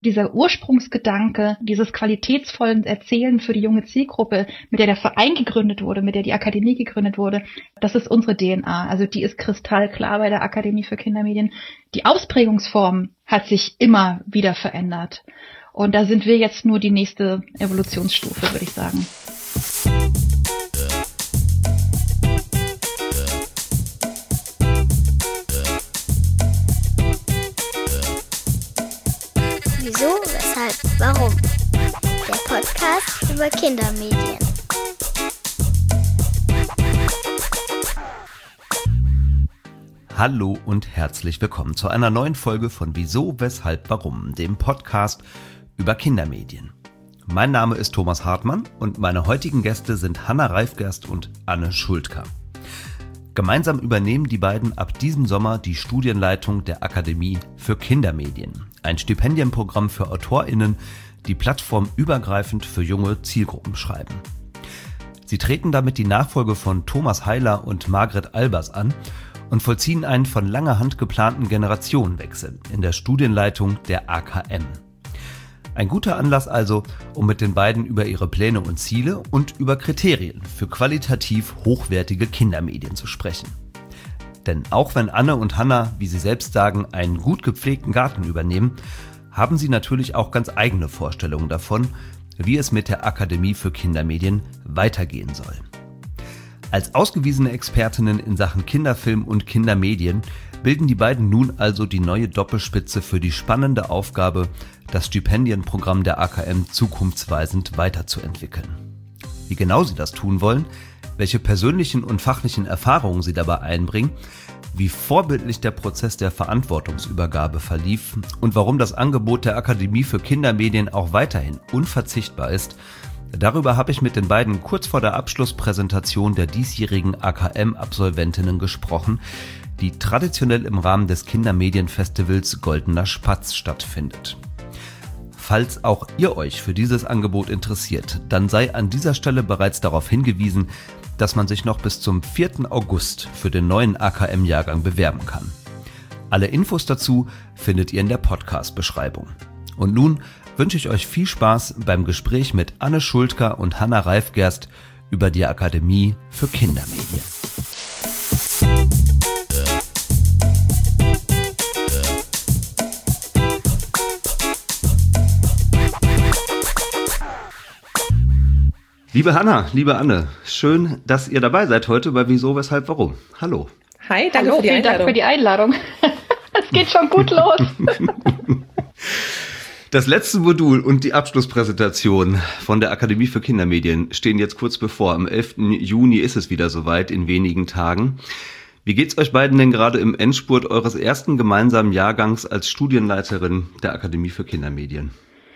Dieser Ursprungsgedanke, dieses qualitätsvollen Erzählen für die junge Zielgruppe, mit der der Verein gegründet wurde, mit der die Akademie gegründet wurde, das ist unsere DNA. Also die ist kristallklar bei der Akademie für Kindermedien. Die Ausprägungsform hat sich immer wieder verändert. Und da sind wir jetzt nur die nächste Evolutionsstufe, würde ich sagen. Wieso, weshalb, warum? Der Podcast über Kindermedien. Hallo und herzlich willkommen zu einer neuen Folge von Wieso, weshalb, warum, dem Podcast über Kindermedien. Mein Name ist Thomas Hartmann und meine heutigen Gäste sind Hanna Reifgerst und Anne Schuldka. Gemeinsam übernehmen die beiden ab diesem Sommer die Studienleitung der Akademie für Kindermedien, ein Stipendienprogramm für AutorInnen, die plattformübergreifend für junge Zielgruppen schreiben. Sie treten damit die Nachfolge von Thomas Heiler und Margret Albers an und vollziehen einen von langer Hand geplanten Generationenwechsel in der Studienleitung der AKM. Ein guter Anlass also, um mit den beiden über ihre Pläne und Ziele und über Kriterien für qualitativ hochwertige Kindermedien zu sprechen. Denn auch wenn Anne und Hanna, wie sie selbst sagen, einen gut gepflegten Garten übernehmen, haben sie natürlich auch ganz eigene Vorstellungen davon, wie es mit der Akademie für Kindermedien weitergehen soll. Als ausgewiesene Expertinnen in Sachen Kinderfilm und Kindermedien bilden die beiden nun also die neue Doppelspitze für die spannende Aufgabe, das Stipendienprogramm der AKM zukunftsweisend weiterzuentwickeln. Wie genau sie das tun wollen, welche persönlichen und fachlichen Erfahrungen sie dabei einbringen, wie vorbildlich der Prozess der Verantwortungsübergabe verlief und warum das Angebot der Akademie für Kindermedien auch weiterhin unverzichtbar ist, darüber habe ich mit den beiden kurz vor der Abschlusspräsentation der diesjährigen AKM-Absolventinnen gesprochen, die traditionell im Rahmen des Kindermedienfestivals Goldener Spatz stattfindet. Falls auch ihr euch für dieses Angebot interessiert, dann sei an dieser Stelle bereits darauf hingewiesen, dass man sich noch bis zum 4. August für den neuen AKM-Jahrgang bewerben kann. Alle Infos dazu findet ihr in der Podcast-Beschreibung. Und nun wünsche ich euch viel Spaß beim Gespräch mit Anne Schuldka und Hanna Reifgerst über die Akademie für Kindermedien. Liebe Hanna, liebe Anne, schön, dass ihr dabei seid heute bei Wieso, weshalb, warum. Hallo. Hi, danke für die Einladung. Vielen Dank für die Einladung. Es geht schon gut los. Das letzte Modul und die Abschlusspräsentation von der Akademie für Kindermedien stehen jetzt kurz bevor. Am 11. Juni ist es wieder soweit, in wenigen Tagen. Wie geht's euch beiden denn gerade im Endspurt eures ersten gemeinsamen Jahrgangs als Studienleiterin der Akademie für Kindermedien?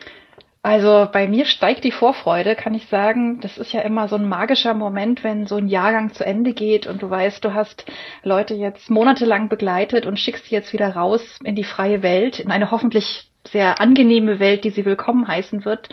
Also bei mir steigt die Vorfreude, kann ich sagen. Das ist ja immer so ein magischer Moment, wenn so ein Jahrgang zu Ende geht und du weißt, du hast Leute jetzt monatelang begleitet und schickst sie jetzt wieder raus in die freie Welt, in eine hoffentlich sehr angenehme Welt, die sie willkommen heißen wird.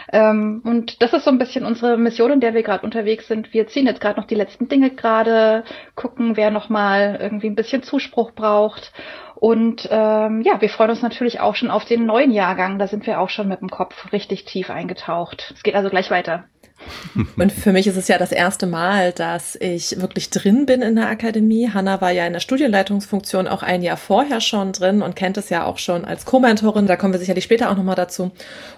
Und das ist so ein bisschen unsere Mission, in der wir gerade unterwegs sind. Wir ziehen jetzt gerade noch die letzten Dinge gerade, gucken, wer noch mal irgendwie ein bisschen Zuspruch braucht. Und wir freuen uns natürlich auch schon auf den neuen Jahrgang. Da sind wir auch schon mit dem Kopf richtig tief eingetaucht. Es geht also gleich weiter. Und für mich ist es ja das erste Mal, dass ich wirklich drin bin in der Akademie. Hanna war ja in der Studienleitungsfunktion auch ein Jahr vorher schon drin und kennt es ja auch schon als Co-Mentorin. Da kommen wir sicherlich später auch nochmal dazu.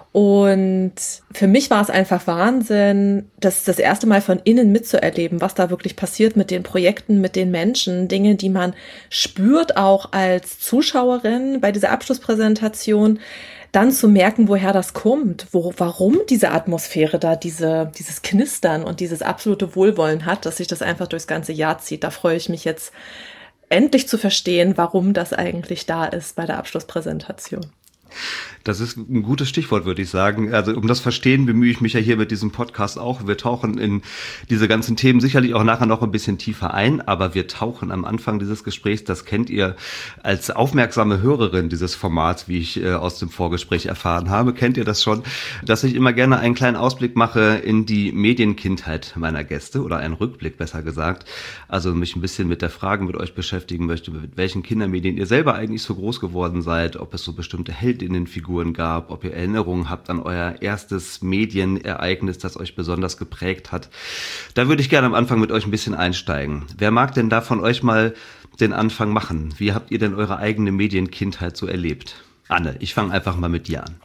Und für mich war es einfach Wahnsinn, das erste Mal von innen mitzuerleben, was da wirklich passiert mit den Projekten, mit den Menschen, Dinge, die man spürt auch als Zuschauerin bei dieser Abschlusspräsentation, dann zu merken, woher das kommt, warum diese Atmosphäre da dieses Knistern und dieses absolute Wohlwollen hat, dass sich das einfach durchs ganze Jahr zieht. Da freue ich mich jetzt endlich zu verstehen, warum das eigentlich da ist bei der Abschlusspräsentation. Das ist ein gutes Stichwort, würde ich sagen. Also um das Verstehen bemühe ich mich ja hier mit diesem Podcast auch. Wir tauchen in diese ganzen Themen sicherlich auch nachher noch ein bisschen tiefer ein, aber wir tauchen am Anfang dieses Gesprächs, das kennt ihr als aufmerksame Hörerin dieses Formats, wie ich aus dem Vorgespräch erfahren habe, kennt ihr das schon, dass ich immer gerne einen kleinen Ausblick mache in die Medienkindheit meiner Gäste oder einen Rückblick besser gesagt. Also mich ein bisschen mit der Frage mit euch beschäftigen möchte, mit welchen Kindermedien ihr selber eigentlich so groß geworden seid, ob es so bestimmte Heldinnen Unterschied in den Figuren gab, ob ihr Erinnerungen habt an euer erstes Medienereignis, das euch besonders geprägt hat. Da würde ich gerne am Anfang mit euch ein bisschen einsteigen. Wer mag denn da von euch mal den Anfang machen? Wie habt ihr denn eure eigene Medienkindheit so erlebt? Anne, ich fange einfach mal mit dir an.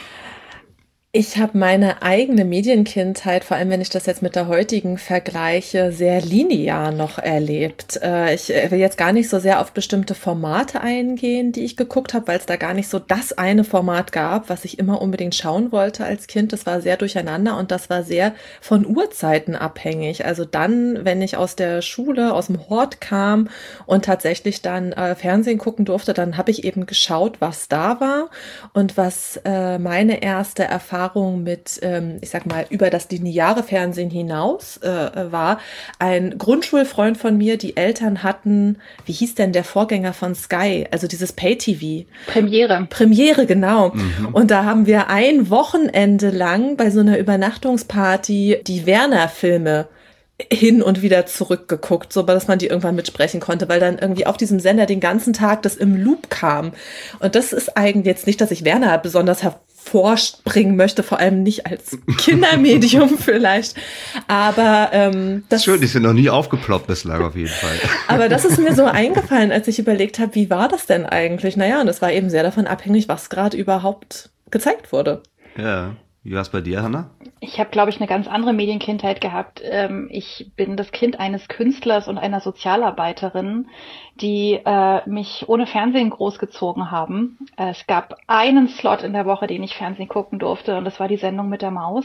Ich habe meine eigene Medienkindheit, vor allem wenn ich das jetzt mit der heutigen vergleiche, sehr linear noch erlebt. Ich will jetzt gar nicht so sehr auf bestimmte Formate eingehen, die ich geguckt habe, weil es da gar nicht so das eine Format gab, was ich immer unbedingt schauen wollte als Kind. Das war sehr durcheinander und das war sehr von Uhrzeiten abhängig. Also dann, wenn ich aus der Schule, aus dem Hort kam und tatsächlich dann Fernsehen gucken durfte, dann habe ich eben geschaut, was da war und was meine erste Erfahrung mit, ich sag mal, über das lineare Fernsehen hinaus war. Ein Grundschulfreund von mir, die Eltern hatten, wie hieß denn der Vorgänger von Sky? Also dieses Pay-TV. Premiere, genau. Und da haben wir ein Wochenende lang bei so einer Übernachtungsparty die Werner-Filme hin und wieder zurückgeguckt, so dass man die irgendwann mitsprechen konnte, weil dann irgendwie auf diesem Sender den ganzen Tag das im Loop kam. Und das ist eigentlich jetzt nicht, dass ich Werner besonders hervorspringen möchte, vor allem nicht als Kindermedium vielleicht, aber das... Schön, die sind noch nie aufgeploppt bislang auf jeden Fall. Aber das ist mir so eingefallen, als ich überlegt habe, wie war das denn eigentlich? Naja, und es war eben sehr davon abhängig, was gerade überhaupt gezeigt wurde. Ja. Wie war es bei dir, Hannah? Ich habe, glaube ich, eine ganz andere Medienkindheit gehabt. Ich bin das Kind eines Künstlers und einer Sozialarbeiterin, die mich ohne Fernsehen großgezogen haben. Es gab einen Slot in der Woche, den ich Fernsehen gucken durfte, und das war die Sendung mit der Maus.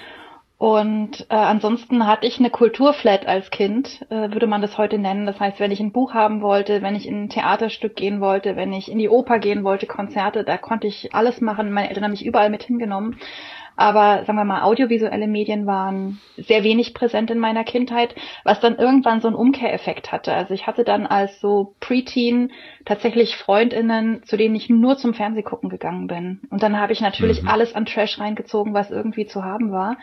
Und ansonsten hatte ich eine Kulturflat als Kind, würde man das heute nennen. Das heißt, wenn ich ein Buch haben wollte, wenn ich in ein Theaterstück gehen wollte, wenn ich in die Oper gehen wollte, Konzerte, da konnte ich alles machen. Meine Eltern haben mich überall mit hingenommen. Aber sagen wir mal, audiovisuelle Medien waren sehr wenig präsent in meiner Kindheit, was dann irgendwann so einen Umkehreffekt hatte. Also ich hatte dann als so Preteen tatsächlich FreundInnen, zu denen ich nur zum Fernsehgucken gegangen bin. Und dann habe ich natürlich alles an Trash reingezogen, was irgendwie zu haben war.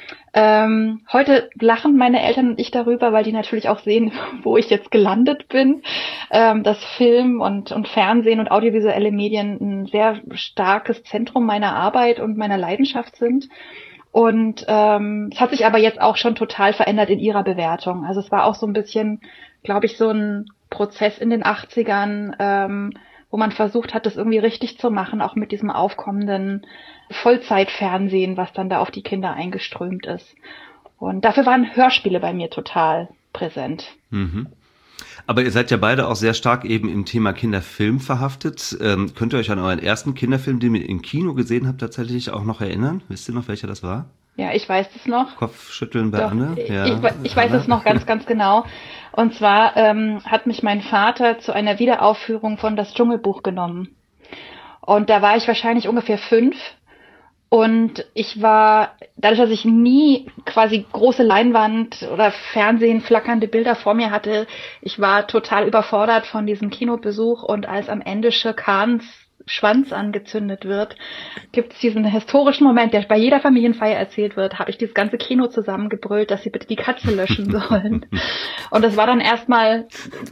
Heute lachen meine Eltern und ich darüber, weil die natürlich auch sehen, wo ich jetzt gelandet bin, dass Film und Fernsehen und audiovisuelle Medien ein sehr starkes Zentrum meiner Arbeit und meiner Leidenschaft sind. Und es hat sich aber jetzt auch schon total verändert in ihrer Bewertung. Also es war auch so ein bisschen, glaube ich, so ein Prozess in den 80ern, wo man versucht hat, das irgendwie richtig zu machen, auch mit diesem aufkommenden Vollzeitfernsehen, was dann da auf die Kinder eingeströmt ist. Und dafür waren Hörspiele bei mir total präsent. Mhm. Aber ihr seid ja beide auch sehr stark eben im Thema Kinderfilm verhaftet. Könnt ihr euch an euren ersten Kinderfilm, den ihr im Kino gesehen habt, tatsächlich auch noch erinnern? Wisst ihr noch, welcher das war? Ja, ich weiß es noch. Kopfschütteln bei Doch, Anne? Ja, ich weiß es noch ganz, ganz genau. Und zwar hat mich mein Vater zu einer Wiederaufführung von Das Dschungelbuch genommen. Und da war ich wahrscheinlich ungefähr 5. Und ich war, dadurch, dass ich nie quasi große Leinwand oder Fernsehen, flackernde Bilder vor mir hatte, ich war total überfordert von diesem Kinobesuch. Und als am Ende Shere Khans Schwanz angezündet wird, gibt es diesen historischen Moment, der bei jeder Familienfeier erzählt wird, habe ich dieses ganze Kino zusammengebrüllt, dass sie bitte die Katze löschen sollen. Und das war dann erstmal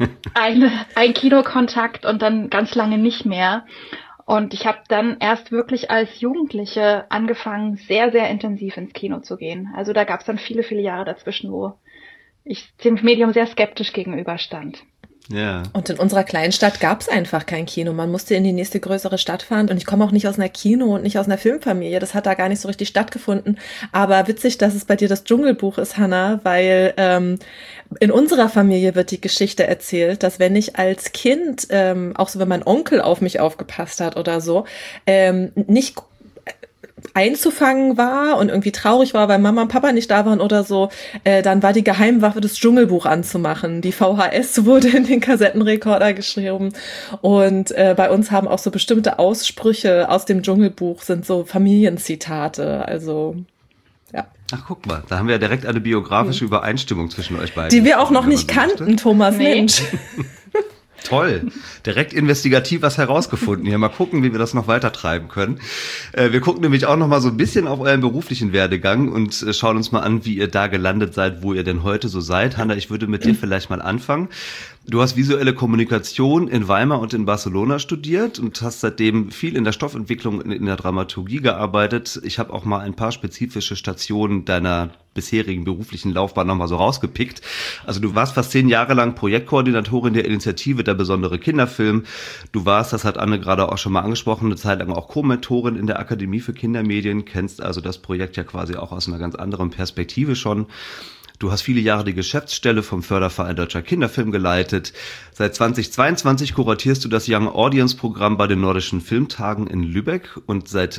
ein Kinokontakt und dann ganz lange nicht mehr. Und ich habe dann erst wirklich als Jugendliche angefangen, sehr, sehr intensiv ins Kino zu gehen. Also da gab es dann viele, viele Jahre dazwischen, wo ich dem Medium sehr skeptisch gegenüberstand. Ja. Und in unserer kleinen Stadt gab es einfach kein Kino. Man musste in die nächste größere Stadt fahren. Und ich komme auch nicht aus einer Kino- und nicht aus einer Filmfamilie. Das hat da gar nicht so richtig stattgefunden. Aber witzig, dass es bei dir das Dschungelbuch ist, Hannah, weil in unserer Familie wird die Geschichte erzählt, dass wenn ich als Kind, auch so wenn mein Onkel auf mich aufgepasst hat oder so, nicht einzufangen war und irgendwie traurig war, weil Mama und Papa nicht da waren oder so, dann war die Geheimwaffe, das Dschungelbuch anzumachen. Die VHS wurde in den Kassettenrekorder geschrieben und bei uns haben auch so bestimmte Aussprüche aus dem Dschungelbuch sind so Familienzitate, also ja. Ach, guck mal, da haben wir ja direkt eine biografische Übereinstimmung zwischen euch beiden. Die wir auch noch nicht kannten, Thomas, nee. Mensch. Toll, direkt investigativ was herausgefunden. Hier mal gucken, wie wir das noch weiter treiben können. Wir gucken nämlich auch noch mal so ein bisschen auf euren beruflichen Werdegang und schauen uns mal an, wie ihr da gelandet seid, wo ihr denn heute so seid. Hanna, ich würde mit dir vielleicht mal anfangen. Du hast visuelle Kommunikation in Weimar und in Barcelona studiert und hast seitdem viel in der Stoffentwicklung in der Dramaturgie gearbeitet. Ich habe auch mal ein paar spezifische Stationen deiner bisherigen beruflichen Laufbahn nochmal so rausgepickt. Also du warst fast 10 Jahre lang Projektkoordinatorin der Initiative Der besondere Kinderfilm. Du warst, das hat Anne gerade auch schon mal angesprochen, eine Zeit lang auch Co-Mentorin in der Akademie für Kindermedien, kennst also das Projekt ja quasi auch aus einer ganz anderen Perspektive schon. Du hast viele Jahre die Geschäftsstelle vom Förderverein Deutscher Kinderfilm geleitet. Seit 2022 kuratierst du das Young Audience Programm bei den Nordischen Filmtagen in Lübeck und seit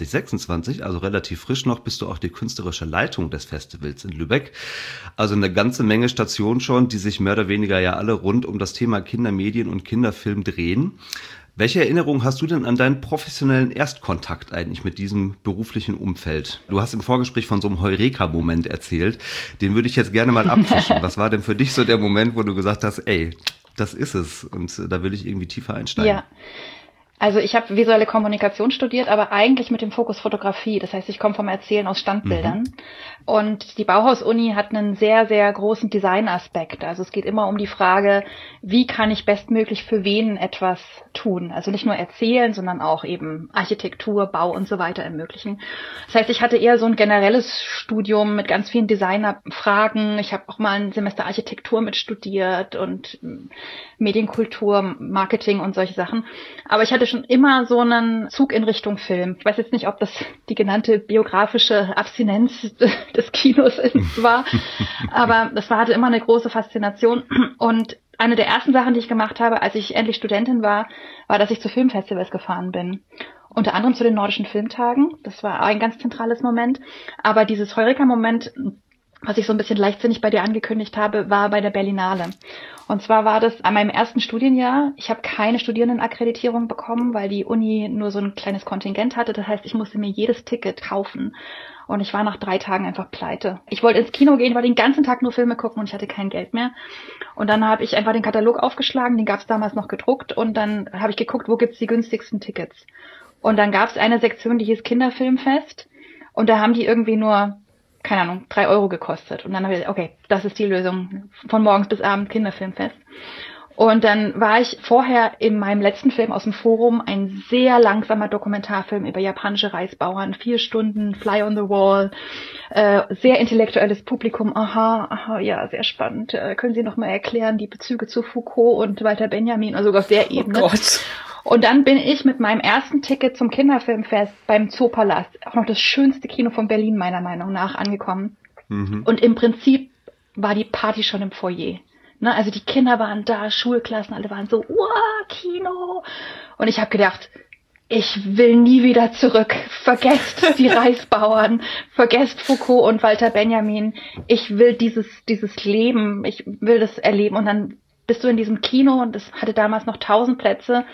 2026, also relativ frisch noch, bist du auch die künstlerische Leitung des Festivals in Lübeck. Also eine ganze Menge Stationen schon, die sich mehr oder weniger ja alle rund um das Thema Kindermedien und Kinderfilm drehen. Welche Erinnerung hast du denn an deinen professionellen Erstkontakt eigentlich mit diesem beruflichen Umfeld? Du hast im Vorgespräch von so einem Heureka-Moment erzählt. Den würde ich jetzt gerne mal abfischen. Was war denn für dich so der Moment, wo du gesagt hast, ey, das ist es und da will ich irgendwie tiefer einsteigen? Ja. Also ich habe visuelle Kommunikation studiert, aber eigentlich mit dem Fokus Fotografie. Das heißt, ich komme vom Erzählen aus Standbildern. Und die Bauhaus-Uni hat einen sehr, sehr großen Designaspekt. Also es geht immer um die Frage, wie kann ich bestmöglich für wen etwas tun? Also nicht nur erzählen, sondern auch eben Architektur, Bau und so weiter ermöglichen. Das heißt, ich hatte eher so ein generelles Studium mit ganz vielen Designerfragen. Ich habe auch mal ein Semester Architektur mit studiert und Medienkultur, Marketing und solche Sachen. Aber ich hatte schon immer so einen Zug in Richtung Film. Ich weiß jetzt nicht, ob das die genannte biografische Abstinenz des Kinos war, aber das hatte immer eine große Faszination. Und eine der ersten Sachen, die ich gemacht habe, als ich endlich Studentin war, war, dass ich zu Filmfestivals gefahren bin. Unter anderem zu den Nordischen Filmtagen. Das war ein ganz zentrales Moment. Aber dieses Heureka-Moment, was ich so ein bisschen leichtsinnig bei dir angekündigt habe, war bei der Berlinale. Und zwar war das an meinem ersten Studienjahr. Ich habe keine Studierendenakkreditierung bekommen, weil die Uni nur so ein kleines Kontingent hatte. Das heißt, ich musste mir jedes Ticket kaufen. Und ich war nach 3 Tagen einfach pleite. Ich wollte ins Kino gehen, wollte den ganzen Tag nur Filme gucken und ich hatte kein Geld mehr. Und dann habe ich einfach den Katalog aufgeschlagen, den gab es damals noch gedruckt. Und dann habe ich geguckt, wo gibt's die günstigsten Tickets. Und dann gab es eine Sektion, die hieß Kinderfilmfest. Und da haben die irgendwie nur, keine Ahnung, 3 Euro gekostet. Und dann habe ich gesagt, okay, das ist die Lösung. Von morgens bis abends Kinderfilmfest. Und dann war ich vorher in meinem letzten Film aus dem Forum, ein sehr langsamer Dokumentarfilm über japanische Reisbauern, 4 Stunden, Fly on the Wall, sehr intellektuelles Publikum, aha, ja, sehr spannend. Können Sie noch mal erklären, die Bezüge zu Foucault und Walter Benjamin, also auf der Ebene. Oh Gott. Und dann bin ich mit meinem ersten Ticket zum Kinderfilmfest beim Zoopalast, auch noch das schönste Kino von Berlin meiner Meinung nach, angekommen. Und im Prinzip war die Party schon im Foyer. Ne, also die Kinder waren da, Schulklassen, alle waren so, wow, Kino. Und ich habe gedacht, ich will nie wieder zurück. Vergesst die Reisbauern, vergesst Foucault und Walter Benjamin. Ich will dieses Leben, ich will das erleben. Und dann bist du in diesem Kino und das hatte damals noch 1000 Plätze.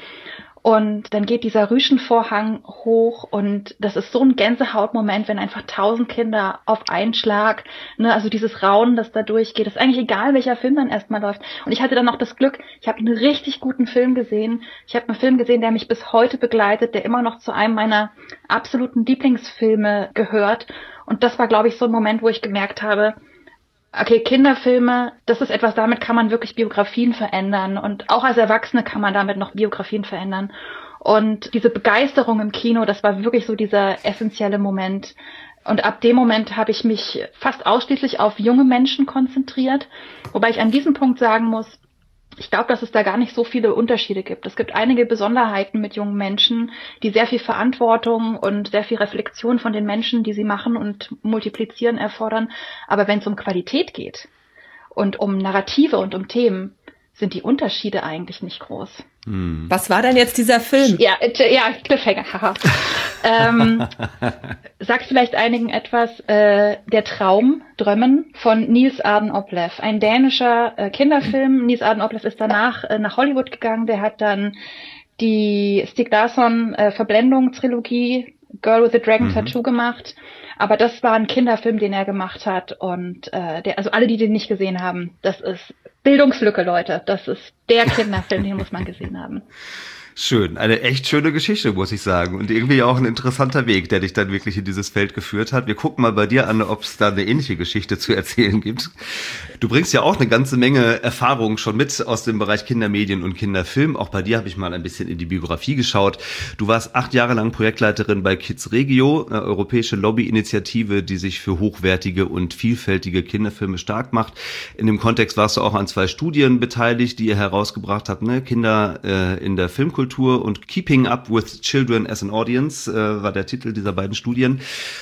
Und dann geht dieser Rüschenvorhang hoch und das ist so ein Gänsehautmoment, wenn einfach 1000 Kinder auf einen Schlag, ne, also dieses Raunen, das da durchgeht, ist eigentlich egal, welcher Film dann erstmal läuft. Und ich hatte dann noch das Glück, ich habe einen richtig guten Film gesehen. Ich habe einen Film gesehen, der mich bis heute begleitet, der immer noch zu einem meiner absoluten Lieblingsfilme gehört. Und das war, glaube ich, so ein Moment, wo ich gemerkt habe, okay, Kinderfilme, das ist etwas, damit kann man wirklich Biografien verändern und auch als Erwachsene kann man damit noch Biografien verändern. Und diese Begeisterung im Kino, das war wirklich so dieser essentielle Moment. Und ab dem Moment habe ich mich fast ausschließlich auf junge Menschen konzentriert, wobei ich an diesem Punkt sagen muss, ich glaube, dass es da gar nicht so viele Unterschiede gibt. Es gibt einige Besonderheiten mit jungen Menschen, die sehr viel Verantwortung und sehr viel Reflexion von den Menschen, die sie machen und multiplizieren, erfordern. Aber wenn es um Qualität geht und um Narrative und um Themen, sind die Unterschiede eigentlich nicht groß. Was war denn jetzt dieser Film? Ja, Cliffhanger. Sagt vielleicht einigen etwas, Der Traum, Drömmen von Niels Arden Oplev. Ein dänischer Kinderfilm. Niels Arden Oplev ist danach nach Hollywood gegangen. Der hat dann die Stieg Larsson Verblendung-Trilogie Girl with a Dragon Tattoo gemacht. Aber das war ein Kinderfilm, den er gemacht hat. Und also alle, die den nicht gesehen haben, das ist Bildungslücke, Leute. Das ist der Kinderfilm, den muss man gesehen haben. Schön, eine echt schöne Geschichte, muss ich sagen. Und irgendwie auch ein interessanter Weg, der dich dann wirklich in dieses Feld geführt hat. Wir gucken mal bei dir an, ob es da eine ähnliche Geschichte zu erzählen gibt. Du bringst ja auch eine ganze Menge Erfahrungen schon mit aus dem Bereich Kindermedien und Kinderfilm. Auch bei dir habe ich mal ein bisschen in die Biografie geschaut. Du warst 8 Jahre lang Projektleiterin bei Kids Regio, eine europäische Lobbyinitiative, die sich für hochwertige und vielfältige Kinderfilme stark macht. In dem Kontext warst du auch an 2 Studien beteiligt, die ihr herausgebracht habt, ne? Kinder in der Filmkultur und Keeping Up with Children as an Audience war der Titel dieser beiden Studien.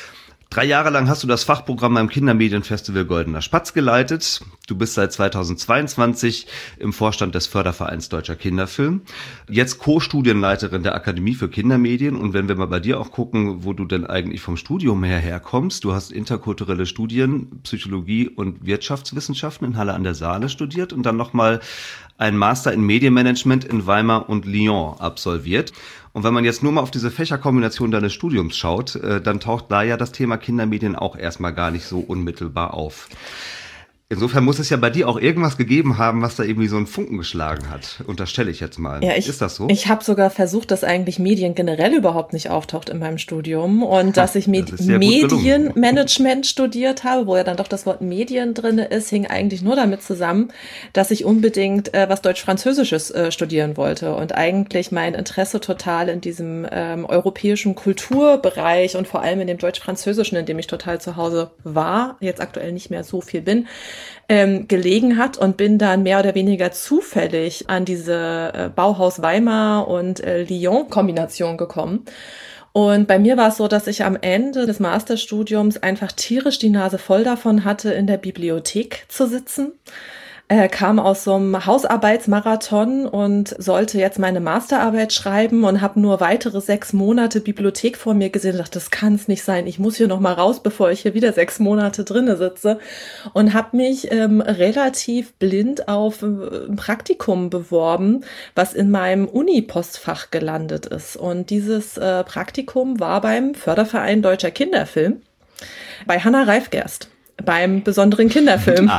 3 Jahre lang hast du das Fachprogramm beim Kindermedienfestival Goldener Spatz geleitet. Du bist seit 2022 im Vorstand des Fördervereins Deutscher Kinderfilm. Jetzt Co-Studienleiterin der Akademie für Kindermedien. Und wenn wir mal bei dir auch gucken, wo du denn eigentlich vom Studium herkommst. Du hast interkulturelle Studien, Psychologie und Wirtschaftswissenschaften in Halle an der Saale studiert und dann nochmal einen Master in Medienmanagement in Weimar und Lyon absolviert. Und wenn man jetzt nur mal auf diese Fächerkombination deines Studiums schaut, dann taucht da ja das Thema Kindermedien auch erstmal gar nicht so unmittelbar auf. Insofern muss es ja bei dir auch irgendwas gegeben haben, was da irgendwie so einen Funken geschlagen hat. Unterstelle ich jetzt mal. Ja, ist das so? Ich habe sogar versucht, dass eigentlich Medien generell überhaupt nicht auftaucht in meinem Studium und dass ich Medienmanagement studiert habe, wo ja dann doch das Wort Medien drin ist, hing eigentlich nur damit zusammen, dass ich unbedingt was Deutsch-Französisches studieren wollte und eigentlich mein Interesse total in diesem europäischen Kulturbereich und vor allem in dem Deutsch-Französischen, in dem ich total zu Hause war, jetzt aktuell nicht mehr so viel bin, gelegen hat und bin dann mehr oder weniger zufällig an diese Bauhaus Weimar und Lyon-Kombination gekommen. Und bei mir war es so, dass ich am Ende des Masterstudiums einfach tierisch die Nase voll davon hatte, in der Bibliothek zu sitzen. Kam aus so einem Hausarbeitsmarathon und sollte jetzt meine Masterarbeit schreiben und habe nur weitere 6 Monate Bibliothek vor mir gesehen und dachte, das kann es nicht sein. Ich muss hier noch mal raus, bevor ich hier wieder 6 Monate drinne sitze. Und habe mich relativ blind auf ein Praktikum beworben, was in meinem Uni-Postfach gelandet ist. Und dieses Praktikum war beim Förderverein Deutscher Kinderfilm bei Hannah Reifgerst. Beim besonderen Kinderfilm.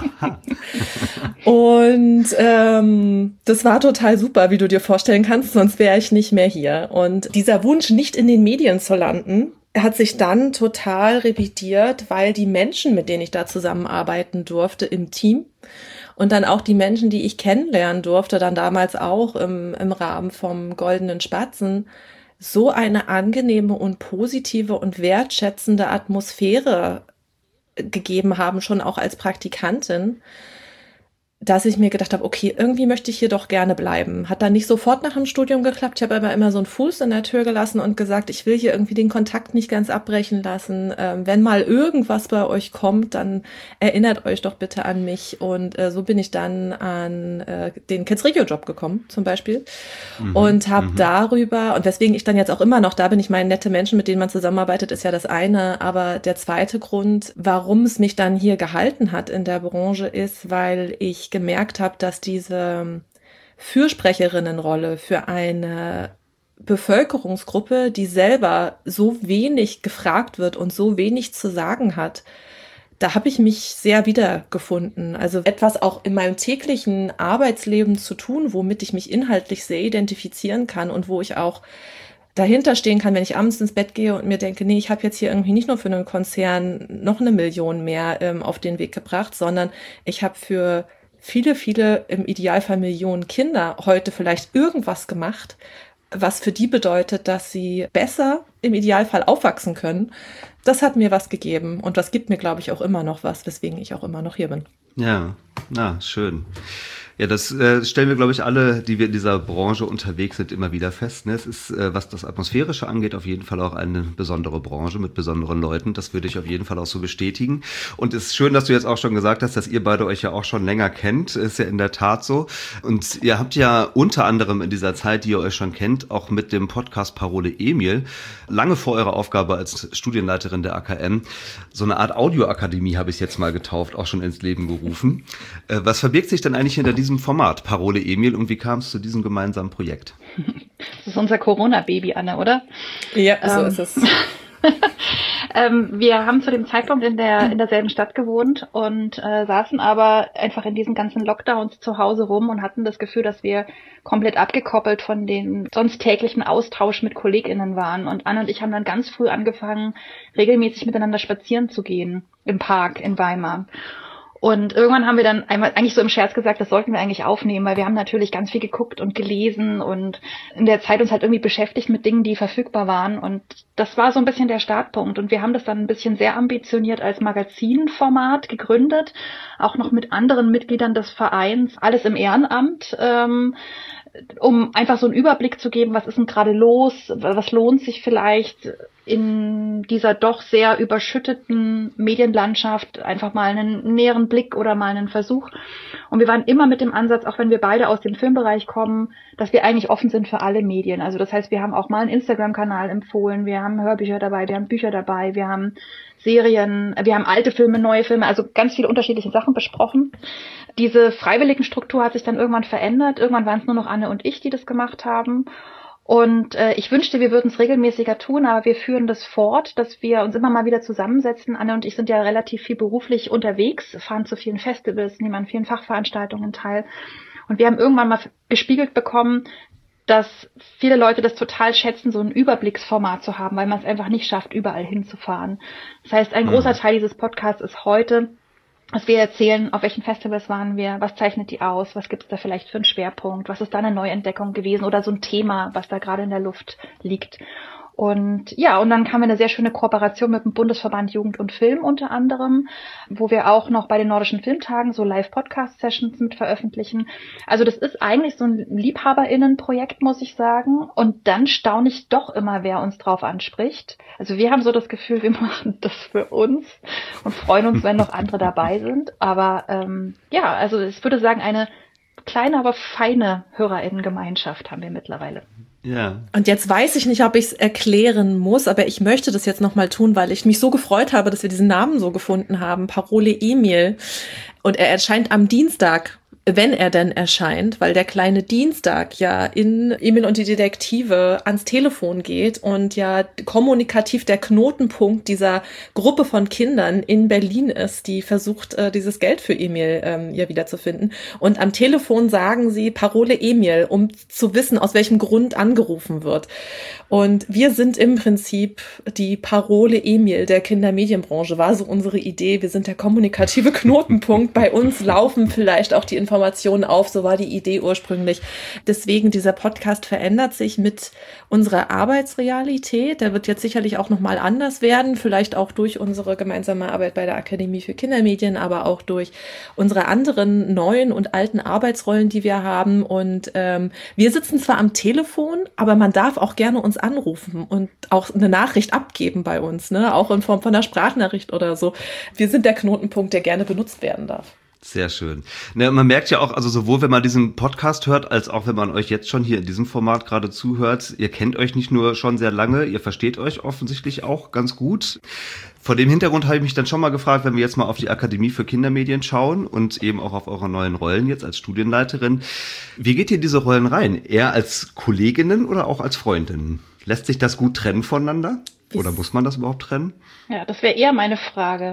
Und das war total super, wie du dir vorstellen kannst, sonst wäre ich nicht mehr hier. Und dieser Wunsch, nicht in den Medien zu landen, hat sich dann total revidiert, weil die Menschen, mit denen ich da zusammenarbeiten durfte im Team und dann auch die Menschen, die ich kennenlernen durfte, dann damals auch im Rahmen vom Goldenen Spatzen, so eine angenehme und positive und wertschätzende Atmosphäre gegeben haben, schon auch als Praktikantin, dass ich mir gedacht habe, okay, irgendwie möchte ich hier doch gerne bleiben. Hat dann nicht sofort nach dem Studium geklappt. Ich habe aber immer so einen Fuß in der Tür gelassen und gesagt, ich will hier irgendwie den Kontakt nicht ganz abbrechen lassen. Wenn mal irgendwas bei euch kommt, dann erinnert euch doch bitte an mich. Und so bin ich dann an den Kids Regio Job gekommen, zum Beispiel. Und habe darüber, und weswegen ich dann jetzt auch immer noch da bin, ich meine, nette Menschen, mit denen man zusammenarbeitet, ist ja das eine. Aber der zweite Grund, warum es mich dann hier gehalten hat in der Branche, ist, weil ich gemerkt habe, dass diese Fürsprecherinnenrolle für eine Bevölkerungsgruppe, die selber so wenig gefragt wird und so wenig zu sagen hat, da habe ich mich sehr wiedergefunden. Also etwas auch in meinem täglichen Arbeitsleben zu tun, womit ich mich inhaltlich sehr identifizieren kann und wo ich auch dahinter stehen kann, wenn ich abends ins Bett gehe und mir denke, nee, ich habe jetzt hier irgendwie nicht nur für einen Konzern noch 1 Million mehr auf den Weg gebracht, sondern ich habe für viele, viele, im Idealfall Millionen Kinder heute vielleicht irgendwas gemacht, was für die bedeutet, dass sie besser im Idealfall aufwachsen können. Das hat mir was gegeben und das gibt mir, glaube ich, auch immer noch was, weswegen ich auch immer noch hier bin. Ja, na, schön. Ja, das stellen wir, glaube ich, alle, die wir in dieser Branche unterwegs sind, immer wieder fest. Ne? Es ist, was das Atmosphärische angeht, auf jeden Fall auch eine besondere Branche mit besonderen Leuten. Das würde ich auf jeden Fall auch so bestätigen. Und es ist schön, dass du jetzt auch schon gesagt hast, dass ihr beide euch ja auch schon länger kennt. Ist ja in der Tat so. Und ihr habt ja unter anderem in dieser Zeit, die ihr euch schon kennt, auch mit dem Podcast Parole Emil, lange vor eurer Aufgabe als Studienleiterin der AKM, so eine Art Audioakademie, habe ich es jetzt mal getauft, auch schon ins Leben gerufen. Was verbirgt sich denn eigentlich hinter diesem Format, Parole Emil, und wie kam es zu diesem gemeinsamen Projekt? Das ist unser Corona-Baby, Anne, oder? Ja, so ist es. Wir haben zu dem Zeitpunkt in derselben Stadt gewohnt und saßen aber einfach in diesen ganzen Lockdowns zu Hause rum und hatten das Gefühl, dass wir komplett abgekoppelt von den sonst täglichen Austausch mit KollegInnen waren. Und Anne und ich haben dann ganz früh angefangen, regelmäßig miteinander spazieren zu gehen im Park in Weimar. Und irgendwann haben wir dann einmal eigentlich so im Scherz gesagt, das sollten wir eigentlich aufnehmen, weil wir haben natürlich ganz viel geguckt und gelesen und in der Zeit uns halt irgendwie beschäftigt mit Dingen, die verfügbar waren. Und das war so ein bisschen der Startpunkt. Und wir haben das dann ein bisschen sehr ambitioniert als Magazinformat gegründet, auch noch mit anderen Mitgliedern des Vereins, alles im Ehrenamt, um einfach so einen Überblick zu geben, was ist denn gerade los, was lohnt sich vielleicht in dieser doch sehr überschütteten Medienlandschaft, einfach mal einen näheren Blick oder mal einen Versuch. Und wir waren immer mit dem Ansatz, auch wenn wir beide aus dem Filmbereich kommen, dass wir eigentlich offen sind für alle Medien. Also das heißt, wir haben auch mal einen Instagram-Kanal empfohlen, wir haben Hörbücher dabei, wir haben Bücher dabei, wir haben Serien, wir haben alte Filme, neue Filme, also ganz viele unterschiedliche Sachen besprochen. Diese freiwilligen Struktur hat sich dann irgendwann verändert. Irgendwann waren es nur noch Anne und ich, die das gemacht haben. Und ich wünschte, wir würden es regelmäßiger tun, aber wir führen das fort, dass wir uns immer mal wieder zusammensetzen. Anne und ich sind ja relativ viel beruflich unterwegs, fahren zu vielen Festivals, nehmen an vielen Fachveranstaltungen teil. Und wir haben irgendwann mal gespiegelt bekommen, dass viele Leute das total schätzen, so ein Überblicksformat zu haben, weil man es einfach nicht schafft, überall hinzufahren. Das heißt, ein großer Teil dieses Podcasts ist heute, dass wir erzählen, auf welchen Festivals waren wir, was zeichnet die aus, was gibt es da vielleicht für einen Schwerpunkt, was ist da eine Neuentdeckung gewesen oder so ein Thema, was da gerade in der Luft liegt. Und ja, und dann haben wir eine sehr schöne Kooperation mit dem Bundesverband Jugend und Film unter anderem, wo wir auch noch bei den Nordischen Filmtagen so Live-Podcast-Sessions mit veröffentlichen. Also das ist eigentlich so ein LiebhaberInnen-Projekt, muss ich sagen. Und dann staune ich doch immer, wer uns drauf anspricht. Also wir haben so das Gefühl, wir machen das für uns und freuen uns, wenn noch andere dabei sind. Aber ja, also ich würde sagen, eine kleine, aber feine HörerInnen-Gemeinschaft haben wir mittlerweile. Ja. Und jetzt weiß ich nicht, ob ich es erklären muss, aber ich möchte das jetzt nochmal tun, weil ich mich so gefreut habe, dass wir diesen Namen so gefunden haben, Parole Emil. Und er erscheint am Dienstag, wenn er denn erscheint, weil der kleine Dienstag ja in Emil und die Detektive ans Telefon geht und ja kommunikativ der Knotenpunkt dieser Gruppe von Kindern in Berlin ist, die versucht, dieses Geld für Emil ja wiederzufinden. Und am Telefon sagen sie Parole Emil, um zu wissen, aus welchem Grund angerufen wird. Und wir sind im Prinzip die Parole Emil der Kindermedienbranche, war so unsere Idee. Wir sind der kommunikative Knotenpunkt. Bei uns laufen vielleicht auch die Informationen auf, so war die Idee ursprünglich. Deswegen, dieser Podcast verändert sich mit unserer Arbeitsrealität. Der wird jetzt sicherlich auch nochmal anders werden, vielleicht auch durch unsere gemeinsame Arbeit bei der Akademie für Kindermedien, aber auch durch unsere anderen neuen und alten Arbeitsrollen, die wir haben. Und wir sitzen zwar am Telefon, aber man darf auch gerne uns anrufen und auch eine Nachricht abgeben bei uns, ne? Auch in Form von einer Sprachnachricht oder so. Wir sind der Knotenpunkt, der gerne benutzt werden darf. Sehr schön. Ne, man merkt ja auch, also sowohl wenn man diesen Podcast hört, als auch wenn man euch jetzt schon hier in diesem Format gerade zuhört, ihr kennt euch nicht nur schon sehr lange, ihr versteht euch offensichtlich auch ganz gut. Vor dem Hintergrund habe ich mich dann schon mal gefragt, wenn wir jetzt mal auf die Akademie für Kindermedien schauen und eben auch auf eure neuen Rollen jetzt als Studienleiterin. Wie geht ihr in diese Rollen rein? Eher als Kolleginnen oder auch als Freundinnen? Lässt sich das gut trennen voneinander? Oder muss man das überhaupt trennen? Ja, das wäre eher meine Frage.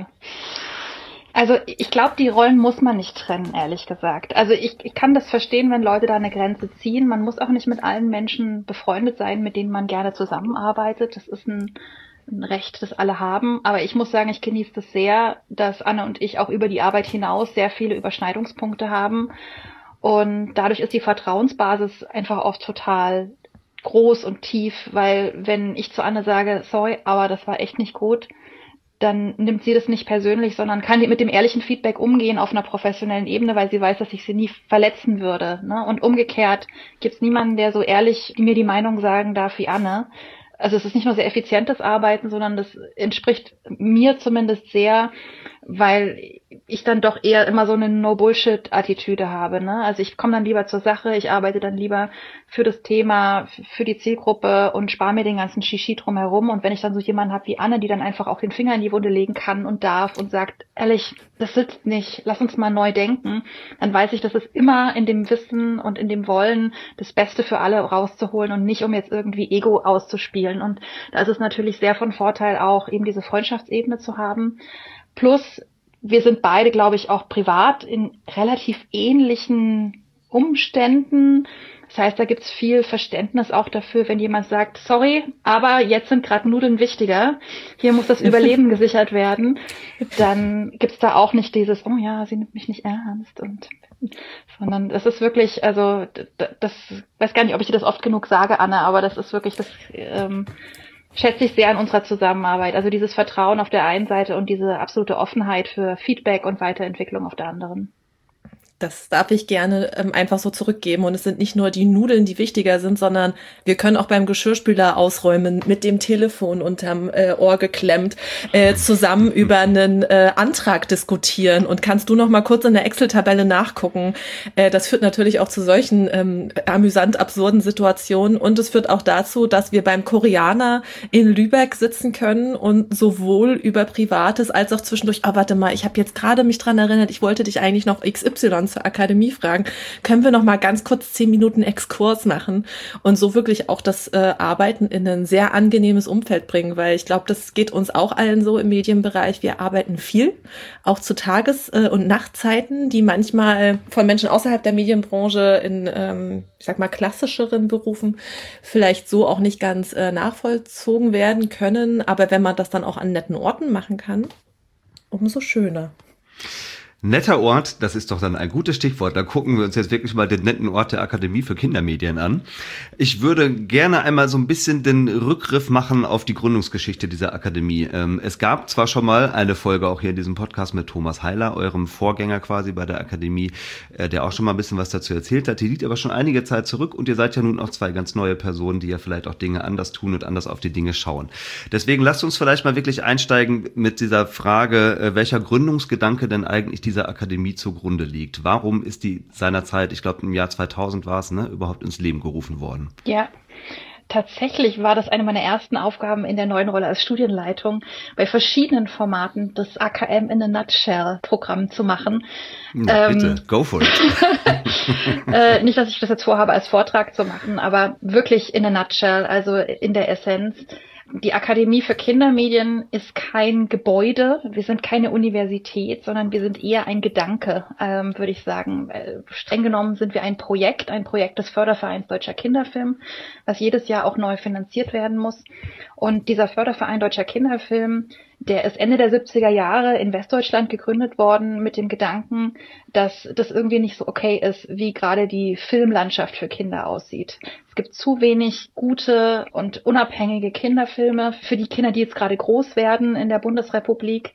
Also ich glaube, die Rollen muss man nicht trennen, ehrlich gesagt. Also ich kann das verstehen, wenn Leute da eine Grenze ziehen. Man muss auch nicht mit allen Menschen befreundet sein, mit denen man gerne zusammenarbeitet. Das ist ein Recht, das alle haben. Aber ich muss sagen, ich genieße das sehr, dass Anne und ich auch über die Arbeit hinaus sehr viele Überschneidungspunkte haben. Und dadurch ist die Vertrauensbasis einfach oft total groß und tief, weil wenn ich zu Anne sage, sorry, aber das war echt nicht gut, dann nimmt sie das nicht persönlich, sondern kann mit dem ehrlichen Feedback umgehen auf einer professionellen Ebene, weil sie weiß, dass ich sie nie verletzen würde. Ne? Und umgekehrt gibt's niemanden, der so ehrlich mir die Meinung sagen darf wie Anne. Also es ist nicht nur sehr effizientes Arbeiten, sondern das entspricht mir zumindest sehr, weil ich dann doch eher immer so eine No-Bullshit-Attitüde habe, ne? Also ich komme dann lieber zur Sache, ich arbeite dann lieber für das Thema, für die Zielgruppe und spare mir den ganzen Shishi drumherum. Und wenn ich dann so jemanden habe wie Anne, die dann einfach auch den Finger in die Wunde legen kann und darf und sagt, ehrlich, das sitzt nicht, lass uns mal neu denken, dann weiß ich, das ist immer in dem Wissen und in dem Wollen, das Beste für alle rauszuholen und nicht, um jetzt irgendwie Ego auszuspielen. Und da ist es natürlich sehr von Vorteil auch, eben diese Freundschaftsebene zu haben. Plus, wir sind beide, glaube ich, auch privat in relativ ähnlichen Umständen. Das heißt, da gibt's viel Verständnis auch dafür, wenn jemand sagt, sorry, aber jetzt sind gerade Nudeln wichtiger, hier muss das Überleben gesichert werden. Dann gibt's da auch nicht dieses, oh ja, sie nimmt mich nicht ernst, sondern das ist wirklich, also das weiß gar nicht, ob ich dir das oft genug sage, Anne, aber das ist wirklich, das schätze ich sehr an unserer Zusammenarbeit. Also dieses Vertrauen auf der einen Seite und diese absolute Offenheit für Feedback und Weiterentwicklung auf der anderen. Das darf ich gerne einfach so zurückgeben. Und es sind nicht nur die Nudeln, die wichtiger sind, sondern wir können auch beim Geschirrspüler ausräumen, mit dem Telefon unterm Ohr geklemmt, zusammen über einen Antrag diskutieren. Und kannst du noch mal kurz in der Excel-Tabelle nachgucken? Das führt natürlich auch zu solchen amüsant absurden Situationen. Und es führt auch dazu, dass wir beim Koreaner in Lübeck sitzen können und sowohl über Privates als auch zwischendurch, warte mal, ich habe jetzt gerade mich dran erinnert, ich wollte dich eigentlich noch XY zur Akademie fragen, können wir noch mal ganz kurz 10 Minuten Exkurs machen und so wirklich auch das Arbeiten in ein sehr angenehmes Umfeld bringen, weil ich glaube, das geht uns auch allen so im Medienbereich. Wir arbeiten viel, auch zu Tages- und Nachtzeiten, die manchmal von Menschen außerhalb der Medienbranche in, ich sag mal, klassischeren Berufen vielleicht so auch nicht ganz nachvollzogen werden können. Aber wenn man das dann auch an netten Orten machen kann, umso schöner. Netter Ort, das ist doch dann ein gutes Stichwort. Da gucken wir uns jetzt wirklich mal den netten Ort der Akademie für Kindermedien an. Ich würde gerne einmal so ein bisschen den Rückgriff machen auf die Gründungsgeschichte dieser Akademie. Es gab zwar schon mal eine Folge auch hier in diesem Podcast mit Thomas Heiler, eurem Vorgänger quasi bei der Akademie, der auch schon mal ein bisschen was dazu erzählt hat. Die liegt aber schon einige Zeit zurück und ihr seid ja nun auch zwei ganz neue Personen, die ja vielleicht auch Dinge anders tun und anders auf die Dinge schauen. Deswegen lasst uns vielleicht mal wirklich einsteigen mit dieser Frage, welcher Gründungsgedanke denn eigentlich dieser Akademie zugrunde liegt. Warum ist die seinerzeit, ich glaube im Jahr 2000 war es, überhaupt ins Leben gerufen worden? Ja, tatsächlich war das eine meiner ersten Aufgaben in der neuen Rolle als Studienleitung, bei verschiedenen Formaten das AKM in a Nutshell Programm zu machen. Na, bitte, go for it. Nicht, dass ich das jetzt vorhabe, als Vortrag zu machen, aber wirklich in a Nutshell, also in der Essenz. Die Akademie für Kindermedien ist kein Gebäude, wir sind keine Universität, sondern wir sind eher ein Gedanke, würde ich sagen. Streng genommen sind wir ein Projekt des Fördervereins Deutscher Kinderfilm, was jedes Jahr auch neu finanziert werden muss. Und dieser Förderverein Deutscher Kinderfilm, der ist Ende der 70er Jahre in Westdeutschland gegründet worden mit dem Gedanken, dass das irgendwie nicht so okay ist, wie gerade die Filmlandschaft für Kinder aussieht. Es gibt zu wenig gute und unabhängige Kinderfilme für die Kinder, die jetzt gerade groß werden in der Bundesrepublik.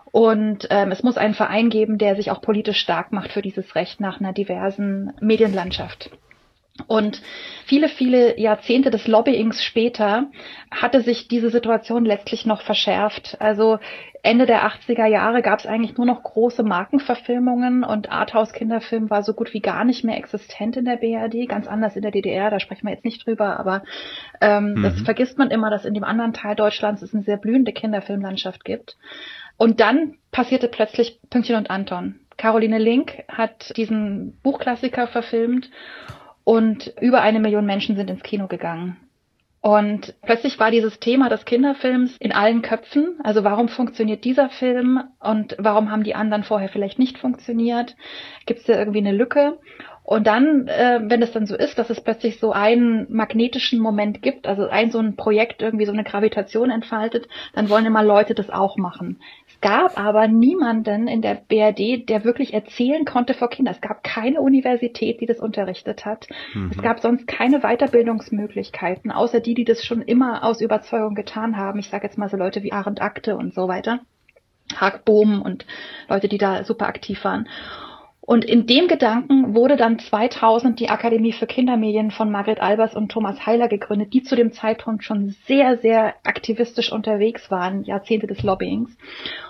Und es muss einen Verein geben, der sich auch politisch stark macht für dieses Recht nach einer diversen Medienlandschaft. Und viele, viele Jahrzehnte des Lobbyings später hatte sich diese Situation letztlich noch verschärft. Also Ende der 80er Jahre gab es eigentlich nur noch große Markenverfilmungen und Arthouse-Kinderfilm war so gut wie gar nicht mehr existent in der BRD, ganz anders in der DDR, da sprechen wir jetzt nicht drüber, aber das vergisst man immer, dass in dem anderen Teil Deutschlands es eine sehr blühende Kinderfilmlandschaft gibt. Und dann passierte plötzlich Pünktchen und Anton. Caroline Link hat diesen Buchklassiker verfilmt und über 1 Million Menschen sind ins Kino gegangen. Und plötzlich war dieses Thema des Kinderfilms in allen Köpfen. Also warum funktioniert dieser Film und warum haben die anderen vorher vielleicht nicht funktioniert? Gibt es da irgendwie eine Lücke? Und dann, wenn es dann so ist, dass es plötzlich so einen magnetischen Moment gibt, also so ein Projekt irgendwie so eine Gravitation entfaltet, dann wollen immer Leute das auch machen. Es gab aber niemanden in der BRD, der wirklich erzählen konnte vor Kindern. Es gab keine Universität, die das unterrichtet hat. Es gab sonst keine Weiterbildungsmöglichkeiten, außer die das schon immer aus Überzeugung getan haben. Ich sage jetzt mal so Leute wie Arend Akte und so weiter. Haag Bohm und Leute, die da super aktiv waren. Und in dem Gedanken wurde dann 2000 die Akademie für Kindermedien von Margret Albers und Thomas Heiler gegründet, die zu dem Zeitpunkt schon sehr, sehr aktivistisch unterwegs waren, Jahrzehnte des Lobbyings.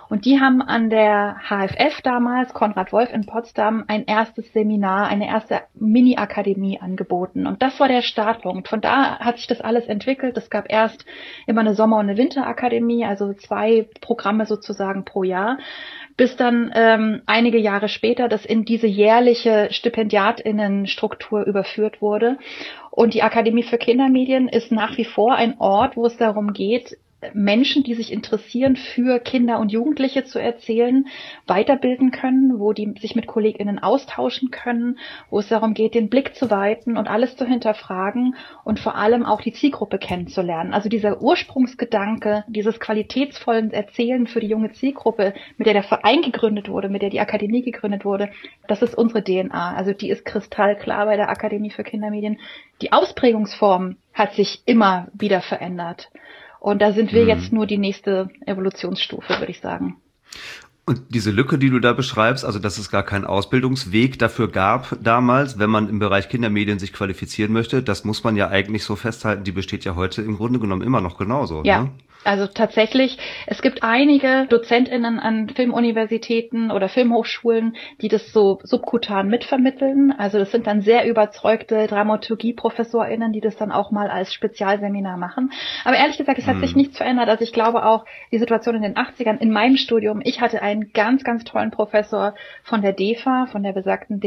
Und die haben an der HFF damals, Konrad Wolf in Potsdam, ein erstes Seminar, eine erste Mini-Akademie angeboten. Und das war der Startpunkt. Von da hat sich das alles entwickelt. Es gab erst immer eine Sommer- und eine Winterakademie, also 2 Programme sozusagen pro Jahr, bis dann einige Jahre später das in diese jährliche StipendiatInnen-Struktur überführt wurde. Und die Akademie für Kindermedien ist nach wie vor ein Ort, wo es darum geht, Menschen, die sich interessieren, für Kinder und Jugendliche zu erzählen, weiterbilden können, wo die sich mit KollegInnen austauschen können, wo es darum geht, den Blick zu weiten und alles zu hinterfragen und vor allem auch die Zielgruppe kennenzulernen. Also dieser Ursprungsgedanke, dieses qualitätsvollen Erzählen für die junge Zielgruppe, mit der der Verein gegründet wurde, mit der die Akademie gegründet wurde, das ist unsere DNA. Also die ist kristallklar bei der Akademie für Kindermedien. Die Ausprägungsform hat sich immer wieder verändert. Und da sind wir jetzt nur die nächste Evolutionsstufe, würde ich sagen. Und diese Lücke, die du da beschreibst, also dass es gar keinen Ausbildungsweg dafür gab damals, wenn man im Bereich Kindermedien sich qualifizieren möchte, das muss man ja eigentlich so festhalten, die besteht ja heute im Grunde genommen immer noch genauso. Ja. Ne? Also tatsächlich, es gibt einige DozentInnen an Filmuniversitäten oder Filmhochschulen, die das so subkutan mitvermitteln. Also das sind dann sehr überzeugte Dramaturgie-ProfessorInnen, die das dann auch mal als Spezialseminar machen. Aber ehrlich gesagt, es hat sich nichts verändert. Also ich glaube auch, die Situation in den 80ern, in meinem Studium, ich hatte einen ganz, ganz tollen Professor von der DEFA, von der besagten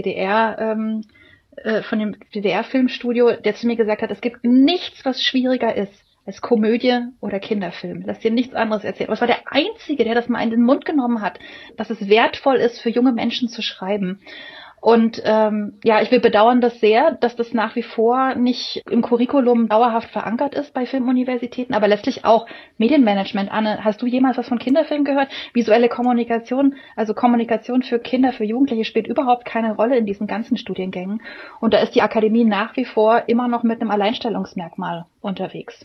von dem DDR-Filmstudio, der zu mir gesagt hat, es gibt nichts, was schwieriger ist als Komödie oder Kinderfilm. Lass dir nichts anderes erzählen. Aber es war der Einzige, der das mal in den Mund genommen hat, dass es wertvoll ist, für junge Menschen zu schreiben. Und ich will bedauern das sehr, dass das nach wie vor nicht im Curriculum dauerhaft verankert ist bei Filmuniversitäten, aber letztlich auch Medienmanagement. Anne, hast du jemals was von Kinderfilm gehört? Visuelle Kommunikation, also Kommunikation für Kinder, für Jugendliche spielt überhaupt keine Rolle in diesen ganzen Studiengängen. Und da ist die Akademie nach wie vor immer noch mit einem Alleinstellungsmerkmal unterwegs.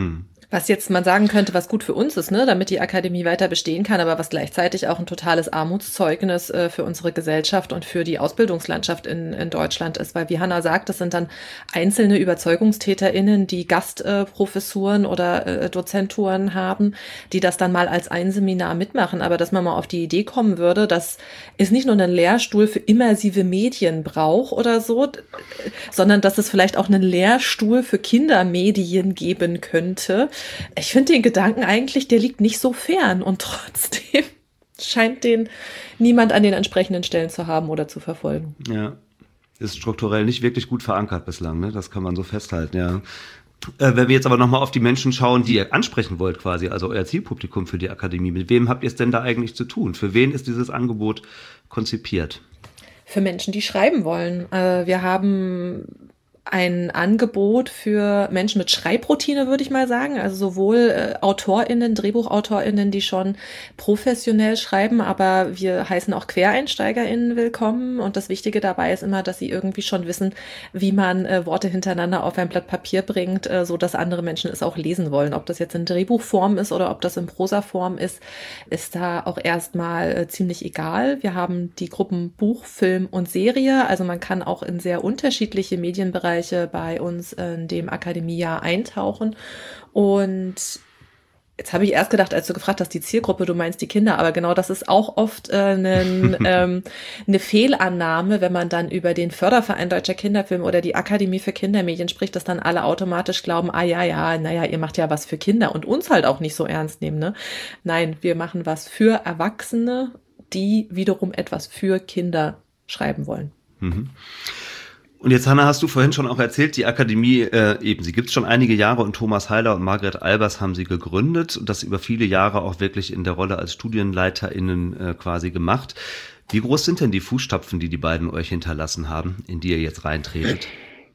Was jetzt man sagen könnte, was gut für uns ist, ne, damit die Akademie weiter bestehen kann, aber was gleichzeitig auch ein totales Armutszeugnis für unsere Gesellschaft und für die Ausbildungslandschaft in Deutschland ist, weil wie Hanna sagt, das sind dann einzelne UberzeugungstäterInnen, die Gastprofessuren oder Dozenturen haben, die das dann mal als ein Seminar mitmachen, aber dass man mal auf die Idee kommen würde, dass es nicht nur einen Lehrstuhl für immersive Medien braucht oder so, sondern dass es vielleicht auch einen Lehrstuhl für Kindermedien geben könnte. Ich finde den Gedanken eigentlich, der liegt nicht so fern und trotzdem scheint den niemand an den entsprechenden Stellen zu haben oder zu verfolgen. Ja, ist strukturell nicht wirklich gut verankert bislang, ne? Das kann man so festhalten, ja. Wenn wir jetzt aber nochmal auf die Menschen schauen, die ihr ansprechen wollt quasi, also euer Zielpublikum für die Akademie, mit wem habt ihr es denn da eigentlich zu tun? Für wen ist dieses Angebot konzipiert? Für Menschen, die schreiben wollen. Wir haben ein Angebot für Menschen mit Schreibroutine, würde ich mal sagen. Also sowohl AutorInnen, DrehbuchautorInnen, die schon professionell schreiben, aber wir heißen auch QuereinsteigerInnen willkommen. Und das Wichtige dabei ist immer, dass sie irgendwie schon wissen, wie man Worte hintereinander auf ein Blatt Papier bringt, so dass andere Menschen es auch lesen wollen. Ob das jetzt in Drehbuchform ist oder ob das in Prosaform ist da auch erstmal ziemlich egal. Wir haben die Gruppen Buch, Film und Serie. Also man kann auch in sehr unterschiedliche Medienbereiche bei uns in dem Akademiejahr eintauchen. Und jetzt habe ich erst gedacht, als du gefragt hast, die Zielgruppe, du meinst die Kinder, aber genau das ist auch oft eine Fehlannahme, wenn man dann über den Förderverein Deutscher Kinderfilm oder die Akademie für Kindermedien spricht, dass dann alle automatisch glauben, ihr macht ja was für Kinder und uns halt auch nicht so ernst nehmen, ne? Nein, wir machen was für Erwachsene, die wiederum etwas für Kinder schreiben wollen. Mhm. Und jetzt, Hanna, hast du vorhin schon auch erzählt, die Akademie, sie gibt es schon einige Jahre und Thomas Heiler und Margret Albers haben sie gegründet und das über viele Jahre auch wirklich in der Rolle als StudienleiterInnen quasi gemacht. Wie groß sind denn die Fußstapfen, die beiden euch hinterlassen haben, in die ihr jetzt reintretet?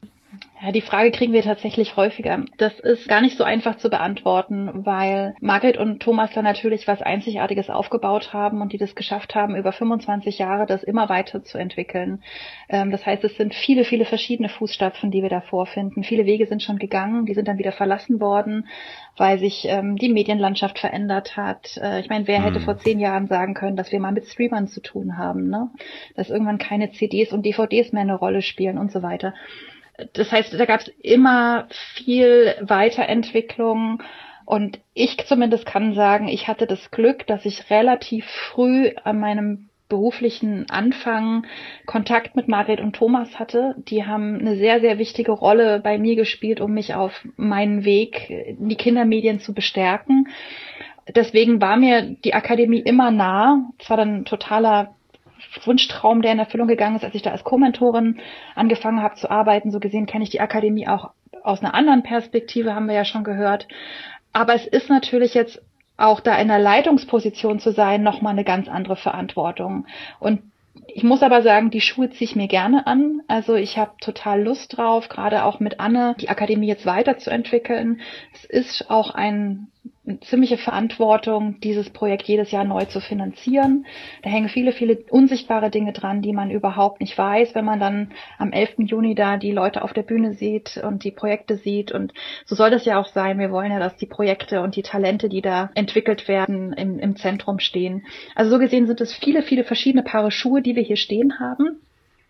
Ja, die Frage kriegen wir tatsächlich häufiger. Das ist gar nicht so einfach zu beantworten, weil Margret und Thomas da natürlich was Einzigartiges aufgebaut haben und die das geschafft haben, über 25 Jahre das immer weiter zu entwickeln. Das heißt, es sind viele, viele verschiedene Fußstapfen, die wir da vorfinden. Viele Wege sind schon gegangen, die sind dann wieder verlassen worden, weil sich die Medienlandschaft verändert hat. Ich meine, wer hätte vor 10 Jahren sagen können, dass wir mal mit Streamern zu tun haben, ne? Dass irgendwann keine CDs und DVDs mehr eine Rolle spielen und so weiter. Das heißt, da gab es immer viel Weiterentwicklung Und ich zumindest kann sagen, ich hatte das Glück, dass ich relativ früh an meinem beruflichen Anfang Kontakt mit Margret und Thomas hatte. Die haben eine sehr, sehr wichtige Rolle bei mir gespielt, um mich auf meinen Weg in die Kindermedien zu bestärken. Deswegen war mir die Akademie immer nah. Es war dann ein totaler Wunschtraum, der in Erfüllung gegangen ist, als ich da als Co-Mentorin angefangen habe zu arbeiten. So gesehen kenne ich die Akademie auch aus einer anderen Perspektive, haben wir ja schon gehört. Aber es ist natürlich jetzt auch da in einer Leitungsposition zu sein, nochmal eine ganz andere Verantwortung. Und ich muss aber sagen, die Schuhe ziehe ich mir gerne an. Also ich habe total Lust drauf, gerade auch mit Anne, die Akademie jetzt weiterzuentwickeln. Es ist auch eine ziemliche Verantwortung, dieses Projekt jedes Jahr neu zu finanzieren. Da hängen viele, viele unsichtbare Dinge dran, die man überhaupt nicht weiß, wenn man dann am 11. Juni da die Leute auf der Bühne sieht und die Projekte sieht. Und so soll das ja auch sein. Wir wollen ja, dass die Projekte und die Talente, die da entwickelt werden, im Zentrum stehen. Also so gesehen sind es viele, viele verschiedene Paare Schuhe, die wir hier stehen haben.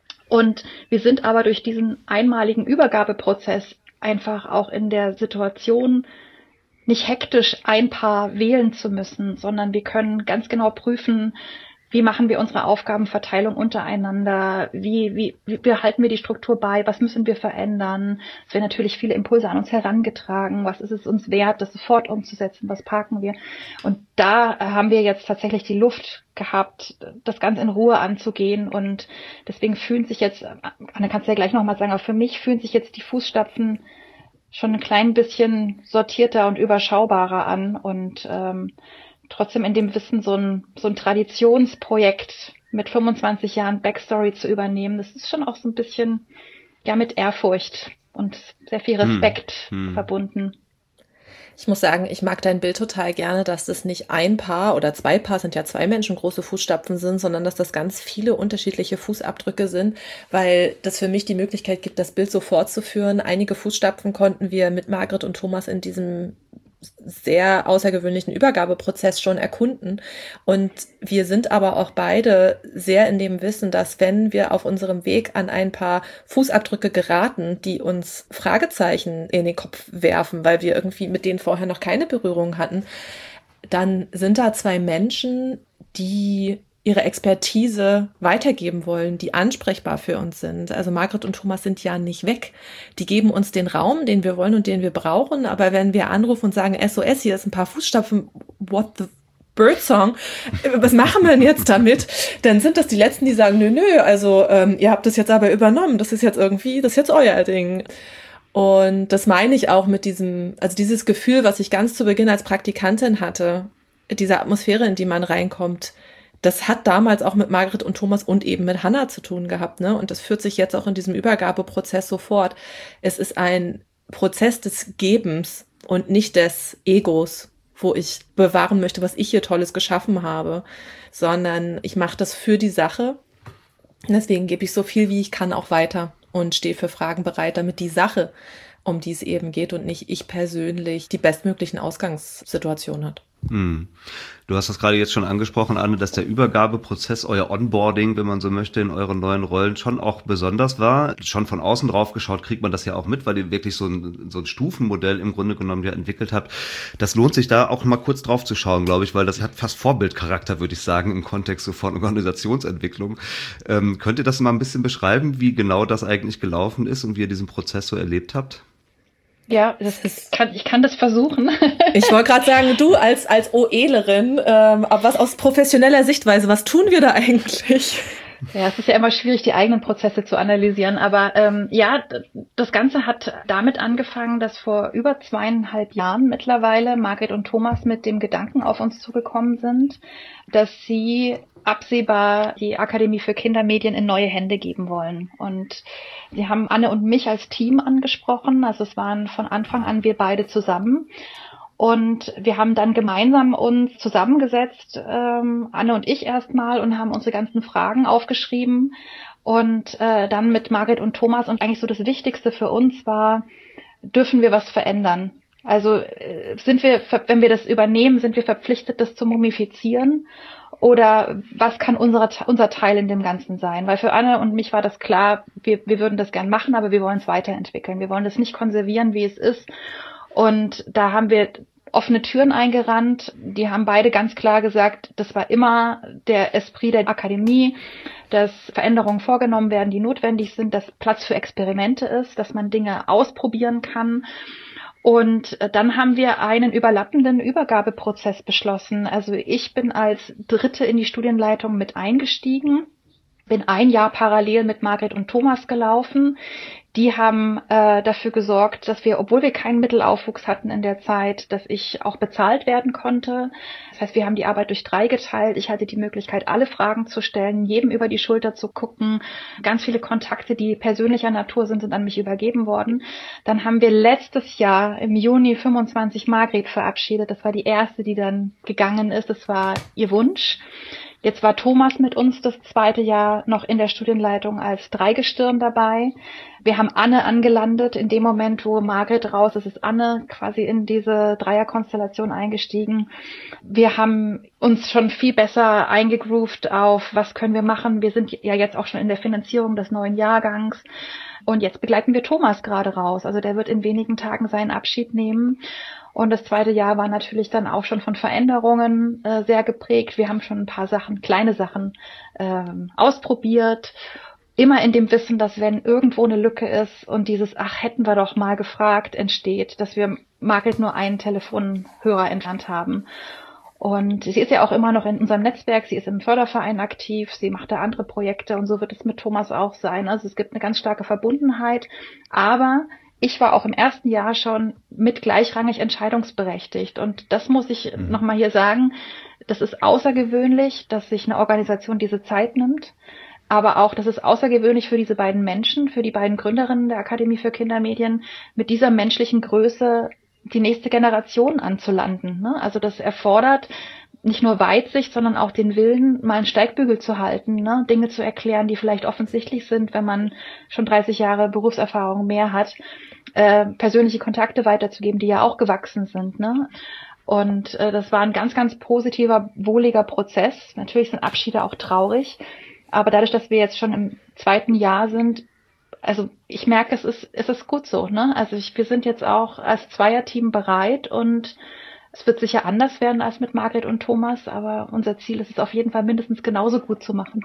Und wir sind aber durch diesen einmaligen Übergabeprozess einfach auch in der Situation, nicht hektisch ein Paar wählen zu müssen, sondern wir können ganz genau prüfen, wie machen wir unsere Aufgabenverteilung untereinander, wie halten wir die Struktur bei, was müssen wir verändern. Es werden natürlich viele Impulse an uns herangetragen, was ist es uns wert, das sofort umzusetzen, was parken wir. Und da haben wir jetzt tatsächlich die Luft gehabt, das ganz in Ruhe anzugehen. Und deswegen fühlen sich jetzt, Anne, kannst du ja gleich nochmal sagen, aber für mich fühlen sich jetzt die Fußstapfen schon ein klein bisschen sortierter und überschaubarer an und trotzdem in dem Wissen so ein Traditionsprojekt mit 25 Jahren Backstory zu übernehmen, das ist schon auch so ein bisschen ja mit Ehrfurcht und sehr viel Respekt verbunden. Ich muss sagen, ich mag dein Bild total gerne, dass das nicht ein Paar oder zwei Paar, sind ja zwei Menschen, große Fußstapfen sind, sondern dass das ganz viele unterschiedliche Fußabdrücke sind, weil das für mich die Möglichkeit gibt, das Bild so fortzuführen. Einige Fußstapfen konnten wir mit Margret und Thomas in diesem sehr außergewöhnlichen Übergabeprozess schon erkunden. Und wir sind aber auch beide sehr in dem Wissen, dass wenn wir auf unserem Weg an ein paar Fußabdrücke geraten, die uns Fragezeichen in den Kopf werfen, weil wir irgendwie mit denen vorher noch keine Berührung hatten, dann sind da zwei Menschen, die ihre Expertise weitergeben wollen, die ansprechbar für uns sind. Also Margret und Thomas sind ja nicht weg. Die geben uns den Raum, den wir wollen und den wir brauchen. Aber wenn wir anrufen und sagen, SOS, hier ist ein paar Fußstapfen, what the Birdsong, was machen wir denn jetzt damit? Dann sind das die Letzten, die sagen, nö, also ihr habt das jetzt aber übernommen, das ist jetzt euer Ding. Und das meine ich auch mit dieses Gefühl, was ich ganz zu Beginn als Praktikantin hatte, diese Atmosphäre, in die man reinkommt, das hat damals auch mit Margret und Thomas und eben mit Hannah zu tun gehabt, ne? Und das führt sich jetzt auch in diesem Übergabeprozess so fort. Es ist ein Prozess des Gebens und nicht des Egos, wo ich bewahren möchte, was ich hier Tolles geschaffen habe, sondern ich mache das für die Sache. Und deswegen gebe ich so viel, wie ich kann, auch weiter und stehe für Fragen bereit, damit die Sache, um die es eben geht und nicht ich persönlich, die bestmöglichen Ausgangssituationen hat. Du hast das gerade jetzt schon angesprochen, Anne, dass der Übergabeprozess, euer Onboarding, wenn man so möchte, in euren neuen Rollen schon auch besonders war. Schon von außen drauf geschaut, kriegt man das ja auch mit, weil ihr wirklich so ein Stufenmodell im Grunde genommen ja entwickelt habt. Das lohnt sich da auch mal kurz drauf zu schauen, glaube ich, weil das hat fast Vorbildcharakter, würde ich sagen, im Kontext so von Organisationsentwicklung. Könnt ihr das mal ein bisschen beschreiben, wie genau das eigentlich gelaufen ist und wie ihr diesen Prozess so erlebt habt? Ja, ich kann das versuchen. Ich wollte gerade sagen, du als OElerin, was aus professioneller Sichtweise, was tun wir da eigentlich? Ja, es ist ja immer schwierig, die eigenen Prozesse zu analysieren, aber das Ganze hat damit angefangen, dass vor über 2,5 Jahren mittlerweile Margret und Thomas mit dem Gedanken auf uns zugekommen sind, dass sie absehbar die Akademie für Kindermedien in neue Hände geben wollen. Und sie haben Anne und mich als Team angesprochen, also es waren von Anfang an wir beide zusammen. Und wir haben dann gemeinsam uns zusammengesetzt, Anne und ich erstmal, und haben unsere ganzen Fragen aufgeschrieben. Und dann mit Margret und Thomas, und eigentlich so das Wichtigste für uns war, dürfen wir was verändern? Also wenn wir das übernehmen, sind wir verpflichtet, das zu mumifizieren? Oder was kann unser Teil in dem Ganzen sein? Weil für Anne und mich war das klar, wir würden das gern machen, aber wir wollen es weiterentwickeln. Wir wollen das nicht konservieren, wie es ist. Und da haben wir offene Türen eingerannt. Die haben beide ganz klar gesagt, das war immer der Esprit der Akademie, dass Veränderungen vorgenommen werden, die notwendig sind, dass Platz für Experimente ist, dass man Dinge ausprobieren kann. Und dann haben wir einen überlappenden Übergabeprozess beschlossen. Also ich bin als Dritte in die Studienleitung mit eingestiegen, bin ein Jahr parallel mit Margret und Thomas gelaufen. Die haben dafür gesorgt, dass wir, obwohl wir keinen Mittelaufwuchs hatten in der Zeit, dass ich auch bezahlt werden konnte. Das heißt, wir haben die Arbeit durch 3 geteilt. Ich hatte die Möglichkeit, alle Fragen zu stellen, jedem über die Schulter zu gucken. Ganz viele Kontakte, die persönlicher Natur sind an mich übergeben worden. Dann haben wir letztes Jahr im Juni 25 Margret verabschiedet. Das war die erste, die dann gegangen ist. Das war ihr Wunsch. Jetzt war Thomas mit uns das 2. Jahr noch in der Studienleitung als Dreigestirn dabei. Wir haben Anne angelandet. In dem Moment, wo Margret raus ist, ist Anne quasi in diese Dreierkonstellation eingestiegen. Wir haben uns schon viel besser eingegroovt auf, was können wir machen. Wir sind ja jetzt auch schon in der Finanzierung des neuen Jahrgangs. Und jetzt begleiten wir Thomas gerade raus. Also der wird in wenigen Tagen seinen Abschied nehmen. Und das 2. Jahr war natürlich dann auch schon von Veränderungen sehr geprägt. Wir haben schon ein paar Sachen, kleine Sachen ausprobiert. Immer in dem Wissen, dass wenn irgendwo eine Lücke ist und dieses, ach, hätten wir doch mal gefragt, entsteht, dass wir Margret nur einen Telefonhörer entfernt haben. Und sie ist ja auch immer noch in unserem Netzwerk, sie ist im Förderverein aktiv, sie macht da andere Projekte und so wird es mit Thomas auch sein. Also es gibt eine ganz starke Verbundenheit, aber ich war auch im 1. Jahr schon mit gleichrangig entscheidungsberechtigt. Und das muss ich nochmal hier sagen, das ist außergewöhnlich, dass sich eine Organisation diese Zeit nimmt. Aber auch, das ist außergewöhnlich für diese beiden Menschen, für die beiden Gründerinnen der Akademie für Kindermedien, mit dieser menschlichen Größe die nächste Generation anzulanden. Ne? Also das erfordert nicht nur Weitsicht, sondern auch den Willen, mal einen Steigbügel zu halten, ne? Dinge zu erklären, die vielleicht offensichtlich sind, wenn man schon 30 Jahre Berufserfahrung mehr hat, persönliche Kontakte weiterzugeben, die ja auch gewachsen sind. Ne? Und das war ein ganz, ganz positiver, wohliger Prozess. Natürlich sind Abschiede auch traurig, aber dadurch, dass wir jetzt schon im 2. Jahr sind, also ich merke, es ist gut so. Ne? Also wir sind jetzt auch als Zweierteam bereit und es wird sicher anders werden als mit Margret und Thomas, aber unser Ziel ist es auf jeden Fall mindestens genauso gut zu machen.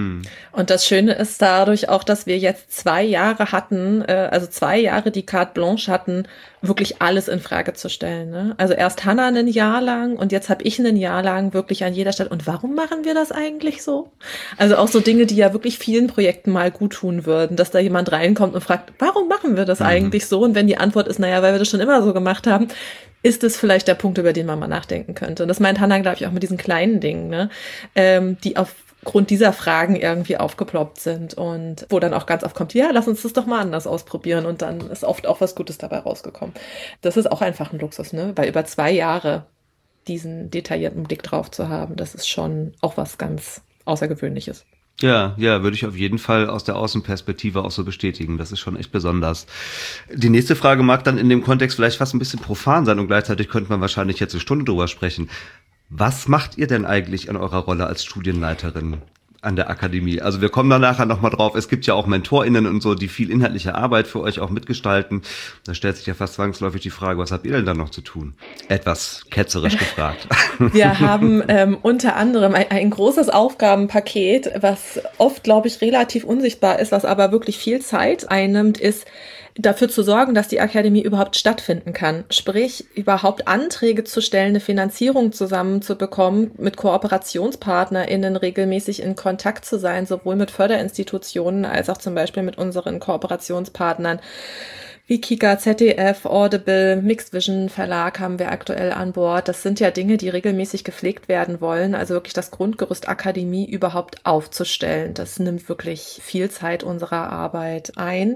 Und das Schöne ist dadurch auch, dass wir jetzt 2 Jahre hatten, also 2 Jahre die Carte Blanche hatten, wirklich alles in Frage zu stellen. Ne? Also erst Hannah ein Jahr lang und jetzt habe ich ein Jahr lang wirklich an jeder Stelle. Und warum machen wir das eigentlich so? Also auch so Dinge, die ja wirklich vielen Projekten mal gut tun würden, dass da jemand reinkommt und fragt, warum machen wir das eigentlich so? Und wenn die Antwort ist, naja, weil wir das schon immer so gemacht haben, ist es vielleicht der Punkt, über den man mal nachdenken könnte. Und das meint Hannah, glaube ich, auch mit diesen kleinen Dingen, ne? Die aufgrund dieser Fragen irgendwie aufgeploppt sind und wo dann auch ganz oft kommt, ja, lass uns das doch mal anders ausprobieren. Und dann ist oft auch was Gutes dabei rausgekommen. Das ist auch einfach ein Luxus, ne? Weil über 2 Jahre diesen detaillierten Blick drauf zu haben, das ist schon auch was ganz Außergewöhnliches. Ja, würde ich auf jeden Fall aus der Außenperspektive auch so bestätigen. Das ist schon echt besonders. Die nächste Frage mag dann in dem Kontext vielleicht fast ein bisschen profan sein und gleichzeitig könnte man wahrscheinlich jetzt eine Stunde drüber sprechen. Was macht ihr denn eigentlich an eurer Rolle als Studienleiterin an der Akademie? Also wir kommen da nachher nochmal drauf. Es gibt ja auch MentorInnen und so, die viel inhaltliche Arbeit für euch auch mitgestalten. Da stellt sich ja fast zwangsläufig die Frage, was habt ihr denn da noch zu tun? Etwas ketzerisch gefragt. Wir haben unter anderem ein großes Aufgabenpaket, was oft, glaube ich, relativ unsichtbar ist, was aber wirklich viel Zeit einnimmt, ist dafür zu sorgen, dass die Akademie überhaupt stattfinden kann. Sprich, überhaupt Anträge zu stellen, eine Finanzierung zusammenzubekommen, mit KooperationspartnerInnen regelmäßig in Kontakt zu sein, sowohl mit Förderinstitutionen als auch zum Beispiel mit unseren Kooperationspartnern wie Kika, ZDF, Audible, Mixed Vision Verlag haben wir aktuell an Bord. Das sind ja Dinge, die regelmäßig gepflegt werden wollen. Also wirklich das Grundgerüst Akademie überhaupt aufzustellen. Das nimmt wirklich viel Zeit unserer Arbeit ein.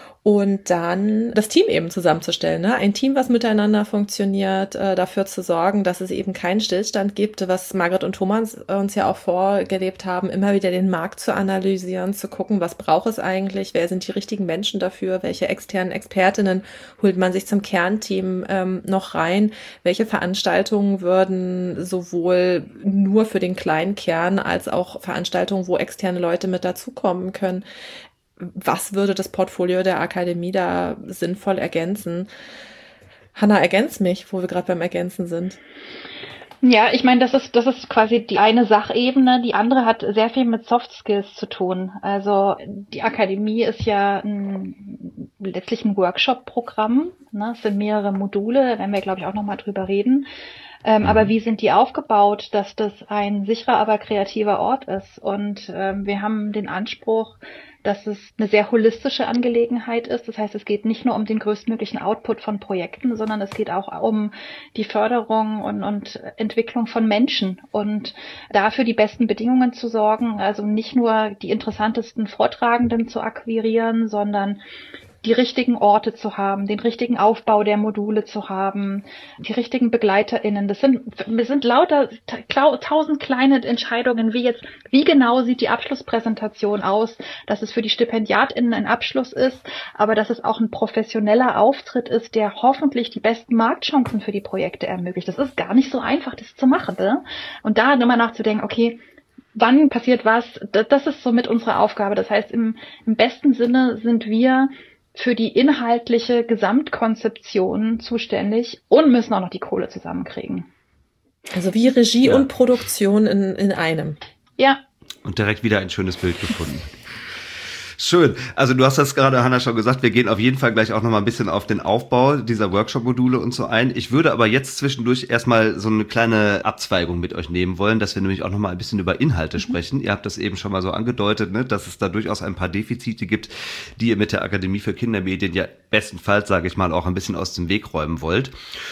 Und dann das Team eben zusammenzustellen, ne? Ein Team, was miteinander funktioniert, dafür zu sorgen, dass es eben keinen Stillstand gibt, was Margret und Thomas uns ja auch vorgelebt haben, immer wieder den Markt zu analysieren, zu gucken, was braucht es eigentlich, wer sind die richtigen Menschen dafür, welche externen Expertinnen holt man sich zum Kernteam noch rein, welche Veranstaltungen würden sowohl nur für den kleinen Kern als auch Veranstaltungen, wo externe Leute mit dazukommen können. Was würde das Portfolio der Akademie da sinnvoll ergänzen? Hanna, ergänz mich, wo wir gerade beim Ergänzen sind. Ja, ich meine, das ist quasi die eine Sachebene. Die andere hat sehr viel mit Soft Skills zu tun. Also die Akademie ist ja letztlich ein Workshop-Programm. Ne? Es sind mehrere Module, da werden wir, glaube ich, auch nochmal drüber reden. Aber wie sind die aufgebaut, dass das ein sicherer, aber kreativer Ort ist? Und wir haben den Anspruch, dass es eine sehr holistische Angelegenheit ist. Das heißt, es geht nicht nur um den größtmöglichen Output von Projekten, sondern es geht auch um die Förderung und Entwicklung von Menschen und dafür die besten Bedingungen zu sorgen. Also nicht nur die interessantesten Vortragenden zu akquirieren, sondern die richtigen Orte zu haben, den richtigen Aufbau der Module zu haben, die richtigen BegleiterInnen. Das sind lauter 1000 kleine Entscheidungen, wie genau sieht die Abschlusspräsentation aus, dass es für die StipendiatInnen ein Abschluss ist, aber dass es auch ein professioneller Auftritt ist, der hoffentlich die besten Marktchancen für die Projekte ermöglicht. Das ist gar nicht so einfach, das zu machen, ne? Und da immer nachzudenken, okay, wann passiert was? Das ist somit unsere Aufgabe. Das heißt, im besten Sinne sind wir für die inhaltliche Gesamtkonzeption zuständig und müssen auch noch die Kohle zusammenkriegen. Also wie Regie und Produktion in einem. Ja. Und direkt wieder ein schönes Bild gefunden. Schön. Also du hast das gerade, Hanna, schon gesagt, wir gehen auf jeden Fall gleich auch noch mal ein bisschen auf den Aufbau dieser Workshop-Module und so ein. Ich würde aber jetzt zwischendurch erstmal so eine kleine Abzweigung mit euch nehmen wollen, dass wir nämlich auch noch mal ein bisschen über Inhalte sprechen. Ihr habt das eben schon mal so angedeutet, ne, dass es da durchaus ein paar Defizite gibt, die ihr mit der Akademie für Kindermedien ja bestenfalls, sage ich mal, auch ein bisschen aus dem Weg räumen wollt.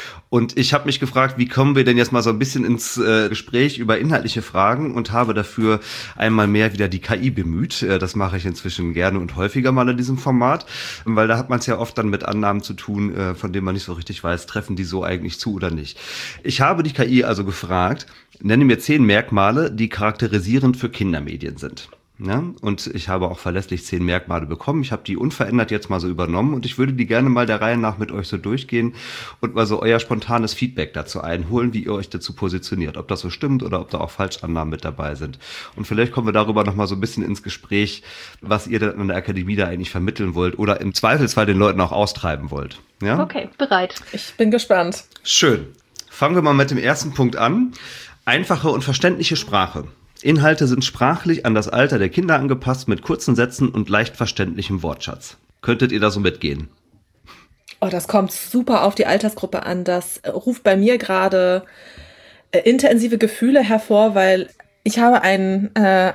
Und ich habe mich gefragt, wie kommen wir denn jetzt mal so ein bisschen ins Gespräch über inhaltliche Fragen und habe dafür einmal mehr wieder die KI bemüht. Das mache ich inzwischen gerne und häufiger mal in diesem Format, weil da hat man es ja oft dann mit Annahmen zu tun, von denen man nicht so richtig weiß, treffen die so eigentlich zu oder nicht. Ich habe die KI also gefragt, nenne mir 10 Merkmale, die charakterisierend für Kindermedien sind. Ja, und ich habe auch verlässlich 10 Merkmale bekommen. Ich habe die unverändert jetzt mal so übernommen und ich würde die gerne mal der Reihe nach mit euch so durchgehen und mal so euer spontanes Feedback dazu einholen, wie ihr euch dazu positioniert, ob das so stimmt oder ob da auch Falschannahmen mit dabei sind. Und vielleicht kommen wir darüber noch mal so ein bisschen ins Gespräch, was ihr denn an der Akademie da eigentlich vermitteln wollt oder im Zweifelsfall den Leuten auch austreiben wollt. Ja? Okay, bereit. Ich bin gespannt. Schön. Fangen wir mal mit dem ersten Punkt an. Einfache und verständliche Sprache. Inhalte sind sprachlich an das Alter der Kinder angepasst mit kurzen Sätzen und leicht verständlichem Wortschatz. Könntet ihr da so mitgehen? Oh, das kommt super auf die Altersgruppe an. Das ruft bei mir gerade intensive Gefühle hervor, weil ich habe ein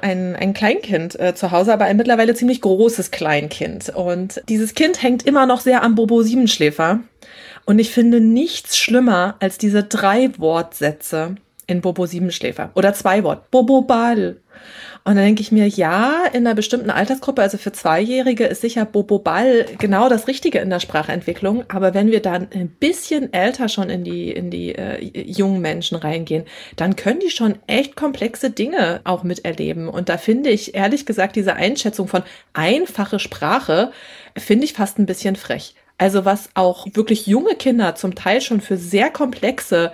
Kleinkind zu Hause, aber ein mittlerweile ziemlich großes Kleinkind. Und dieses Kind hängt immer noch sehr am Bobo Siebenschläfer. Und ich finde nichts schlimmer als diese 3 Wortsätze in Bobo Siebenschläfer. Oder 2 Wort. Bobo Ball. Und dann denke ich mir, ja, in einer bestimmten Altersgruppe, also für 2-Jährige ist sicher Bobo Ball genau das Richtige in der Sprachentwicklung. Aber wenn wir dann ein bisschen älter schon in die jungen Menschen reingehen, dann können die schon echt komplexe Dinge auch miterleben. Und da finde ich, ehrlich gesagt, diese Einschätzung von einfache Sprache, finde ich fast ein bisschen frech. Also was auch wirklich junge Kinder zum Teil schon für sehr komplexe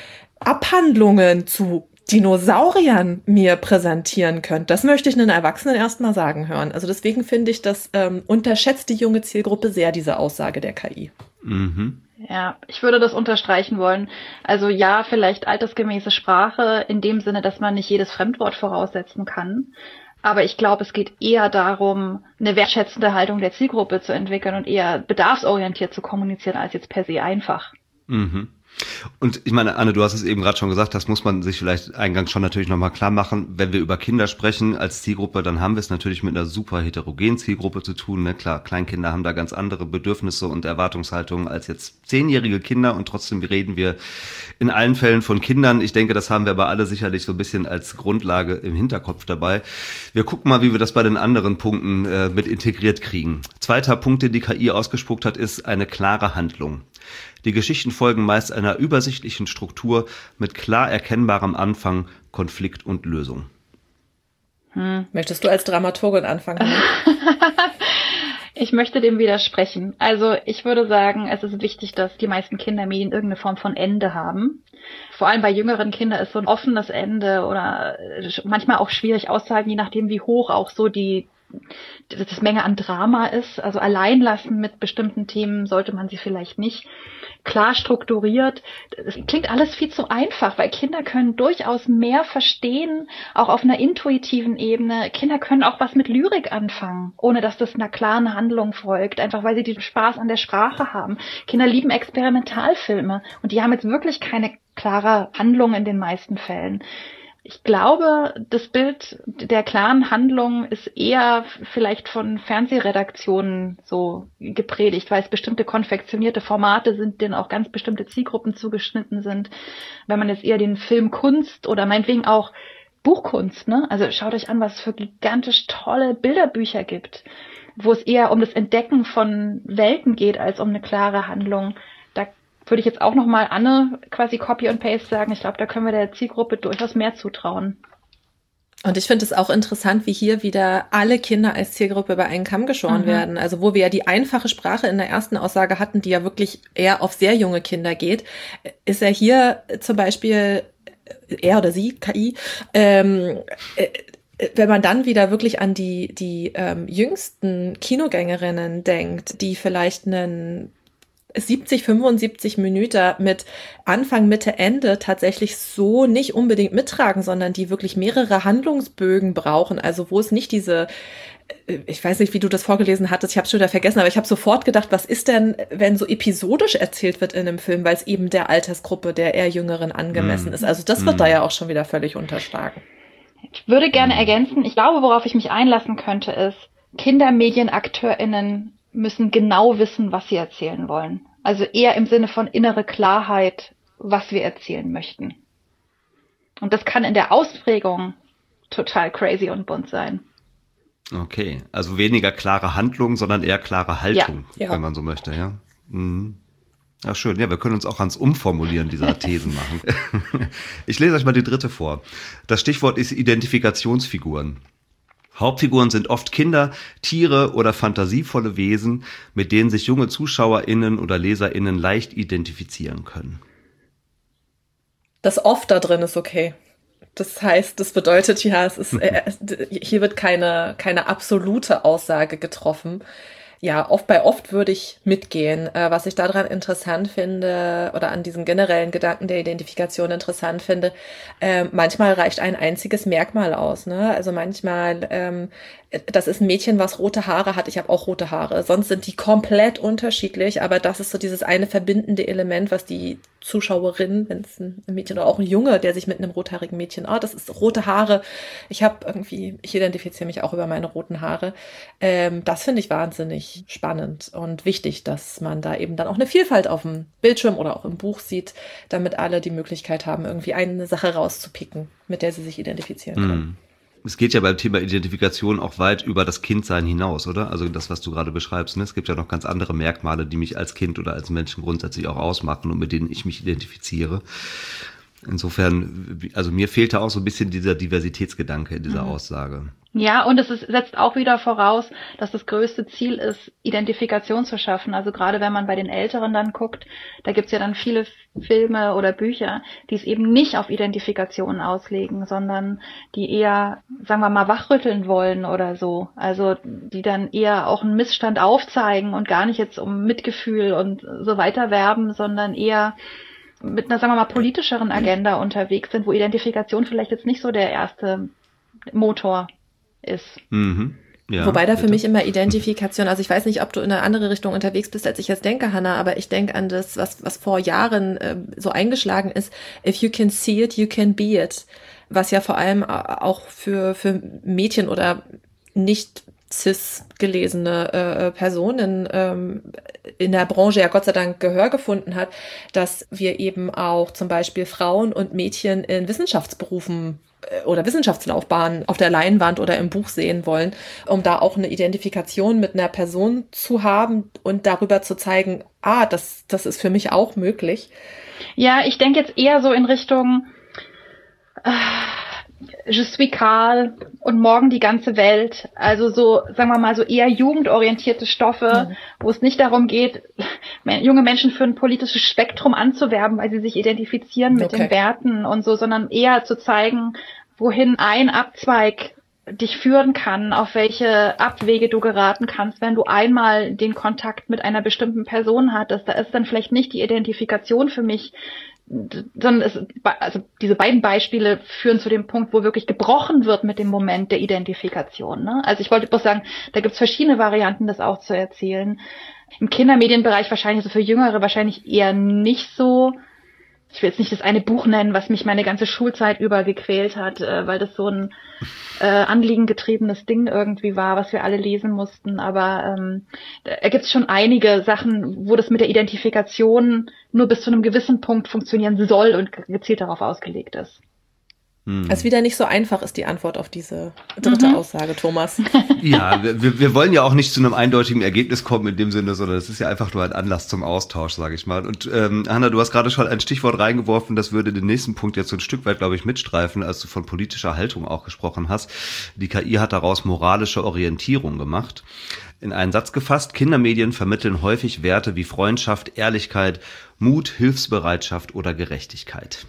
Abhandlungen zu Dinosauriern mir präsentieren könnt, das möchte ich einen Erwachsenen erstmal sagen hören. Also deswegen finde ich, das unterschätzt die junge Zielgruppe sehr, diese Aussage der KI. Mhm. Ja, ich würde das unterstreichen wollen. Also ja, vielleicht altersgemäße Sprache in dem Sinne, dass man nicht jedes Fremdwort voraussetzen kann. Aber ich glaube, es geht eher darum, eine wertschätzende Haltung der Zielgruppe zu entwickeln und eher bedarfsorientiert zu kommunizieren, als jetzt per se einfach. Mhm. Und ich meine, Anne, du hast es eben gerade schon gesagt, das muss man sich vielleicht eingangs schon natürlich nochmal klar machen. Wenn wir über Kinder sprechen als Zielgruppe, dann haben wir es natürlich mit einer super heterogenen Zielgruppe zu tun. Ne? Klar, Kleinkinder haben da ganz andere Bedürfnisse und Erwartungshaltungen als jetzt 10-jährige Kinder und trotzdem reden wir in allen Fällen von Kindern. Ich denke, das haben wir aber alle sicherlich so ein bisschen als Grundlage im Hinterkopf dabei. Wir gucken mal, wie wir das bei den anderen Punkten mit integriert kriegen. 2. Punkt, den die KI ausgespuckt hat, ist eine klare Handlung. Die Geschichten folgen meist einer übersichtlichen Struktur mit klar erkennbarem Anfang, Konflikt und Lösung. Möchtest du als Dramaturgin anfangen? Ich möchte dem widersprechen. Also ich würde sagen, es ist wichtig, dass die meisten Kindermedien irgendeine Form von Ende haben. Vor allem bei jüngeren Kindern ist so ein offenes Ende oder manchmal auch schwierig auszuhalten, je nachdem wie hoch auch so die das Menge an Drama ist. Also allein lassen mit bestimmten Themen sollte man sie vielleicht nicht. Klar strukturiert. Es klingt alles viel zu einfach, weil Kinder können durchaus mehr verstehen, auch auf einer intuitiven Ebene. Kinder können auch was mit Lyrik anfangen, ohne dass das einer klaren Handlung folgt, einfach weil sie den Spaß an der Sprache haben. Kinder lieben Experimentalfilme und die haben jetzt wirklich keine klare Handlung in den meisten Fällen. Ich glaube, das Bild der klaren Handlung ist eher vielleicht von Fernsehredaktionen so gepredigt, weil es bestimmte konfektionierte Formate sind, denen auch ganz bestimmte Zielgruppen zugeschnitten sind. Wenn man jetzt eher den Film Kunst oder meinetwegen auch Buchkunst, ne? Also schaut euch an, was es für gigantisch tolle Bilderbücher gibt, wo es eher um das Entdecken von Welten geht, als um eine klare Handlung. Würde ich jetzt auch nochmal Anne quasi Copy und Paste sagen. Ich glaube, da können wir der Zielgruppe durchaus mehr zutrauen. Und ich finde es auch interessant, wie hier wieder alle Kinder als Zielgruppe über einen Kamm geschoren werden. Also wo wir ja die einfache Sprache in der ersten Aussage hatten, die ja wirklich eher auf sehr junge Kinder geht, ist ja hier zum Beispiel er oder sie, KI, wenn man dann wieder wirklich an die jüngsten Kinogängerinnen denkt, die vielleicht einen 70, 75 Minuten mit Anfang, Mitte, Ende tatsächlich so nicht unbedingt mittragen, sondern die wirklich mehrere Handlungsbögen brauchen. Also wo es nicht diese, ich weiß nicht, wie du das vorgelesen hattest, ich habe es schon wieder vergessen, aber ich habe sofort gedacht, was ist denn, wenn so episodisch erzählt wird in einem Film, weil es eben der Altersgruppe der eher Jüngeren angemessen ist. Also das wird da ja auch schon wieder völlig unterschlagen. Ich würde gerne ergänzen, ich glaube, worauf ich mich einlassen könnte, ist, KindermedienakteurInnen müssen genau wissen, was sie erzählen wollen. Also eher im Sinne von innere Klarheit, was wir erzählen möchten. Und das kann in der Ausprägung total crazy und bunt sein. Okay, also weniger klare Handlung, sondern eher klare Haltung, wenn man so möchte, ja. Mhm. Ja, schön. Ja, wir können uns auch ans Umformulieren dieser Thesen machen. Ich lese euch mal die dritte vor. Das Stichwort ist Identifikationsfiguren. Hauptfiguren sind oft Kinder, Tiere oder fantasievolle Wesen, mit denen sich junge ZuschauerInnen oder LeserInnen leicht identifizieren können. Das oft da drin ist okay. Das heißt, das bedeutet ja, es ist, hier wird keine absolute Aussage getroffen. Ja, oft würde ich mitgehen. Was ich daran interessant finde oder an diesem generellen Gedanken der Identifikation interessant finde, manchmal reicht ein einziges Merkmal aus. Ne? Also manchmal, das ist ein Mädchen, was rote Haare hat. Ich habe auch rote Haare. Sonst sind die komplett unterschiedlich, aber das ist so dieses eine verbindende Element, was die Zuschauerin, wenn es ein Mädchen oder auch ein Junge, der sich mit einem rothaarigen Mädchen, das ist rote Haare. Ich identifiziere mich auch über meine roten Haare. Das finde ich wahnsinnig spannend und wichtig, dass man da eben dann auch eine Vielfalt auf dem Bildschirm oder auch im Buch sieht, damit alle die Möglichkeit haben, irgendwie eine Sache rauszupicken, mit der sie sich identifizieren können. Es geht ja beim Thema Identifikation auch weit über das Kindsein hinaus, oder? Also das, was du gerade beschreibst, ne? Es gibt ja noch ganz andere Merkmale, die mich als Kind oder als Menschen grundsätzlich auch ausmachen und mit denen ich mich identifiziere. Insofern, also mir fehlte auch so ein bisschen dieser Diversitätsgedanke in dieser Aussage. Ja, und setzt auch wieder voraus, dass das größte Ziel ist, Identifikation zu schaffen. Also gerade wenn man bei den Älteren dann guckt, da gibt's ja dann viele Filme oder Bücher, die es eben nicht auf Identifikation auslegen, sondern die eher, sagen wir mal, wachrütteln wollen oder so. Also die dann eher auch einen Missstand aufzeigen und gar nicht jetzt um Mitgefühl und so weiter werben, sondern eher mit einer, sagen wir mal, politischeren Agenda unterwegs sind, wo Identifikation vielleicht jetzt nicht so der erste Motor ist. Ja, wobei da für mich immer Identifikation, also ich weiß nicht, ob du in eine andere Richtung unterwegs bist, als ich jetzt denke, Hannah, aber ich denke an das, was vor Jahren so eingeschlagen ist, if you can see it, you can be it, was ja vor allem auch für Mädchen oder nicht cis gelesene Personen in der Branche ja Gott sei Dank Gehör gefunden hat, dass wir eben auch zum Beispiel Frauen und Mädchen in Wissenschaftsberufen oder Wissenschaftslaufbahnen auf der Leinwand oder im Buch sehen wollen, um da auch eine Identifikation mit einer Person zu haben und darüber zu zeigen, das ist für mich auch möglich. Ja, ich denke jetzt eher so in Richtung Je suis Karl und morgen die ganze Welt. Also so, sagen wir mal, so eher jugendorientierte Stoffe, wo es nicht darum geht, junge Menschen für ein politisches Spektrum anzuwerben, weil sie sich identifizieren mit den Werten und so, sondern eher zu zeigen, wohin ein Abzweig dich führen kann, auf welche Abwege du geraten kannst, wenn du einmal den Kontakt mit einer bestimmten Person hattest. Da ist dann vielleicht nicht die Identifikation für mich, sondern diese beiden Beispiele führen zu dem Punkt, wo wirklich gebrochen wird mit dem Moment der Identifikation. Ne? Also ich wollte bloß sagen, da gibt es verschiedene Varianten, das auch zu erzählen. Im Kindermedienbereich wahrscheinlich, also für Jüngere wahrscheinlich eher nicht so. Ich will jetzt nicht das eine Buch nennen, was mich meine ganze Schulzeit über gequält hat, weil das so ein anliegengetriebenes Ding irgendwie war, was wir alle lesen mussten. Aber da gibt es schon einige Sachen, wo das mit der Identifikation nur bis zu einem gewissen Punkt funktionieren soll und gezielt darauf ausgelegt ist. Also wieder nicht so einfach ist die Antwort auf diese dritte Aussage, Thomas. Ja, wir wollen ja auch nicht zu einem eindeutigen Ergebnis kommen in dem Sinne, sondern es ist ja einfach nur ein Anlass zum Austausch, sage ich mal. Und Hanna, du hast gerade schon ein Stichwort reingeworfen, das würde den nächsten Punkt jetzt so ein Stück weit, glaube ich, mitstreifen, als du von politischer Haltung auch gesprochen hast. Die KI hat daraus moralische Orientierung gemacht. In einen Satz gefasst, Kindermedien vermitteln häufig Werte wie Freundschaft, Ehrlichkeit, Mut, Hilfsbereitschaft oder Gerechtigkeit.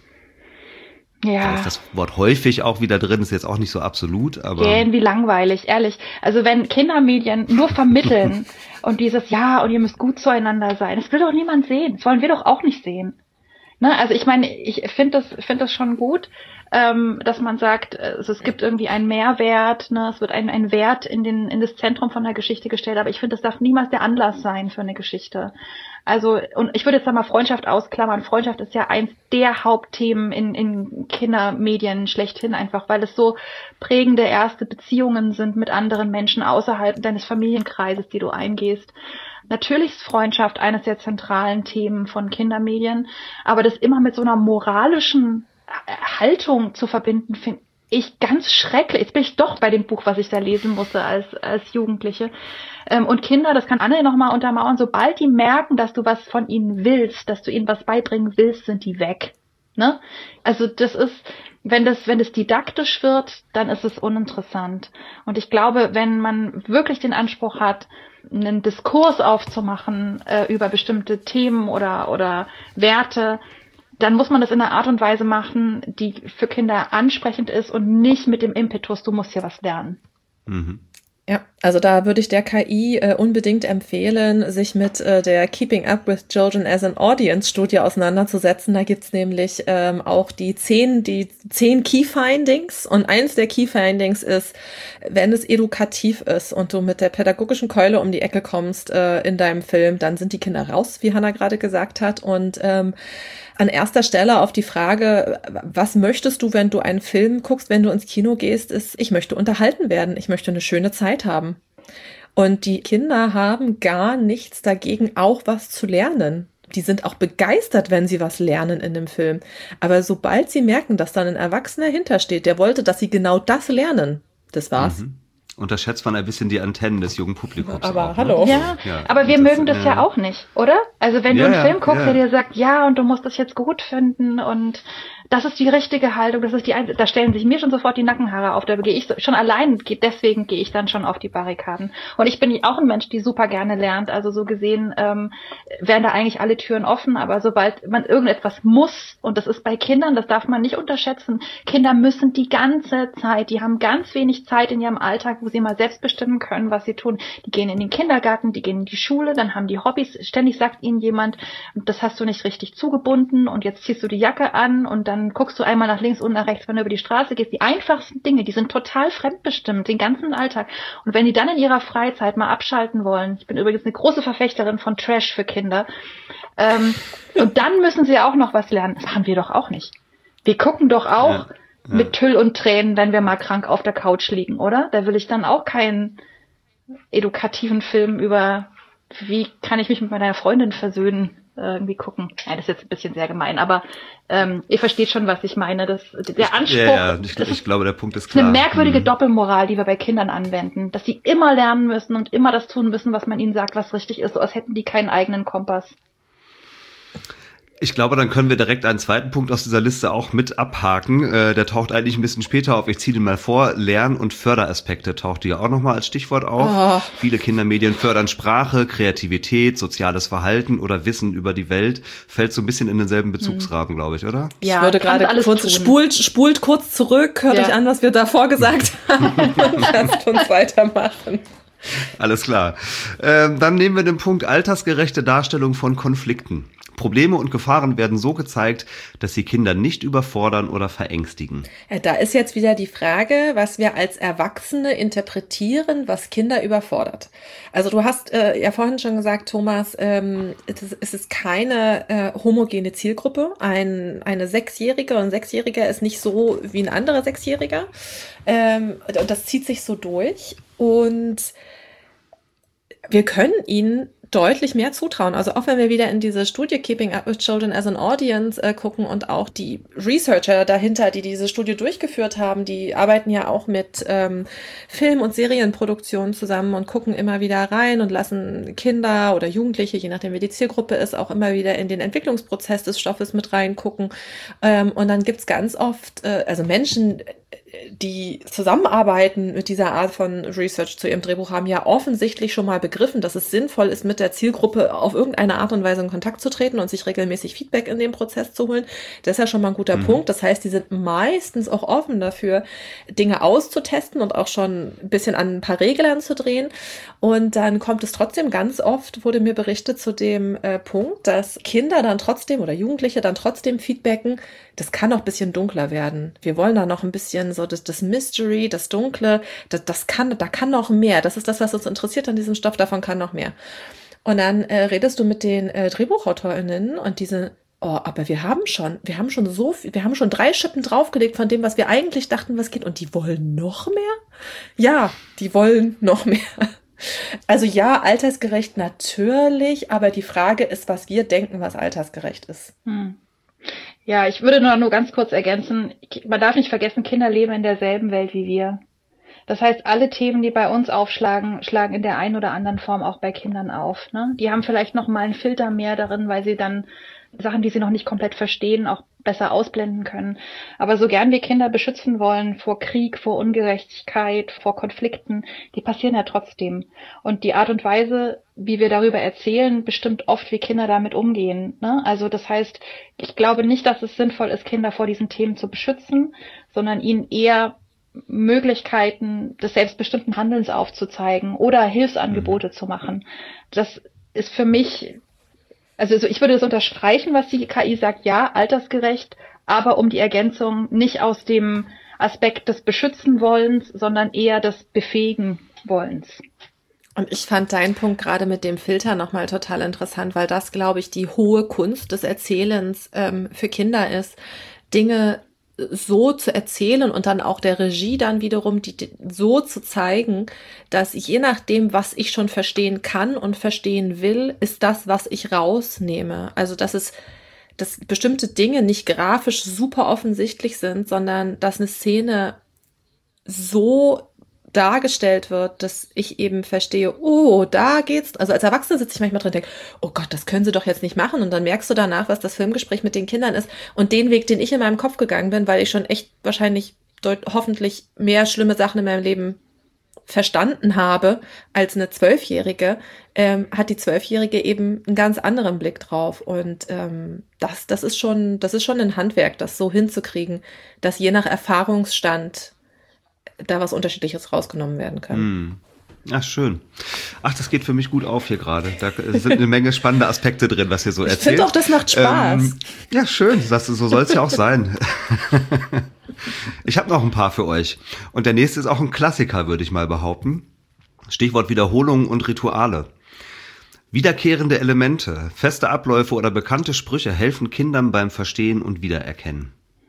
Ja. Da ist das Wort häufig auch wieder drin, ist jetzt auch nicht so absolut, aber... Wie langweilig, ehrlich. Also wenn Kindermedien nur vermitteln und dieses, ja, und ihr müsst gut zueinander sein, das will doch niemand sehen. Das wollen wir doch auch nicht sehen. Ne? Also ich meine, ich finde das schon gut, dass man sagt, also es gibt irgendwie einen Mehrwert, ne? Es wird ein Wert in das Zentrum von der Geschichte gestellt, aber ich finde, das darf niemals der Anlass sein für eine Geschichte. Also, und ich würde jetzt mal Freundschaft ausklammern. Freundschaft ist ja eins der Hauptthemen in Kindermedien schlechthin, einfach weil es so prägende erste Beziehungen sind mit anderen Menschen außerhalb deines Familienkreises, die du eingehst. Natürlich ist Freundschaft eines der zentralen Themen von Kindermedien, aber das immer mit so einer moralischen Haltung zu verbinden, finde ich ganz schrecklich. Jetzt bin ich doch bei dem Buch, was ich da lesen musste als Jugendliche. Und Kinder, das kann Anne nochmal untermauern, sobald die merken, dass du was von ihnen willst, dass du ihnen was beibringen willst, sind die weg. Ne? Also das ist, wenn das didaktisch wird, dann ist es uninteressant. Und ich glaube, wenn man wirklich den Anspruch hat, einen Diskurs aufzumachen über bestimmte Themen oder Werte, dann muss man das in einer Art und Weise machen, die für Kinder ansprechend ist und nicht mit dem Impetus, du musst hier was lernen. Mhm. Ja, also da würde ich der KI unbedingt empfehlen, sich mit der Keeping Up with Children as an Audience Studie auseinanderzusetzen. Da gibt's nämlich auch die 10 Key Findings, und eins der Key Findings ist, wenn es edukativ ist und du mit der pädagogischen Keule um die Ecke kommst in deinem Film, dann sind die Kinder raus, wie Hanna gerade gesagt hat. Und an erster Stelle auf die Frage, was möchtest du, wenn du einen Film guckst, wenn du ins Kino gehst, ist, ich möchte unterhalten werden, ich möchte eine schöne Zeit haben. Und die Kinder haben gar nichts dagegen, auch was zu lernen. Die sind auch begeistert, wenn sie was lernen in dem Film. Aber sobald sie merken, dass dann ein Erwachsener hintersteht, der wollte, dass sie genau das lernen, das war's. Mhm. Unterschätzt man ein bisschen die Antennen des jungen Publikums. Aber auch, hallo. Ne? Ja, aber wir mögen das ja auch nicht, oder? Also wenn du einen Film guckst, der dir sagt, ja, und du musst das jetzt gut finden und das ist die richtige Haltung, das ist da stellen sich mir schon sofort die Nackenhaare auf, da gehe ich schon allein, deswegen gehe ich dann schon auf die Barrikaden. Und ich bin auch ein Mensch, die super gerne lernt, also so gesehen wären da eigentlich alle Türen offen, aber sobald man irgendetwas muss, und das ist bei Kindern, das darf man nicht unterschätzen, Kinder müssen die ganze Zeit, die haben ganz wenig Zeit in ihrem Alltag, wo sie mal selbst bestimmen können, was sie tun. Die gehen in den Kindergarten, die gehen in die Schule, dann haben die Hobbys, ständig sagt ihnen jemand, das hast du nicht richtig zugebunden und jetzt ziehst du die Jacke an und dann guckst du einmal nach links und nach rechts, wenn du über die Straße gehst. Die einfachsten Dinge, die sind total fremdbestimmt, den ganzen Alltag. Und wenn die dann in ihrer Freizeit mal abschalten wollen, ich bin übrigens eine große Verfechterin von Trash für Kinder, und dann müssen sie auch noch was lernen. Das machen wir doch auch nicht. Wir gucken doch auch mit Tüll und Tränen, wenn wir mal krank auf der Couch liegen, oder? Da will ich dann auch keinen edukativen Film über, wie kann ich mich mit meiner Freundin versöhnen, irgendwie gucken. Ja, das ist jetzt ein bisschen sehr gemein, aber ihr versteht schon, was ich meine. Der Anspruch, ich glaube, der Punkt ist klar. Eine merkwürdige Doppelmoral, die wir bei Kindern anwenden, dass sie immer lernen müssen und immer das tun müssen, was man ihnen sagt, was richtig ist, so als hätten die keinen eigenen Kompass. Ich glaube, dann können wir direkt einen zweiten Punkt aus dieser Liste auch mit abhaken. Der taucht eigentlich ein bisschen später auf. Ich ziehe den mal vor. Lern- und Förderaspekte taucht hier auch nochmal als Stichwort auf. Oh. Viele Kindermedien fördern Sprache, Kreativität, soziales Verhalten oder Wissen über die Welt. Fällt so ein bisschen in denselben Bezugsrahmen, glaube ich, oder? Ja, ich würde gerade kurz, spult kurz zurück, hört euch an, was wir davor gesagt haben und lasst uns weitermachen. Alles klar. Dann nehmen wir den Punkt altersgerechte Darstellung von Konflikten. Probleme und Gefahren werden so gezeigt, dass sie Kinder nicht überfordern oder verängstigen. Ja, da ist jetzt wieder die Frage, was wir als Erwachsene interpretieren, was Kinder überfordert. Also du hast ja vorhin schon gesagt, Thomas, es ist keine homogene Zielgruppe. Eine Sechsjährige und ein Sechsjähriger ist nicht so wie ein anderer Sechsjähriger. Und das zieht sich so durch. Und wir können ihnen deutlich mehr zutrauen. Also auch wenn wir wieder in diese Studie Keeping Up with Children as an Audience gucken und auch die Researcher dahinter, die diese Studie durchgeführt haben, die arbeiten ja auch mit Film- und Serienproduktionen zusammen und gucken immer wieder rein und lassen Kinder oder Jugendliche, je nachdem wie die Zielgruppe ist, auch immer wieder in den Entwicklungsprozess des Stoffes mit reingucken. Und dann gibt's ganz oft also Menschen, die zusammenarbeiten mit dieser Art von Research zu ihrem Drehbuch, haben ja offensichtlich schon mal begriffen, dass es sinnvoll ist, mit der Zielgruppe auf irgendeine Art und Weise in Kontakt zu treten und sich regelmäßig Feedback in dem Prozess zu holen. Das ist ja schon mal ein guter Punkt. Das heißt, die sind meistens auch offen dafür, Dinge auszutesten und auch schon ein bisschen an ein paar Reglern zu drehen. Und dann kommt es trotzdem ganz oft, wurde mir berichtet, zu dem Punkt, dass Kinder dann trotzdem oder Jugendliche dann trotzdem feedbacken, das kann noch ein bisschen dunkler werden. Wir wollen da noch ein bisschen so das Mystery, das Dunkle, da kann noch mehr. Das ist das, was uns interessiert an diesem Stoff, davon kann noch mehr. Und dann redest du mit den DrehbuchautorInnen und diese, aber wir haben schon so viel, wir haben schon 3 Schippen draufgelegt von dem, was wir eigentlich dachten, was geht. Und die wollen noch mehr? Ja, die wollen noch mehr. Also ja, altersgerecht natürlich, aber die Frage ist, was wir denken, was altersgerecht ist. Ja, ich würde nur ganz kurz ergänzen, man darf nicht vergessen, Kinder leben in derselben Welt wie wir. Das heißt, alle Themen, die bei uns aufschlagen, schlagen in der einen oder anderen Form auch bei Kindern auf. Ne? Die haben vielleicht noch mal einen Filter mehr darin, weil sie dann Sachen, die sie noch nicht komplett verstehen, auch besser ausblenden können. Aber so gern wir Kinder beschützen wollen vor Krieg, vor Ungerechtigkeit, vor Konflikten, die passieren ja trotzdem. Und die Art und Weise, wie wir darüber erzählen, bestimmt oft, wie Kinder damit umgehen. Ne? Also das heißt, ich glaube nicht, dass es sinnvoll ist, Kinder vor diesen Themen zu beschützen, sondern ihnen eher Möglichkeiten des selbstbestimmten Handelns aufzuzeigen oder Hilfsangebote zu machen. Das ist für mich, also ich würde das unterstreichen, was die KI sagt, ja, altersgerecht, aber um die Ergänzung nicht aus dem Aspekt des Beschützen-Wollens, sondern eher des Befähigen-Wollens. Und ich fand deinen Punkt gerade mit dem Filter nochmal total interessant, weil das, glaube ich, die hohe Kunst des Erzählens für Kinder ist, Dinge so zu erzählen und dann auch der Regie dann wiederum die so zu zeigen, dass je nachdem, was ich schon verstehen kann und verstehen will, ist das, was ich rausnehme. Also dass bestimmte Dinge nicht grafisch super offensichtlich sind, sondern dass eine Szene so dargestellt wird, dass ich eben verstehe, oh, da geht's, also als Erwachsene sitze ich manchmal drin und denke, oh Gott, das können sie doch jetzt nicht machen und dann merkst du danach, was das Filmgespräch mit den Kindern ist und den Weg, den ich in meinem Kopf gegangen bin, weil ich schon echt wahrscheinlich hoffentlich mehr schlimme Sachen in meinem Leben verstanden habe als eine 12-Jährige, hat die 12-Jährige eben einen ganz anderen Blick drauf und das ist schon ein Handwerk, das so hinzukriegen, dass je nach Erfahrungsstand da was Unterschiedliches rausgenommen werden kann. Ach, schön. Ach, das geht für mich gut auf hier gerade. Da sind eine Menge spannende Aspekte drin, was ihr so erzählt. Ich finde auch, das macht Spaß. Ja, schön. So soll es ja auch sein. Ich habe noch ein paar für euch. Und der nächste ist auch ein Klassiker, würde ich mal behaupten. Stichwort Wiederholungen und Rituale. Wiederkehrende Elemente, feste Abläufe oder bekannte Sprüche helfen Kindern beim Verstehen und Wiedererkennen.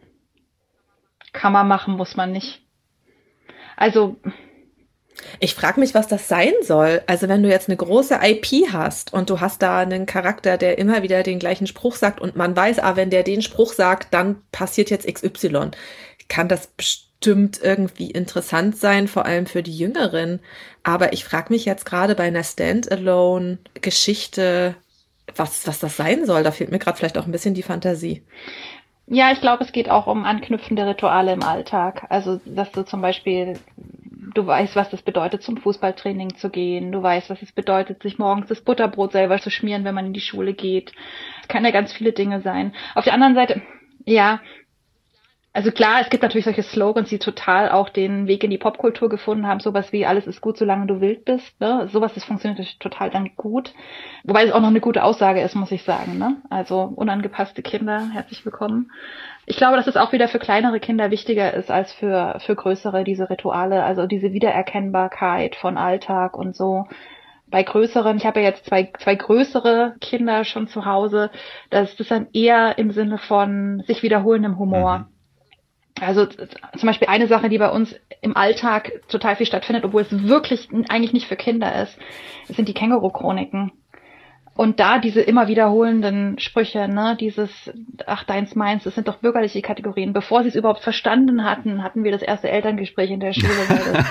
Kann man machen, muss man nicht. Also ich frage mich, was das sein soll. Also wenn du jetzt eine große IP hast und du hast da einen Charakter, der immer wieder den gleichen Spruch sagt und man weiß, wenn der den Spruch sagt, dann passiert jetzt XY. Kann das bestimmt irgendwie interessant sein, vor allem für die Jüngeren. Aber ich frage mich jetzt gerade bei einer Standalone-Geschichte, was das sein soll. Da fehlt mir gerade vielleicht auch ein bisschen die Fantasie. Ja, ich glaube, es geht auch um anknüpfende Rituale im Alltag. Also, dass du zum Beispiel, du weißt, was das bedeutet, zum Fußballtraining zu gehen. Du weißt, was es bedeutet, sich morgens das Butterbrot selber zu schmieren, wenn man in die Schule geht. Es kann ja ganz viele Dinge sein. Auf der anderen Seite, ja, also klar, es gibt natürlich solche Slogans, die total auch den Weg in die Popkultur gefunden haben. Sowas wie, alles ist gut, solange du wild bist. Ne? Sowas, das funktioniert natürlich total dann gut. Wobei es auch noch eine gute Aussage ist, muss ich sagen. Ne? Also unangepasste Kinder, herzlich willkommen. Ich glaube, dass es auch wieder für kleinere Kinder wichtiger ist als für größere, diese Rituale. Also diese Wiedererkennbarkeit von Alltag und so. Bei größeren, ich habe ja jetzt zwei größere Kinder schon zu Hause, das ist dann eher im Sinne von sich wiederholendem Humor. Mhm. Also zum Beispiel eine Sache, die bei uns im Alltag total viel stattfindet, obwohl es wirklich eigentlich nicht für Kinder ist, das sind die Känguru-Chroniken. Und da diese immer wiederholenden Sprüche, ne, dieses ach, deins, meins, das sind doch bürgerliche Kategorien. Bevor sie es überhaupt verstanden hatten wir das erste Elterngespräch in der Schule, weil das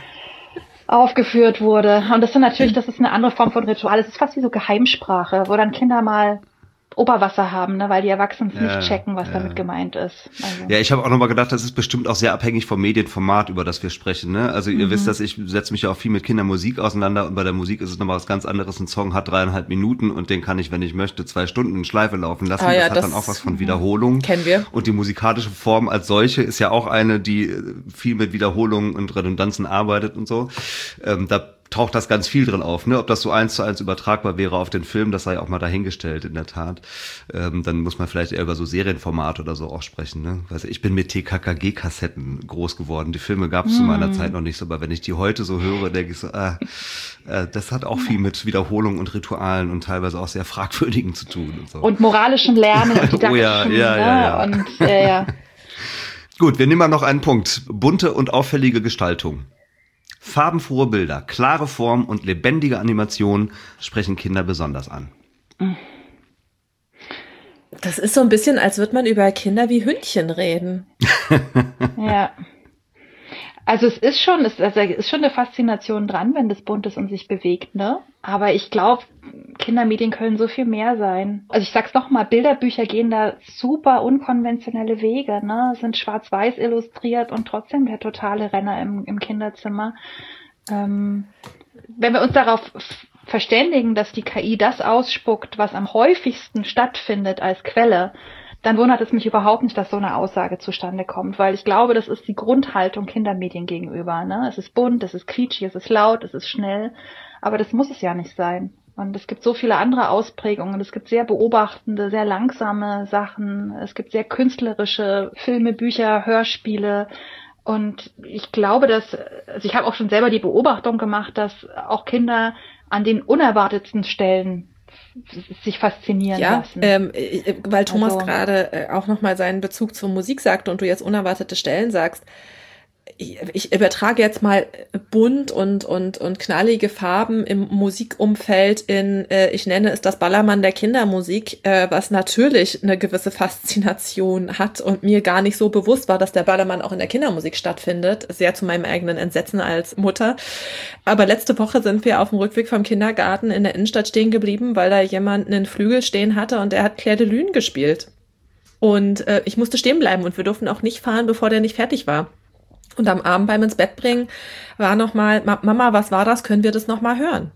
aufgeführt wurde. Und das ist eine andere Form von Ritual. Es ist fast wie so Geheimsprache, wo dann Kinder mal Oberwasser haben, ne, weil die Erwachsenen nicht checken, was damit gemeint ist. Also. Ja, ich habe auch nochmal gedacht, das ist bestimmt auch sehr abhängig vom Medienformat, über das wir sprechen. Ne? Also ihr wisst, dass ich setze mich ja auch viel mit Kindermusik auseinander und bei der Musik ist es nochmal was ganz anderes. Ein Song hat 3,5 Minuten und den kann ich, wenn ich möchte, 2 Stunden in Schleife laufen lassen. Das hat dann auch was von Wiederholung. Kennen wir. Und die musikalische Form als solche ist ja auch eine, die viel mit Wiederholungen und Redundanzen arbeitet und so. Da taucht das ganz viel drin auf, ne? Ob das so 1:1 übertragbar wäre auf den Film, das sei auch mal dahingestellt, in der Tat. Dann muss man vielleicht eher über so Serienformate oder so auch sprechen, ne? Also ich bin mit TKKG-Kassetten groß geworden. Die Filme gab es zu meiner Zeit noch nicht so, aber wenn ich die heute so höre, denke ich so, das hat auch viel mit Wiederholung und Ritualen und teilweise auch sehr fragwürdigen zu tun. Und so. Und moralischen Lernen und didaktischen. Oh ja. Und, ja. Gut, wir nehmen mal noch einen Punkt. Bunte und auffällige Gestaltung. Farbenfrohe Bilder, klare Form und lebendige Animationen sprechen Kinder besonders an. Das ist so ein bisschen, als würde man über Kinder wie Hündchen reden. Ja. Also es ist schon eine Faszination dran, wenn das bunt ist und sich bewegt, ne? Aber ich glaube, Kindermedien können so viel mehr sein. Also ich sag's nochmal, Bilderbücher gehen da super unkonventionelle Wege, ne? Sind schwarz-weiß illustriert und trotzdem der totale Renner im Kinderzimmer. Wenn wir uns darauf verständigen, dass die KI das ausspuckt, was am häufigsten stattfindet als Quelle, dann wundert es mich überhaupt nicht, dass so eine Aussage zustande kommt, weil ich glaube, das ist die Grundhaltung Kindermedien gegenüber. Ne? Es ist bunt, es ist quietschig, es ist laut, es ist schnell, aber das muss es ja nicht sein. Und es gibt so viele andere Ausprägungen. Es gibt sehr beobachtende, sehr langsame Sachen. Es gibt sehr künstlerische Filme, Bücher, Hörspiele. Und ich glaube, also ich habe auch schon selber die Beobachtung gemacht, dass auch Kinder an den unerwartetsten Stellen sich faszinieren lassen. Weil Thomas gerade auch nochmal seinen Bezug zur Musik sagte und du jetzt unerwartete Stellen sagst. Ich übertrage jetzt mal bunt und knallige Farben im Musikumfeld in, ich nenne es das Ballermann der Kindermusik, was natürlich eine gewisse Faszination hat und mir gar nicht so bewusst war, dass der Ballermann auch in der Kindermusik stattfindet. Sehr zu meinem eigenen Entsetzen als Mutter. Aber letzte Woche sind wir auf dem Rückweg vom Kindergarten in der Innenstadt stehen geblieben, weil da jemand einen Flügel stehen hatte und der hat Clair de Lune gespielt. Und ich musste stehen bleiben und wir durften auch nicht fahren, bevor der nicht fertig war. Und am Abend beim ins Bett bringen war nochmal, Mama, was war das? Können wir das nochmal hören?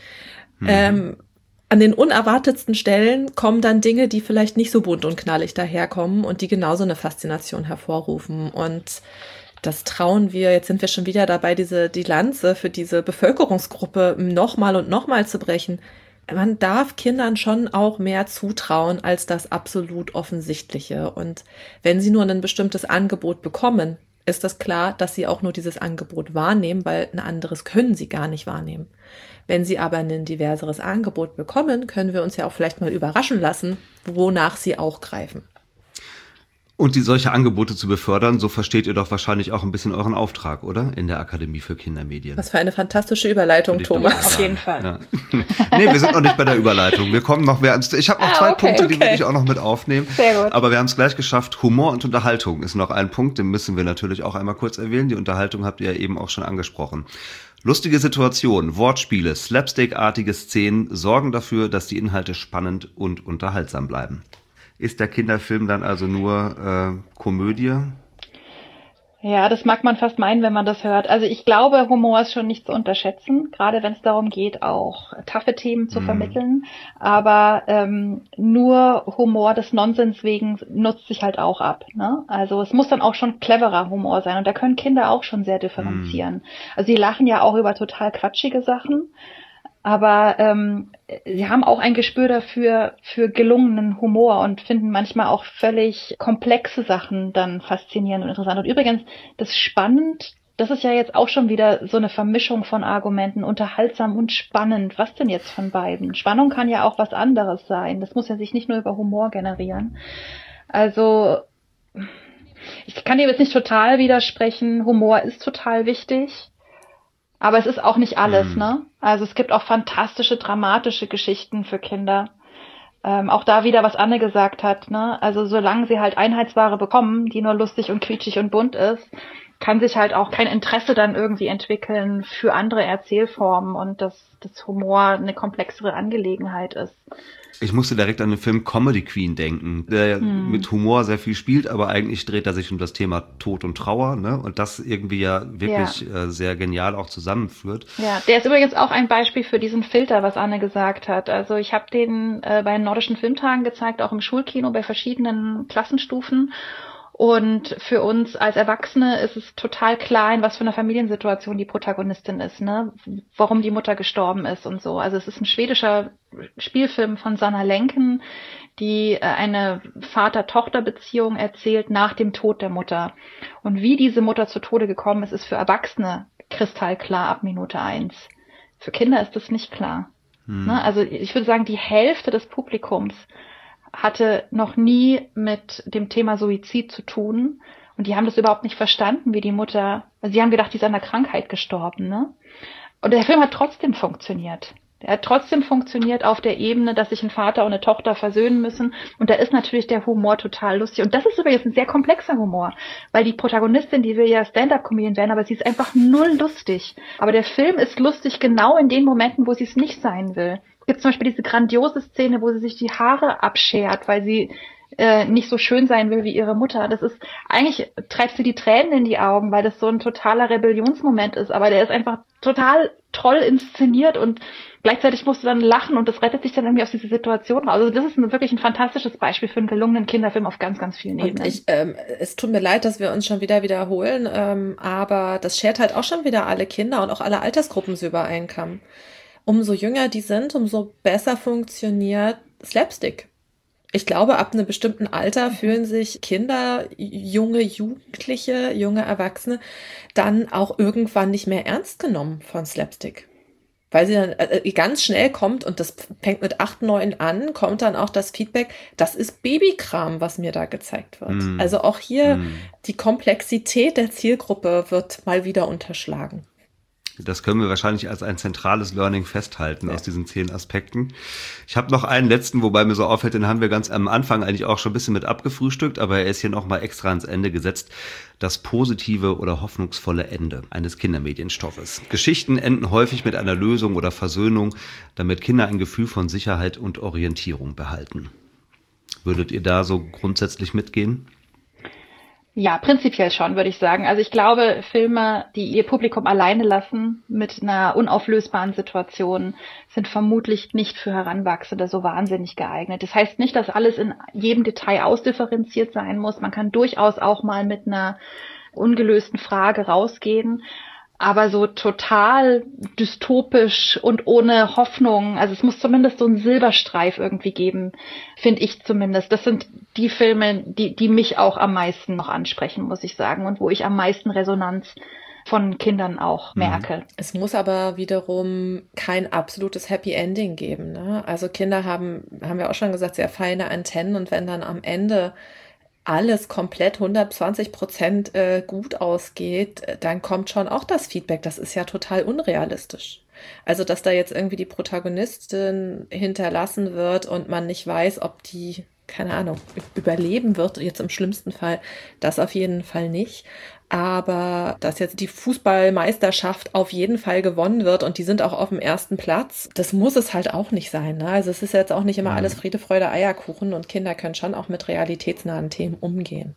An den unerwartetsten Stellen kommen dann Dinge, die vielleicht nicht so bunt und knallig daherkommen und die genauso eine Faszination hervorrufen. Und das trauen wir, jetzt sind wir schon wieder dabei, die Lanze für diese Bevölkerungsgruppe nochmal und nochmal zu brechen. Man darf Kindern schon auch mehr zutrauen als das absolut Offensichtliche. Und wenn sie nur ein bestimmtes Angebot bekommen, ist das klar, dass sie auch nur dieses Angebot wahrnehmen, weil ein anderes können sie gar nicht wahrnehmen. Wenn sie aber ein diverseres Angebot bekommen, können wir uns ja auch vielleicht mal überraschen lassen, wonach sie auch greifen. Und solche Angebote zu befördern, so versteht ihr doch wahrscheinlich auch ein bisschen euren Auftrag, oder? In der Akademie für Kindermedien. Was für eine fantastische Überleitung, Thomas. Auf jeden Fall. Ja. Nee, wir sind noch nicht bei der Überleitung. Wir kommen noch mehr ans... Ich habe noch zwei Punkte, die will ich auch noch mit aufnehmen. Sehr gut. Aber wir haben es gleich geschafft. Humor und Unterhaltung ist noch ein Punkt, den müssen wir natürlich auch einmal kurz erwähnen. Die Unterhaltung habt ihr ja eben auch schon angesprochen. Lustige Situationen, Wortspiele, slapstick-artige Szenen sorgen dafür, dass die Inhalte spannend und unterhaltsam bleiben. Ist der Kinderfilm dann also nur Komödie? Ja, das mag man fast meinen, wenn man das hört. Also ich glaube, Humor ist schon nicht zu unterschätzen, gerade wenn es darum geht, auch taffe Themen zu vermitteln. Aber nur Humor des Nonsens wegen nutzt sich halt auch ab. Ne? Also es muss dann auch schon cleverer Humor sein. Und da können Kinder auch schon sehr differenzieren. Also sie lachen ja auch über total quatschige Sachen. Aber sie haben auch ein Gespür dafür, für gelungenen Humor und finden manchmal auch völlig komplexe Sachen dann faszinierend und interessant. Und übrigens, das spannend, das ist ja jetzt auch schon wieder so eine Vermischung von Argumenten, unterhaltsam und spannend. Was denn jetzt von beiden? Spannung kann ja auch was anderes sein. Das muss ja sich nicht nur über Humor generieren. Also, ich kann dir jetzt nicht total widersprechen. Humor ist total wichtig. Aber es ist auch nicht alles, ne? Also es gibt auch fantastische, dramatische Geschichten für Kinder. Auch da wieder, was Anne gesagt hat, ne? Also solange sie halt Einheitsware bekommen, die nur lustig und quietschig und bunt ist, kann sich halt auch kein Interesse dann irgendwie entwickeln für andere Erzählformen und dass Humor eine komplexere Angelegenheit ist. Ich musste direkt an den Film Comedy Queen denken, der mit Humor sehr viel spielt, aber eigentlich dreht er sich um das Thema Tod und Trauer, ne? Und das irgendwie ja wirklich sehr genial auch zusammenführt. Ja, der ist übrigens auch ein Beispiel für diesen Filter, was Anne gesagt hat. Also ich habe den bei den Nordischen Filmtagen gezeigt, auch im Schulkino bei verschiedenen Klassenstufen. Und für uns als Erwachsene ist es total klar, in was für einer Familiensituation die Protagonistin ist, ne? Warum die Mutter gestorben ist und so. Also es ist ein schwedischer Spielfilm von Sanna Lenken, die eine Vater-Tochter-Beziehung erzählt nach dem Tod der Mutter. Und wie diese Mutter zu Tode gekommen ist, ist für Erwachsene kristallklar ab Minute 1. Für Kinder ist das nicht klar. Ne? Also ich würde sagen, die Hälfte des Publikums hatte noch nie mit dem Thema Suizid zu tun. Und die haben das überhaupt nicht verstanden, wie die Mutter, also sie haben gedacht, die ist an einer Krankheit gestorben, ne? Und der Film hat trotzdem funktioniert. Der hat trotzdem funktioniert auf der Ebene, dass sich ein Vater und eine Tochter versöhnen müssen. Und da ist natürlich der Humor total lustig. Und das ist übrigens ein sehr komplexer Humor. Weil die Protagonistin, die will ja Stand-up-Comedian werden, aber sie ist einfach null lustig. Aber der Film ist lustig genau in den Momenten, wo sie es nicht sein will. Es gibt zum Beispiel diese grandiose Szene, wo sie sich die Haare abschert, weil sie nicht so schön sein will wie ihre Mutter. Das ist, eigentlich treibt sie die Tränen in die Augen, weil das so ein totaler Rebellionsmoment ist, aber der ist einfach total toll inszeniert und gleichzeitig musst du dann lachen und das rettet dich dann irgendwie aus dieser Situation raus. Also das ist wirklich ein fantastisches Beispiel für einen gelungenen Kinderfilm auf ganz, ganz vielen Ebenen. Es tut mir leid, dass wir uns schon wieder wiederholen, aber das schert halt auch schon wieder alle Kinder und auch alle Altersgruppen so über einen Kamm. Umso jünger die sind, umso besser funktioniert Slapstick. Ich glaube, ab einem bestimmten Alter fühlen sich Kinder, junge Jugendliche, junge Erwachsene dann auch irgendwann nicht mehr ernst genommen von Slapstick. Weil sie dann ganz schnell kommt, und das fängt mit 8, 9 an, kommt dann auch das Feedback, das ist Babykram, was mir da gezeigt wird. Also auch hier die Komplexität der Zielgruppe wird mal wieder unterschlagen. Das können wir wahrscheinlich als ein zentrales Learning festhalten aus diesen 10 Aspekten. Ich habe noch einen letzten, wobei mir so auffällt, den haben wir ganz am Anfang eigentlich auch schon ein bisschen mit abgefrühstückt, aber er ist hier nochmal extra ans Ende gesetzt. Das positive oder hoffnungsvolle Ende eines Kindermedienstoffes. Geschichten enden häufig mit einer Lösung oder Versöhnung, damit Kinder ein Gefühl von Sicherheit und Orientierung behalten. Würdet ihr da so grundsätzlich mitgehen? Ja, prinzipiell schon, würde ich sagen. Also ich glaube, Filme, die ihr Publikum alleine lassen mit einer unauflösbaren Situation, sind vermutlich nicht für Heranwachsende so wahnsinnig geeignet. Das heißt nicht, dass alles in jedem Detail ausdifferenziert sein muss. Man kann durchaus auch mal mit einer ungelösten Frage rausgehen. Aber so total dystopisch und ohne Hoffnung, also es muss zumindest so einen Silberstreif irgendwie geben, finde ich zumindest. Das sind die Filme, die mich auch am meisten noch ansprechen, muss ich sagen, und wo ich am meisten Resonanz von Kindern auch merke. Es muss aber wiederum kein absolutes Happy Ending geben, ne? Also Kinder haben wir auch schon gesagt, sehr feine Antennen, und wenn dann am Ende alles komplett 120% gut ausgeht, dann kommt schon auch das Feedback. Das ist ja total unrealistisch. Also, dass da jetzt irgendwie die Protagonistin hinterlassen wird und man nicht weiß, ob die, keine Ahnung, überleben wird, jetzt im schlimmsten Fall, das auf jeden Fall nicht. Aber dass jetzt die Fußballmeisterschaft auf jeden Fall gewonnen wird und die sind auch auf dem ersten Platz, das muss es halt auch nicht sein, ne? Also es ist jetzt auch nicht immer alles Friede, Freude, Eierkuchen und Kinder können schon auch mit realitätsnahen Themen umgehen.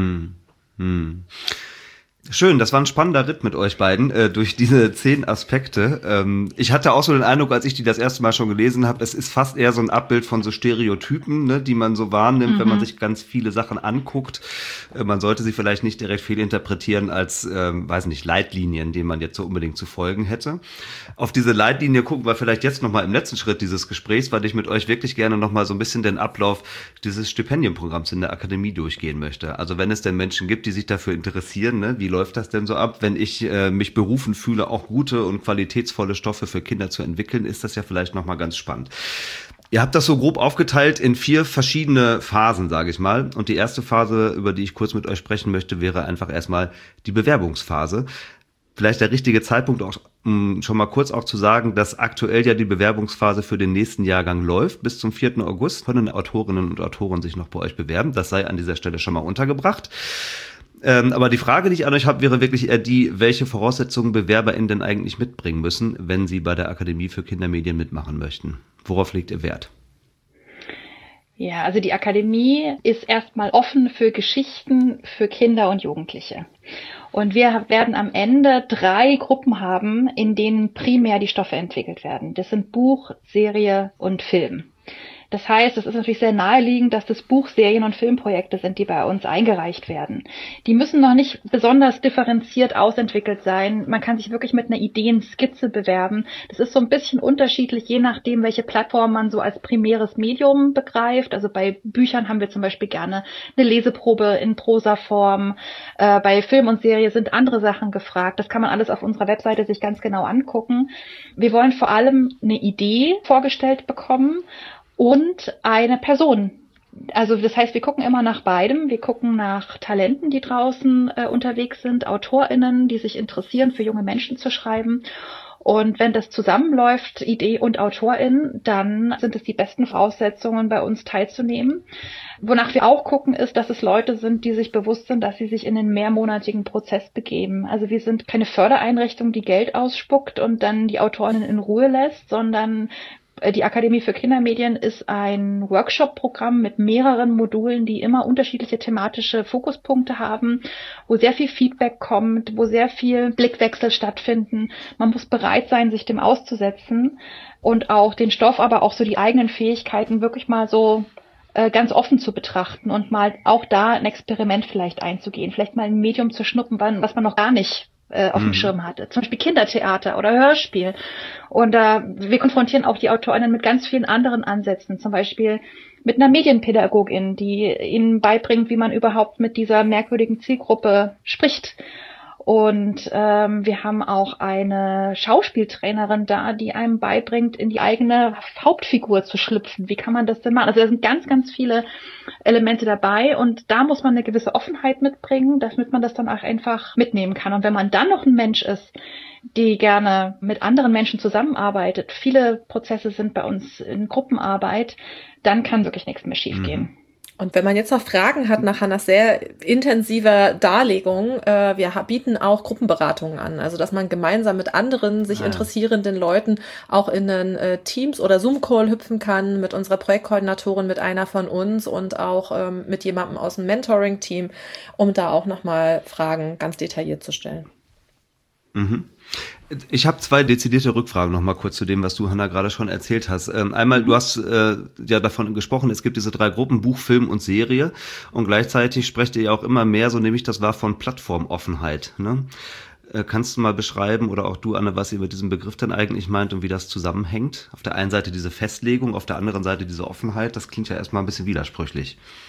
Schön, das war ein spannender Ritt mit euch beiden durch diese 10 Aspekte. Ich hatte auch so den Eindruck, als ich die das erste Mal schon gelesen habe, es ist fast eher so ein Abbild von so Stereotypen, ne, die man so wahrnimmt, wenn man sich ganz viele Sachen anguckt. Man sollte sie vielleicht nicht direkt fehlinterpretieren als, weiß nicht, Leitlinien, denen man jetzt so unbedingt zu folgen hätte. Auf diese Leitlinie gucken wir vielleicht jetzt nochmal im letzten Schritt dieses Gesprächs, weil ich mit euch wirklich gerne nochmal so ein bisschen den Ablauf dieses Stipendienprogramms in der Akademie durchgehen möchte. Also wenn es denn Menschen gibt, die sich dafür interessieren, ne, wie läuft das denn so ab? Wenn ich mich berufen fühle, auch gute und qualitätsvolle Stoffe für Kinder zu entwickeln, ist das ja vielleicht nochmal ganz spannend. Ihr habt das so grob aufgeteilt in 4 verschiedene Phasen, sage ich mal. Und die erste Phase, über die ich kurz mit euch sprechen möchte, wäre einfach erstmal die Bewerbungsphase. Vielleicht der richtige Zeitpunkt auch, schon mal kurz auch zu sagen, dass aktuell ja die Bewerbungsphase für den nächsten Jahrgang läuft. Bis zum 4. August können Autorinnen und Autoren sich noch bei euch bewerben. Das sei an dieser Stelle schon mal untergebracht. Aber die Frage, die ich an euch habe, wäre wirklich eher die, welche Voraussetzungen BewerberInnen denn eigentlich mitbringen müssen, wenn sie bei der Akademie für Kindermedien mitmachen möchten. Worauf legt ihr Wert? Ja, also die Akademie ist erstmal offen für Geschichten für Kinder und Jugendliche. Und wir werden am Ende 3 Gruppen haben, in denen primär die Stoffe entwickelt werden. Das sind Buch, Serie und Film. Das heißt, es ist natürlich sehr naheliegend, dass das Buch, Serien und Filmprojekte sind, die bei uns eingereicht werden. Die müssen noch nicht besonders differenziert ausentwickelt sein. Man kann sich wirklich mit einer Ideenskizze bewerben. Das ist so ein bisschen unterschiedlich, je nachdem, welche Plattform man so als primäres Medium begreift. Also bei Büchern haben wir zum Beispiel gerne eine Leseprobe in Prosaform. Bei Film und Serie sind andere Sachen gefragt. Das kann man alles auf unserer Webseite sich ganz genau angucken. Wir wollen vor allem eine Idee vorgestellt bekommen und eine Person. Also das heißt, wir gucken immer nach beidem. Wir gucken nach Talenten, die draußen unterwegs sind, AutorInnen, die sich interessieren, für junge Menschen zu schreiben. Und wenn das zusammenläuft, Idee und AutorInnen, dann sind es die besten Voraussetzungen, bei uns teilzunehmen. Wonach wir auch gucken, ist, dass es Leute sind, die sich bewusst sind, dass sie sich in einen mehrmonatigen Prozess begeben. Also wir sind keine Fördereinrichtung, die Geld ausspuckt und dann die AutorInnen in Ruhe lässt, sondern die Akademie für Kindermedien ist ein Workshop-Programm mit mehreren Modulen, die immer unterschiedliche thematische Fokuspunkte haben, wo sehr viel Feedback kommt, wo sehr viel Blickwechsel stattfinden. Man muss bereit sein, sich dem auszusetzen und auch den Stoff, aber auch so die eigenen Fähigkeiten wirklich mal so ganz offen zu betrachten und mal auch da ein Experiment vielleicht einzugehen, vielleicht mal ein Medium zu schnuppern, was man noch gar nicht auf dem Schirm hatte. Zum Beispiel Kindertheater oder Hörspiel. Und wir konfrontieren auch die AutorInnen mit ganz vielen anderen Ansätzen. Zum Beispiel mit einer Medienpädagogin, die ihnen beibringt, wie man überhaupt mit dieser merkwürdigen Zielgruppe spricht. Und wir haben auch eine Schauspieltrainerin da, die einem beibringt, in die eigene Hauptfigur zu schlüpfen. Wie kann man das denn machen? Also da sind ganz, ganz viele Elemente dabei und da muss man eine gewisse Offenheit mitbringen, damit man das dann auch einfach mitnehmen kann. Und wenn man dann noch ein Mensch ist, die gerne mit anderen Menschen zusammenarbeitet, viele Prozesse sind bei uns in Gruppenarbeit, dann kann wirklich nichts mehr schiefgehen. Und wenn man jetzt noch Fragen hat nach Hannas sehr intensiver Darlegung, wir bieten auch Gruppenberatungen an. Also dass man gemeinsam mit anderen sich interessierenden Leuten auch in einen Teams- oder Zoom-Call hüpfen kann, mit unserer Projektkoordinatorin, mit einer von uns und auch mit jemandem aus dem Mentoring-Team, um da auch nochmal Fragen ganz detailliert zu stellen. Mhm. Ich habe 2 dezidierte Rückfragen noch mal kurz zu dem, was du, Hanna, gerade schon erzählt hast. Einmal, du hast ja davon gesprochen, es gibt diese 3 Gruppen, Buch, Film und Serie. Und gleichzeitig sprecht ihr ja auch immer mehr, so nehme ich das wahr, von Plattformoffenheit. Ne? Kannst du mal beschreiben, oder auch du, Anne, was ihr mit diesem Begriff denn eigentlich meint und wie das zusammenhängt? Auf der einen Seite diese Festlegung, auf der anderen Seite diese Offenheit. Das klingt ja erstmal ein bisschen widersprüchlich.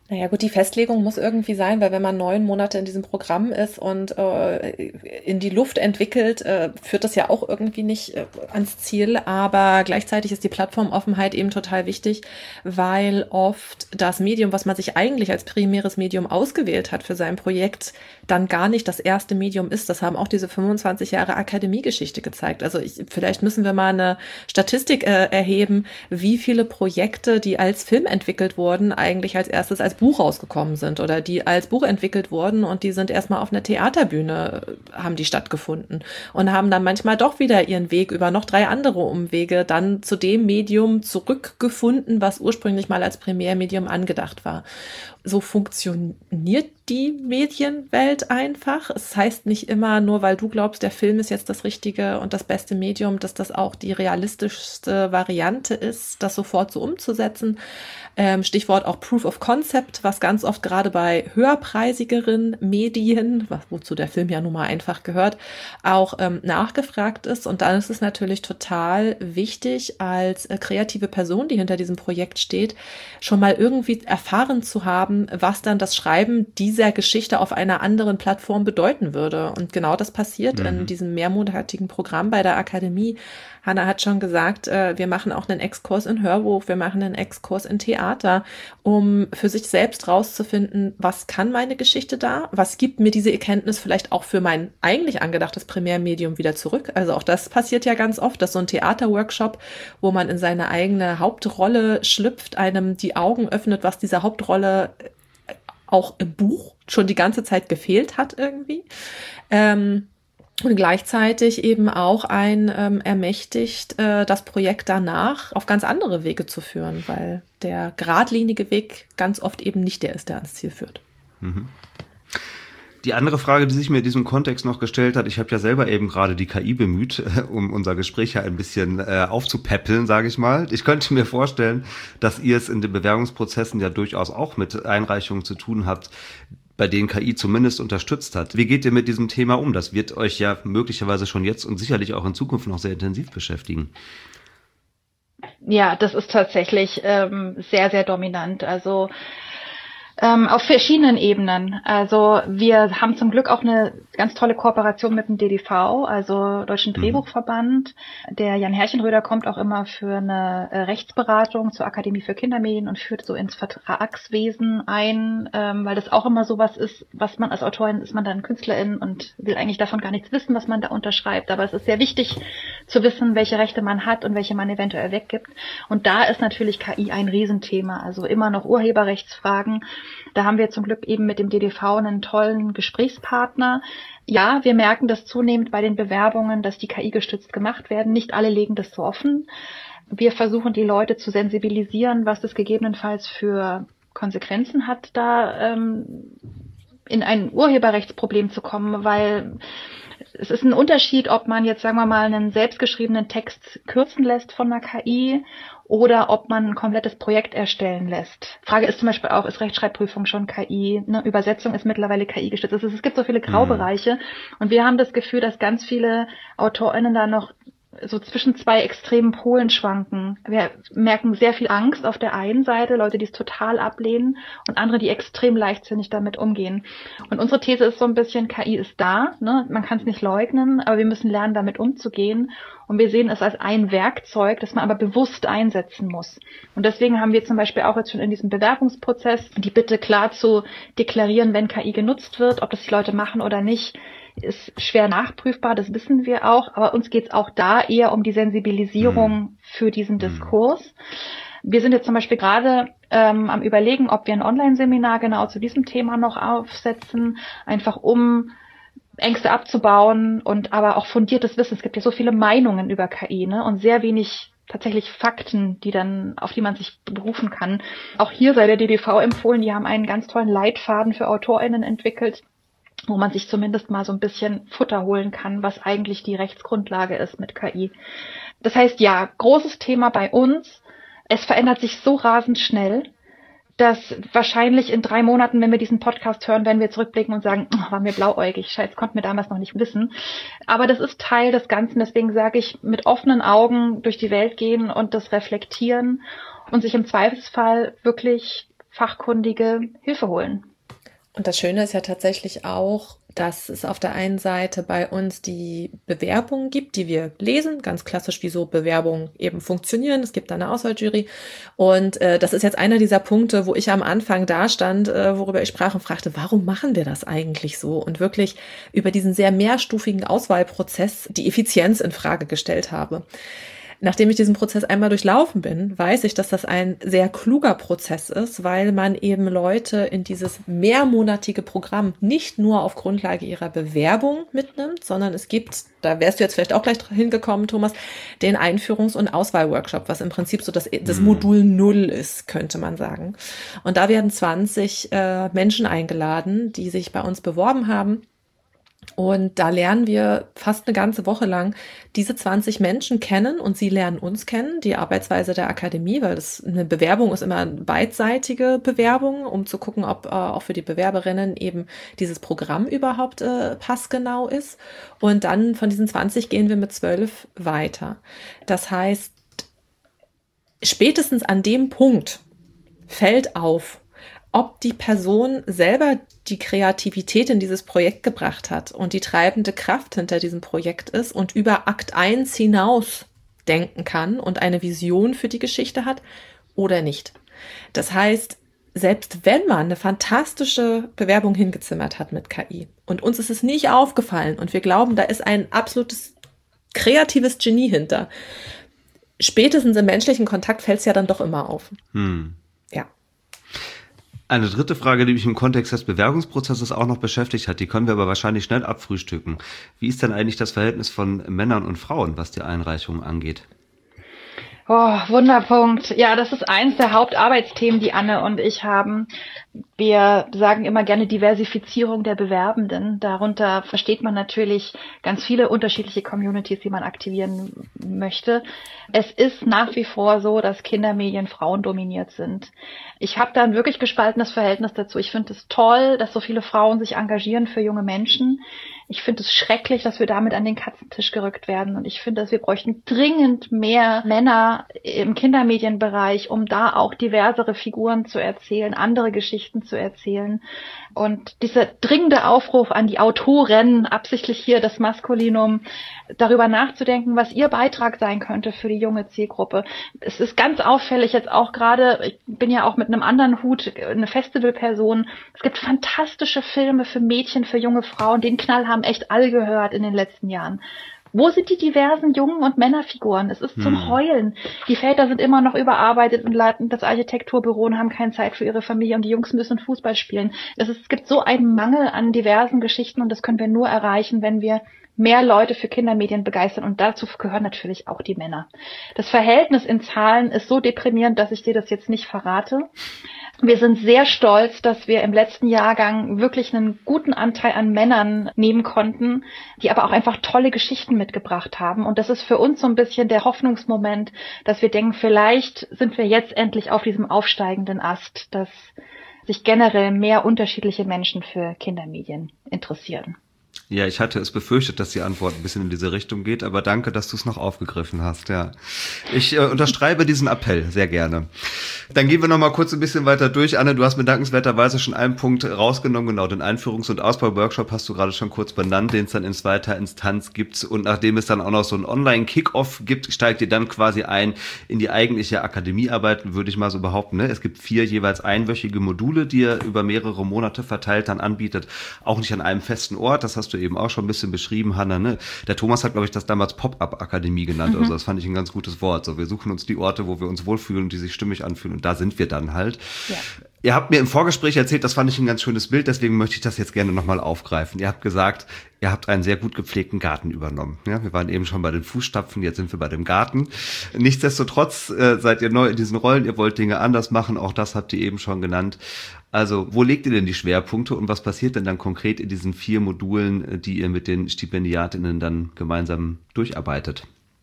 Naja gut, die Festlegung muss irgendwie sein, weil wenn man 9 Monate in diesem Programm ist und in die Luft entwickelt, führt das ja auch irgendwie nicht ans Ziel. Aber gleichzeitig ist die Plattformoffenheit eben total wichtig, weil oft das Medium, was man sich eigentlich als primäres Medium ausgewählt hat für sein Projekt, dann gar nicht das erste Medium ist. Das haben auch diese 25 Jahre Akademiegeschichte gezeigt. Also vielleicht müssen wir mal eine Statistik erheben, wie viele Projekte, die als Film entwickelt wurden, eigentlich als erstes als Buch rausgekommen sind oder die als Buch entwickelt wurden und die sind erstmal auf einer Theaterbühne, haben die stattgefunden und haben dann manchmal doch wieder ihren Weg über noch 3 andere Umwege dann zu dem Medium zurückgefunden, was ursprünglich mal als Primärmedium angedacht war. So funktioniert die Medienwelt einfach. Es heißt nicht immer, nur weil du glaubst, der Film ist jetzt das richtige und das beste Medium, dass das auch die realistischste Variante ist, das sofort so umzusetzen. Stichwort auch Proof of Concept, was ganz oft gerade bei höherpreisigeren Medien, wozu der Film ja nun mal einfach gehört, auch nachgefragt ist. Und dann ist es natürlich total wichtig, als kreative Person, die hinter diesem Projekt steht, schon mal irgendwie erfahren zu haben, was dann das Schreiben dieser Geschichte auf einer anderen Plattform bedeuten würde. Und genau das passiert in diesem mehrmonatigen Programm bei der Akademie. Hanna hat schon gesagt, wir machen auch einen Exkurs in Hörbuch, wir machen einen Exkurs in Theater, um für sich selbst rauszufinden, was kann meine Geschichte da? Was gibt mir diese Erkenntnis vielleicht auch für mein eigentlich angedachtes Primärmedium wieder zurück? Also auch das passiert ja ganz oft, dass so ein Theaterworkshop, wo man in seine eigene Hauptrolle schlüpft, einem die Augen öffnet, was dieser Hauptrolle auch im Buch schon die ganze Zeit gefehlt hat irgendwie. Und gleichzeitig eben auch ermächtigt, das Projekt danach auf ganz andere Wege zu führen, weil der geradlinige Weg ganz oft eben nicht der ist, der ans Ziel führt. Mhm. Die andere Frage, die sich mir in diesem Kontext noch gestellt hat, ich habe ja selber eben gerade die KI bemüht, um unser Gespräch ja ein bisschen aufzupäppeln, sage ich mal. Ich könnte mir vorstellen, dass ihr es in den Bewerbungsprozessen ja durchaus auch mit Einreichungen zu tun habt, bei denen KI zumindest unterstützt hat. Wie geht ihr mit diesem Thema um? Das wird euch ja möglicherweise schon jetzt und sicherlich auch in Zukunft noch sehr intensiv beschäftigen. Ja, das ist tatsächlich sehr, sehr dominant. Also auf verschiedenen Ebenen. Also wir haben zum Glück auch eine ganz tolle Kooperation mit dem DDV, also Deutschen Drehbuchverband. Der Jan Herchenröder kommt auch immer für eine Rechtsberatung zur Akademie für Kindermedien und führt so ins Vertragswesen ein, weil das auch immer sowas ist, was man als Autorin, ist man dann Künstlerin und will eigentlich davon gar nichts wissen, was man da unterschreibt. Aber es ist sehr wichtig zu wissen, welche Rechte man hat und welche man eventuell weggibt. Und da ist natürlich KI ein Riesenthema, also immer noch Urheberrechtsfragen. Da haben wir zum Glück eben mit dem DDV einen tollen Gesprächspartner. Ja, wir merken das zunehmend bei den Bewerbungen, dass die KI gestützt gemacht werden. Nicht alle legen das so offen. Wir versuchen, die Leute zu sensibilisieren, was das gegebenenfalls für Konsequenzen hat, da in ein Urheberrechtsproblem zu kommen, weil es ist ein Unterschied, ob man jetzt, sagen wir mal, einen selbstgeschriebenen Text kürzen lässt von einer KI oder ob man ein komplettes Projekt erstellen lässt. Frage ist zum Beispiel auch, ist Rechtschreibprüfung schon KI? Ne? Übersetzung ist mittlerweile KI gestützt. Also es gibt so viele Graubereiche und wir haben das Gefühl, dass ganz viele AutorInnen da noch so zwischen 2 extremen Polen schwanken. Wir merken sehr viel Angst auf der einen Seite, Leute, die es total ablehnen und andere, die extrem leichtsinnig damit umgehen. Und unsere These ist so ein bisschen, KI ist da, ne? Man kann es nicht leugnen, aber wir müssen lernen, damit umzugehen. Und wir sehen es als ein Werkzeug, das man aber bewusst einsetzen muss. Und deswegen haben wir zum Beispiel auch jetzt schon in diesem Bewerbungsprozess die Bitte klar zu deklarieren, wenn KI genutzt wird, ob das die Leute machen oder nicht, ist schwer nachprüfbar, das wissen wir auch, aber uns geht es auch da eher um die Sensibilisierung für diesen Diskurs. Wir sind jetzt zum Beispiel gerade am Überlegen, ob wir ein Online-Seminar genau zu diesem Thema noch aufsetzen, einfach um Ängste abzubauen und aber auch fundiertes Wissen. Es gibt ja so viele Meinungen über KI, ne, und sehr wenig tatsächlich Fakten, auf die man sich berufen kann. Auch hier sei der DDV empfohlen, die haben einen ganz tollen Leitfaden für AutorInnen entwickelt, wo man sich zumindest mal so ein bisschen Futter holen kann, was eigentlich die Rechtsgrundlage ist mit KI. Das heißt, ja, großes Thema bei uns. Es verändert sich so rasend schnell, dass wahrscheinlich in 3 Monaten, wenn wir diesen Podcast hören, werden wir zurückblicken und sagen, oh, waren wir blauäugig, scheiße, konnten wir damals noch nicht wissen. Aber das ist Teil des Ganzen, deswegen sage ich, mit offenen Augen durch die Welt gehen und das reflektieren und sich im Zweifelsfall wirklich fachkundige Hilfe holen. Und das Schöne ist ja tatsächlich auch, dass es auf der einen Seite bei uns die Bewerbungen gibt, die wir lesen, ganz klassisch, wie so Bewerbungen eben funktionieren. Es gibt da eine Auswahljury. Und das ist jetzt einer dieser Punkte, wo ich am Anfang da stand, worüber ich sprach und fragte, warum machen wir das eigentlich so? Und wirklich über diesen sehr mehrstufigen Auswahlprozess die Effizienz in Frage gestellt habe. Nachdem ich diesen Prozess einmal durchlaufen bin, weiß ich, dass das ein sehr kluger Prozess ist, weil man eben Leute in dieses mehrmonatige Programm nicht nur auf Grundlage ihrer Bewerbung mitnimmt, sondern es gibt, da wärst du jetzt vielleicht auch gleich hingekommen, Thomas, den Einführungs- und Auswahlworkshop, was im Prinzip so das Modul 0 ist, könnte man sagen. Und da werden 20 Menschen eingeladen, die sich bei uns beworben haben. Und da lernen wir fast eine ganze Woche lang diese 20 Menschen kennen und sie lernen uns kennen, die Arbeitsweise der Akademie, weil das eine Bewerbung ist immer eine beidseitige Bewerbung, um zu gucken, ob auch für die Bewerberinnen eben dieses Programm überhaupt passgenau ist. Und dann von diesen 20 gehen wir mit 12 weiter. Das heißt, spätestens an dem Punkt fällt auf, ob die Person selber die Kreativität in dieses Projekt gebracht hat und die treibende Kraft hinter diesem Projekt ist und über Akt 1 hinaus denken kann und eine Vision für die Geschichte hat oder nicht. Das heißt, selbst wenn man eine fantastische Bewerbung hingezimmert hat mit KI und uns ist es nicht aufgefallen und wir glauben, da ist ein absolutes kreatives Genie hinter, spätestens im menschlichen Kontakt fällt es ja dann doch immer auf. Ja. Eine dritte Frage, die mich im Kontext des Bewerbungsprozesses auch noch beschäftigt hat, die können wir aber wahrscheinlich schnell abfrühstücken. Wie ist denn eigentlich das Verhältnis von Männern und Frauen, was die Einreichung angeht? Oh, Wunderpunkt. Ja, das ist eins der Hauptarbeitsthemen, die Anne und ich haben. Wir sagen immer gerne Diversifizierung der Bewerbenden. Darunter versteht man natürlich ganz viele unterschiedliche Communities, die man aktivieren möchte. Es ist nach wie vor so, dass Kindermedien frauendominiert sind. Ich habe da ein wirklich gespaltenes Verhältnis dazu. Ich finde es toll, dass so viele Frauen sich engagieren für junge Menschen. Ich finde es schrecklich, dass wir damit an den Katzentisch gerückt werden. Und ich finde, dass wir bräuchten dringend mehr Männer im Kindermedienbereich, um da auch diversere Figuren zu erzählen, andere Geschichten zu erzählen. Und dieser dringende Aufruf an die Autoren, absichtlich hier das Maskulinum, darüber nachzudenken, was ihr Beitrag sein könnte für die junge Zielgruppe. Es ist ganz auffällig jetzt auch gerade, ich bin ja auch mit einem anderen Hut eine Festivalperson. Es gibt fantastische Filme für Mädchen, für junge Frauen. Den Knall haben echt alle gehört in den letzten Jahren. Wo sind die diversen Jungen- und Männerfiguren? Es ist zum Heulen. Die Väter sind immer noch überarbeitet und leiten das Architekturbüro und haben keine Zeit für ihre Familie und die Jungs müssen Fußball spielen. Es gibt so einen Mangel an diversen Geschichten und das können wir nur erreichen, wenn wir mehr Leute für Kindermedien begeistern und dazu gehören natürlich auch die Männer. Das Verhältnis in Zahlen ist so deprimierend, dass ich dir das jetzt nicht verrate. Wir sind sehr stolz, dass wir im letzten Jahrgang wirklich einen guten Anteil an Männern nehmen konnten, die aber auch einfach tolle Geschichten mitgebracht haben. Und das ist für uns so ein bisschen der Hoffnungsmoment, dass wir denken, vielleicht sind wir jetzt endlich auf diesem aufsteigenden Ast, dass sich generell mehr unterschiedliche Menschen für Kindermedien interessieren. Ja, ich hatte es befürchtet, dass die Antwort ein bisschen in diese Richtung geht, aber danke, dass du es noch aufgegriffen hast, ja. Ich unterschreibe diesen Appell sehr gerne. Dann gehen wir noch mal kurz ein bisschen weiter durch. Anne, du hast mir dankenswerterweise schon einen Punkt rausgenommen, genau, den Einführungs- und Ausbau-Workshop hast du gerade schon kurz benannt, den es dann in zweiter Instanz gibt. Und nachdem es dann auch noch so einen Online-Kick-Off gibt, steigt ihr dann quasi ein in die eigentliche Akademiearbeit, würde ich mal so behaupten. Ne? Es gibt 4 jeweils einwöchige Module, die ihr über mehrere Monate verteilt dann anbietet, auch nicht an einem festen Ort, das hast du eben auch schon ein bisschen beschrieben, Hanna, ne? Der Thomas hat, glaube ich, das damals Pop-Up-Akademie genannt, also das fand ich ein ganz gutes Wort. So, wir suchen uns die Orte, wo wir uns wohlfühlen und die sich stimmig anfühlen und da sind wir dann halt. Ja. Ihr habt mir im Vorgespräch erzählt, das fand ich ein ganz schönes Bild, deswegen möchte ich das jetzt gerne nochmal aufgreifen. Ihr habt gesagt, ihr habt einen sehr gut gepflegten Garten übernommen. Ja, wir waren eben schon bei den Fußstapfen, jetzt sind wir bei dem Garten. Nichtsdestotrotz seid ihr neu in diesen Rollen, ihr wollt Dinge anders machen, auch das habt ihr eben schon genannt. Also, wo legt ihr denn die Schwerpunkte und was passiert denn dann konkret in diesen 4 Modulen, die ihr mit den StipendiatInnen dann gemeinsam durcharbeitet?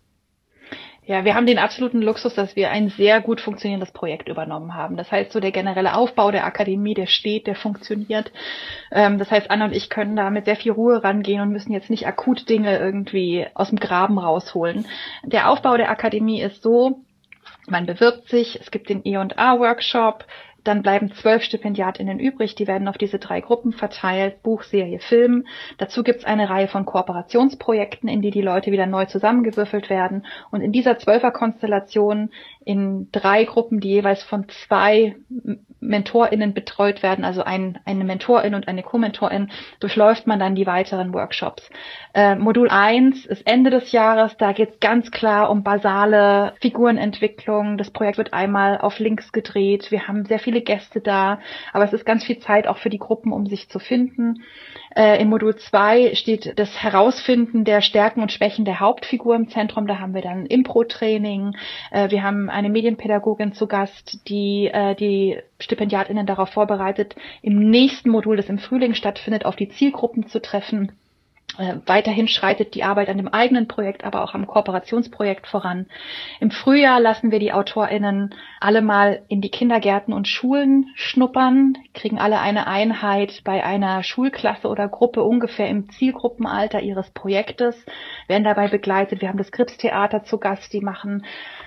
Ja, wir haben den absoluten Luxus, dass wir ein sehr gut funktionierendes Projekt übernommen haben. Das heißt, so der generelle Aufbau der Akademie, der steht, der funktioniert. Das heißt, Anne und ich können da mit sehr viel Ruhe rangehen und müssen jetzt nicht akut Dinge irgendwie aus dem Graben rausholen. Der Aufbau der Akademie ist so, man bewirbt sich, es gibt den E&A-Workshop, Dann bleiben 12 StipendiatInnen übrig, die werden auf diese 3 Gruppen verteilt, Buch, Serie, Film. Dazu gibt es eine Reihe von Kooperationsprojekten, in die Leute wieder neu zusammengewürfelt werden. Und in dieser 12er-Konstellation in 3 Gruppen, die jeweils von 2 MentorInnen betreut werden, also eine Mentorin und eine Co-Mentorin, durchläuft man dann die weiteren Workshops. Modul 1 ist Ende des Jahres, da geht es ganz klar um basale Figurenentwicklung. Das Projekt wird einmal auf links gedreht. Wir haben sehr viele Gäste da, aber es ist ganz viel Zeit auch für die Gruppen, um sich zu finden. Im Modul 2 steht das Herausfinden der Stärken und Schwächen der Hauptfigur im Zentrum. Da haben wir dann Impro-Training. Wir haben eine Medienpädagogin zu Gast, die die StipendiatInnen darauf vorbereitet, im nächsten Modul, das im Frühling stattfindet, auf die Zielgruppen zu treffen. Weiterhin schreitet die Arbeit an dem eigenen Projekt, aber auch am Kooperationsprojekt voran. Im Frühjahr lassen wir die AutorInnen alle mal in die Kindergärten und Schulen schnuppern, kriegen alle eine Einheit bei einer Schulklasse oder Gruppe ungefähr im Zielgruppenalter ihres Projektes, werden dabei begleitet. Wir haben das Gripstheater zu Gast, die machen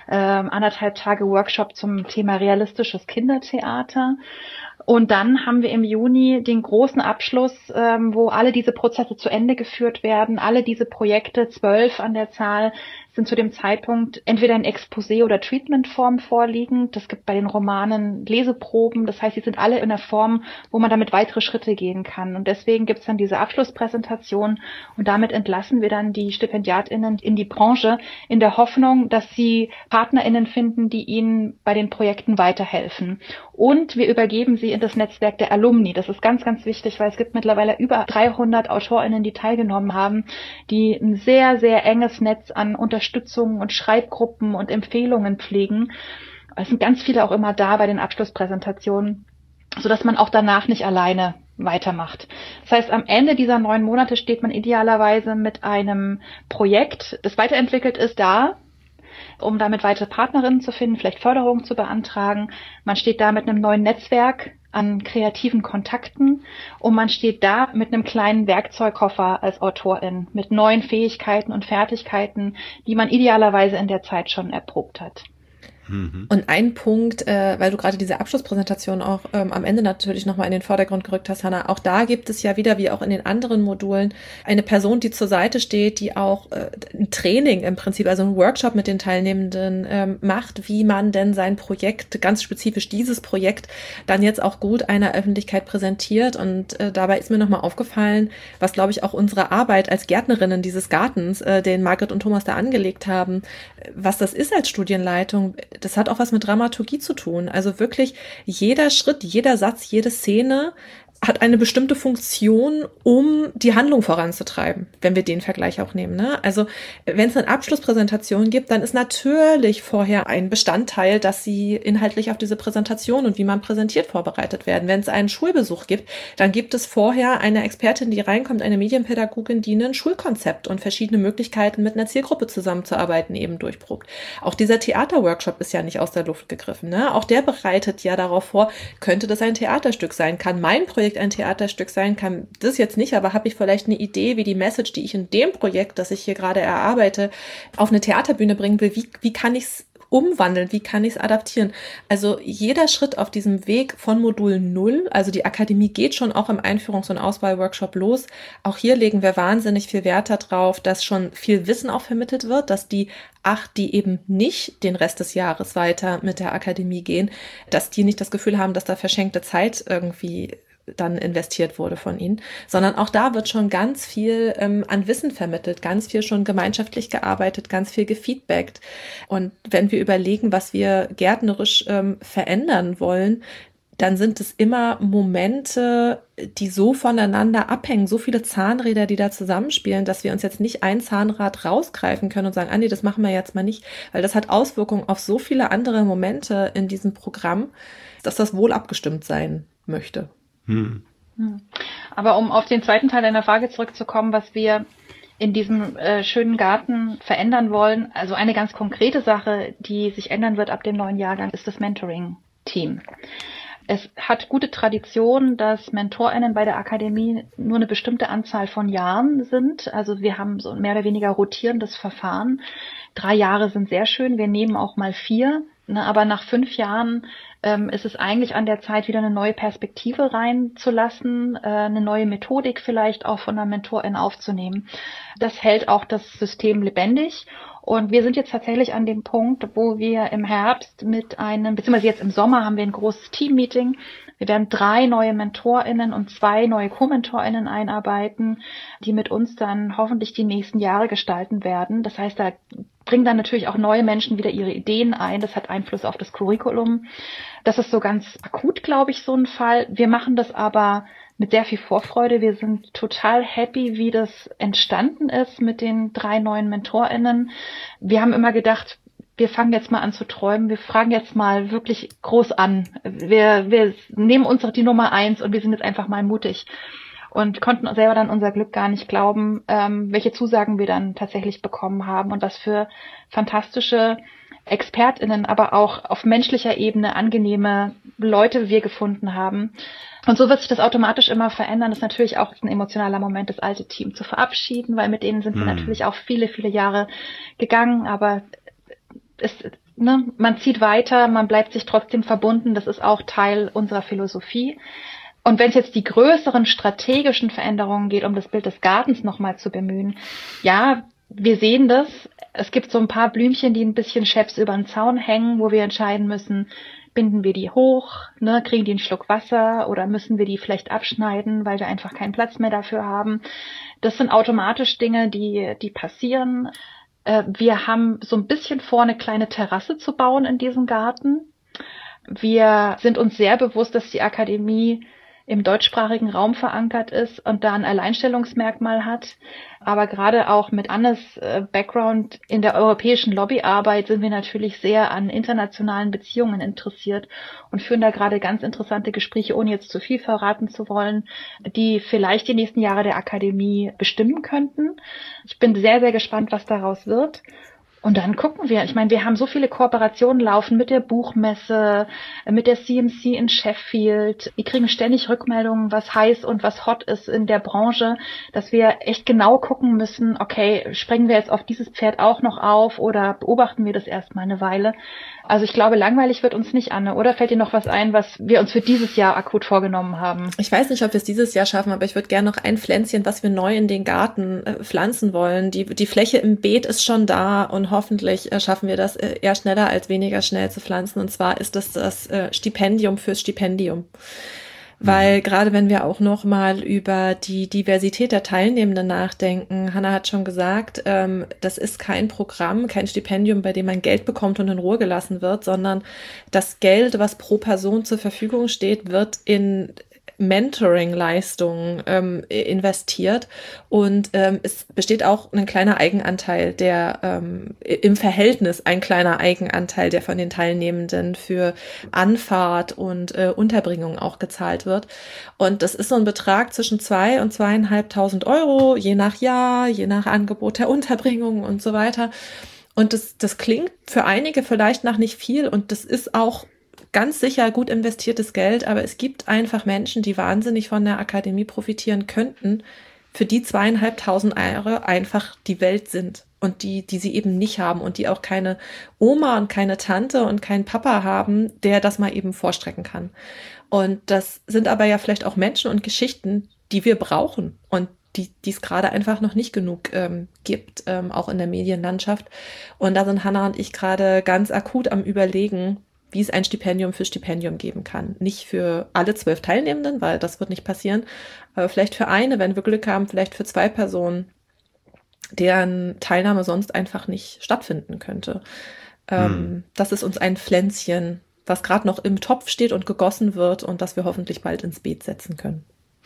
1,5 Tage Workshop zum Thema realistisches Kindertheater. Und dann haben wir im Juni den großen Abschluss, wo alle diese Prozesse zu Ende geführt werden. Alle diese Projekte, 12 an der Zahl, sind zu dem Zeitpunkt entweder in Exposé- oder Treatmentform vorliegend. Das gibt bei den Romanen Leseproben. Das heißt, sie sind alle in einer Form, wo man damit weitere Schritte gehen kann. Und deswegen gibt es dann diese Abschlusspräsentation. Und damit entlassen wir dann die StipendiatInnen in die Branche in der Hoffnung, dass sie PartnerInnen finden, die ihnen bei den Projekten weiterhelfen. Und wir übergeben sie in das Netzwerk der Alumni. Das ist ganz, ganz wichtig, weil es gibt mittlerweile über 300 AutorInnen, die teilgenommen haben, die ein sehr, sehr enges Netz an Unterstützung und Schreibgruppen und Empfehlungen pflegen. Es sind ganz viele auch immer da bei den Abschlusspräsentationen, sodass man auch danach nicht alleine weitermacht. Das heißt, am Ende dieser 9 Monate steht man idealerweise mit einem Projekt, das weiterentwickelt ist, da, um damit weitere Partnerinnen zu finden, vielleicht Förderung zu beantragen. Man steht da mit einem neuen Netzwerk an kreativen Kontakten und man steht da mit einem kleinen Werkzeugkoffer als Autorin, mit neuen Fähigkeiten und Fertigkeiten, die man idealerweise in der Zeit schon erprobt hat. Und ein Punkt, weil du gerade diese Abschlusspräsentation auch am Ende natürlich nochmal in den Vordergrund gerückt hast, Hannah, auch da gibt es ja wieder, wie auch in den anderen Modulen, eine Person, die zur Seite steht, die auch ein Training im Prinzip, also ein Workshop mit den Teilnehmenden macht, wie man denn sein Projekt, ganz spezifisch dieses Projekt, dann jetzt auch gut einer Öffentlichkeit präsentiert. Und dabei ist mir nochmal aufgefallen, was, glaube ich, auch unsere Arbeit als Gärtnerinnen dieses Gartens, den Margret und Thomas da angelegt haben, was das ist als Studienleitung. Das hat auch was mit Dramaturgie zu tun. Also wirklich jeder Schritt, jeder Satz, jede Szene hat eine bestimmte Funktion, um die Handlung voranzutreiben, wenn wir den Vergleich auch nehmen, ne? Also wenn es eine Abschlusspräsentation gibt, dann ist natürlich vorher ein Bestandteil, dass sie inhaltlich auf diese Präsentation und wie man präsentiert vorbereitet werden. Wenn es einen Schulbesuch gibt, dann gibt es vorher eine Expertin, die reinkommt, eine Medienpädagogin, die ein Schulkonzept und verschiedene Möglichkeiten mit einer Zielgruppe zusammenzuarbeiten eben durchprobt. Auch dieser Theaterworkshop ist ja nicht aus der Luft gegriffen, ne? Auch der bereitet ja darauf vor, könnte das ein Theaterstück sein, kann mein Projekt ein Theaterstück sein, kann das jetzt nicht, aber habe ich vielleicht eine Idee, wie die Message, die ich in dem Projekt, das ich hier gerade erarbeite, auf eine Theaterbühne bringen will, wie kann ich es umwandeln, wie kann ich es adaptieren? Also jeder Schritt auf diesem Weg von Modul 0, also die Akademie geht schon auch im Einführungs- und Auswahlworkshop los. Auch hier legen wir wahnsinnig viel Wert darauf, dass schon viel Wissen auch vermittelt wird, dass die 8, die eben nicht den Rest des Jahres weiter mit der Akademie gehen, dass die nicht das Gefühl haben, dass da verschenkte Zeit irgendwie dann investiert wurde von ihnen, sondern auch da wird schon ganz viel an Wissen vermittelt, ganz viel schon gemeinschaftlich gearbeitet, ganz viel gefeedbackt. Und wenn wir überlegen, was wir gärtnerisch verändern wollen, dann sind es immer Momente, die so voneinander abhängen, so viele Zahnräder, die da zusammenspielen, dass wir uns jetzt nicht ein Zahnrad rausgreifen können und sagen, nee, das machen wir jetzt mal nicht, weil das hat Auswirkungen auf so viele andere Momente in diesem Programm, dass das wohl abgestimmt sein möchte. Aber um auf den zweiten Teil deiner Frage zurückzukommen, was wir in diesem schönen Garten verändern wollen, also eine ganz konkrete Sache, die sich ändern wird ab dem neuen Jahrgang, ist das Mentoring-Team. Es hat gute Tradition, dass MentorInnen bei der Akademie nur eine bestimmte Anzahl von Jahren sind. Also wir haben so ein mehr oder weniger rotierendes Verfahren. 3 Jahre sind sehr schön. Wir nehmen auch mal 4 Ne? Aber nach 5 Jahren ist es eigentlich an der Zeit, wieder eine neue Perspektive reinzulassen, eine neue Methodik vielleicht auch von der Mentorin aufzunehmen. Das hält auch das System lebendig. Und wir sind jetzt tatsächlich an dem Punkt, wo wir im Herbst beziehungsweise jetzt im Sommer haben wir ein großes Team-Meeting. Wir werden 3 neue MentorInnen und 2 neue Co-MentorInnen einarbeiten, die mit uns dann hoffentlich die nächsten Jahre gestalten werden. Das heißt, da bringen dann natürlich auch neue Menschen wieder ihre Ideen ein. Das hat Einfluss auf das Curriculum. Das ist so ganz akut, glaube ich, so ein Fall. Wir machen das aber mit sehr viel Vorfreude. Wir sind total happy, wie das entstanden ist mit den 3 neuen MentorInnen. Wir haben immer gedacht, wir fangen jetzt mal an zu träumen. Wir fragen jetzt mal wirklich groß an. Wir nehmen uns doch die Nummer 1 und wir sind jetzt einfach mal mutig. Und konnten selber dann unser Glück gar nicht glauben, welche Zusagen wir dann tatsächlich bekommen haben und was für fantastische ExpertInnen, aber auch auf menschlicher Ebene angenehme Leute wir gefunden haben. Und so wird sich das automatisch immer verändern. Das ist natürlich auch ein emotionaler Moment, das alte Team zu verabschieden, weil mit denen sind wir natürlich auch viele, viele Jahre gegangen, aber man zieht weiter, man bleibt sich trotzdem verbunden. Das ist auch Teil unserer Philosophie. Und wenn es jetzt die größeren strategischen Veränderungen geht, um das Bild des Gartens nochmal zu bemühen, ja, wir sehen das. Es gibt so ein paar Blümchen, die ein bisschen scheps über den Zaun hängen, wo wir entscheiden müssen, binden wir die hoch, kriegen die einen Schluck Wasser oder müssen wir die vielleicht abschneiden, weil wir einfach keinen Platz mehr dafür haben. Das sind automatisch Dinge, die passieren. Wir haben so ein bisschen vor, eine kleine Terrasse zu bauen in diesem Garten. Wir sind uns sehr bewusst, dass die Akademie im deutschsprachigen Raum verankert ist und da ein Alleinstellungsmerkmal hat. Aber gerade auch mit Annes Background in der europäischen Lobbyarbeit sind wir natürlich sehr an internationalen Beziehungen interessiert und führen da gerade ganz interessante Gespräche, ohne jetzt zu viel verraten zu wollen, die vielleicht die nächsten Jahre der Akademie bestimmen könnten. Ich bin sehr, sehr gespannt, was daraus wird. Und dann gucken wir. Ich meine, wir haben so viele Kooperationen laufen mit der Buchmesse, mit der CMC in Sheffield. Wir kriegen ständig Rückmeldungen, was heiß und was hot ist in der Branche, dass wir echt genau gucken müssen, okay, springen wir jetzt auf dieses Pferd auch noch auf oder beobachten wir das erstmal eine Weile? Also ich glaube, langweilig wird uns nicht, Anne. Oder fällt dir noch was ein, was wir uns für dieses Jahr akut vorgenommen haben? Ich weiß nicht, ob wir es dieses Jahr schaffen, aber ich würde gerne noch ein Pflänzchen, was wir neu in den Garten pflanzen wollen. Die Fläche im Beet ist schon da und hoffentlich schaffen wir das eher schneller als weniger schnell zu pflanzen. Und zwar ist das Stipendium fürs Stipendium. Weil gerade wenn wir auch noch mal über die Diversität der Teilnehmenden nachdenken, Hannah hat schon gesagt, das ist kein Programm, kein Stipendium, bei dem man Geld bekommt und in Ruhe gelassen wird, sondern das Geld, was pro Person zur Verfügung steht, wird in Mentoring-Leistungen investiert und es besteht auch ein kleiner Eigenanteil, der im Verhältnis ein kleiner Eigenanteil, der von den Teilnehmenden für Anfahrt und Unterbringung auch gezahlt wird. Und das ist so ein Betrag zwischen 2.000 und 2.500 Euro, je nach Jahr, je nach Angebot der Unterbringung und so weiter. Und das klingt für einige vielleicht nach nicht viel und das ist auch ganz sicher gut investiertes Geld, aber es gibt einfach Menschen, die wahnsinnig von der Akademie profitieren könnten, für die 2.500 Euro einfach die Welt sind und die sie eben nicht haben und die auch keine Oma und keine Tante und keinen Papa haben, der das mal eben vorstrecken kann. Und das sind aber ja vielleicht auch Menschen und Geschichten, die wir brauchen und die es gerade einfach noch nicht genug gibt, auch in der Medienlandschaft. Und da sind Hannah und ich gerade ganz akut am Überlegen, wie es ein Stipendium für Stipendium geben kann. Nicht für alle 12 Teilnehmenden, weil das wird nicht passieren, aber vielleicht für eine, wenn wir Glück haben, vielleicht für 2 Personen, deren Teilnahme sonst einfach nicht stattfinden könnte. Das ist uns ein Pflänzchen, was gerade noch im Topf steht und gegossen wird und das wir hoffentlich bald ins Beet setzen können.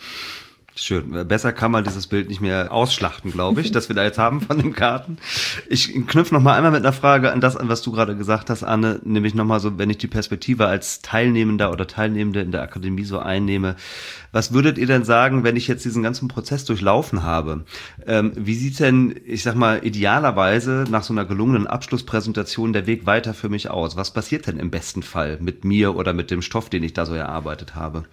Schön. Besser kann man dieses Bild nicht mehr ausschlachten, glaube ich, das wir da jetzt haben von dem Garten. Ich knüpfe noch mal einmal mit einer Frage an das an, was du gerade gesagt hast, Anne, nämlich noch mal so, wenn ich die Perspektive als Teilnehmender oder Teilnehmende in der Akademie so einnehme. Was würdet ihr denn sagen, wenn ich jetzt diesen ganzen Prozess durchlaufen habe? Wie sieht denn, ich sag mal, idealerweise nach so einer gelungenen Abschlusspräsentation der Weg weiter für mich aus? Was passiert denn im besten Fall mit mir oder mit dem Stoff, den ich da so erarbeitet habe?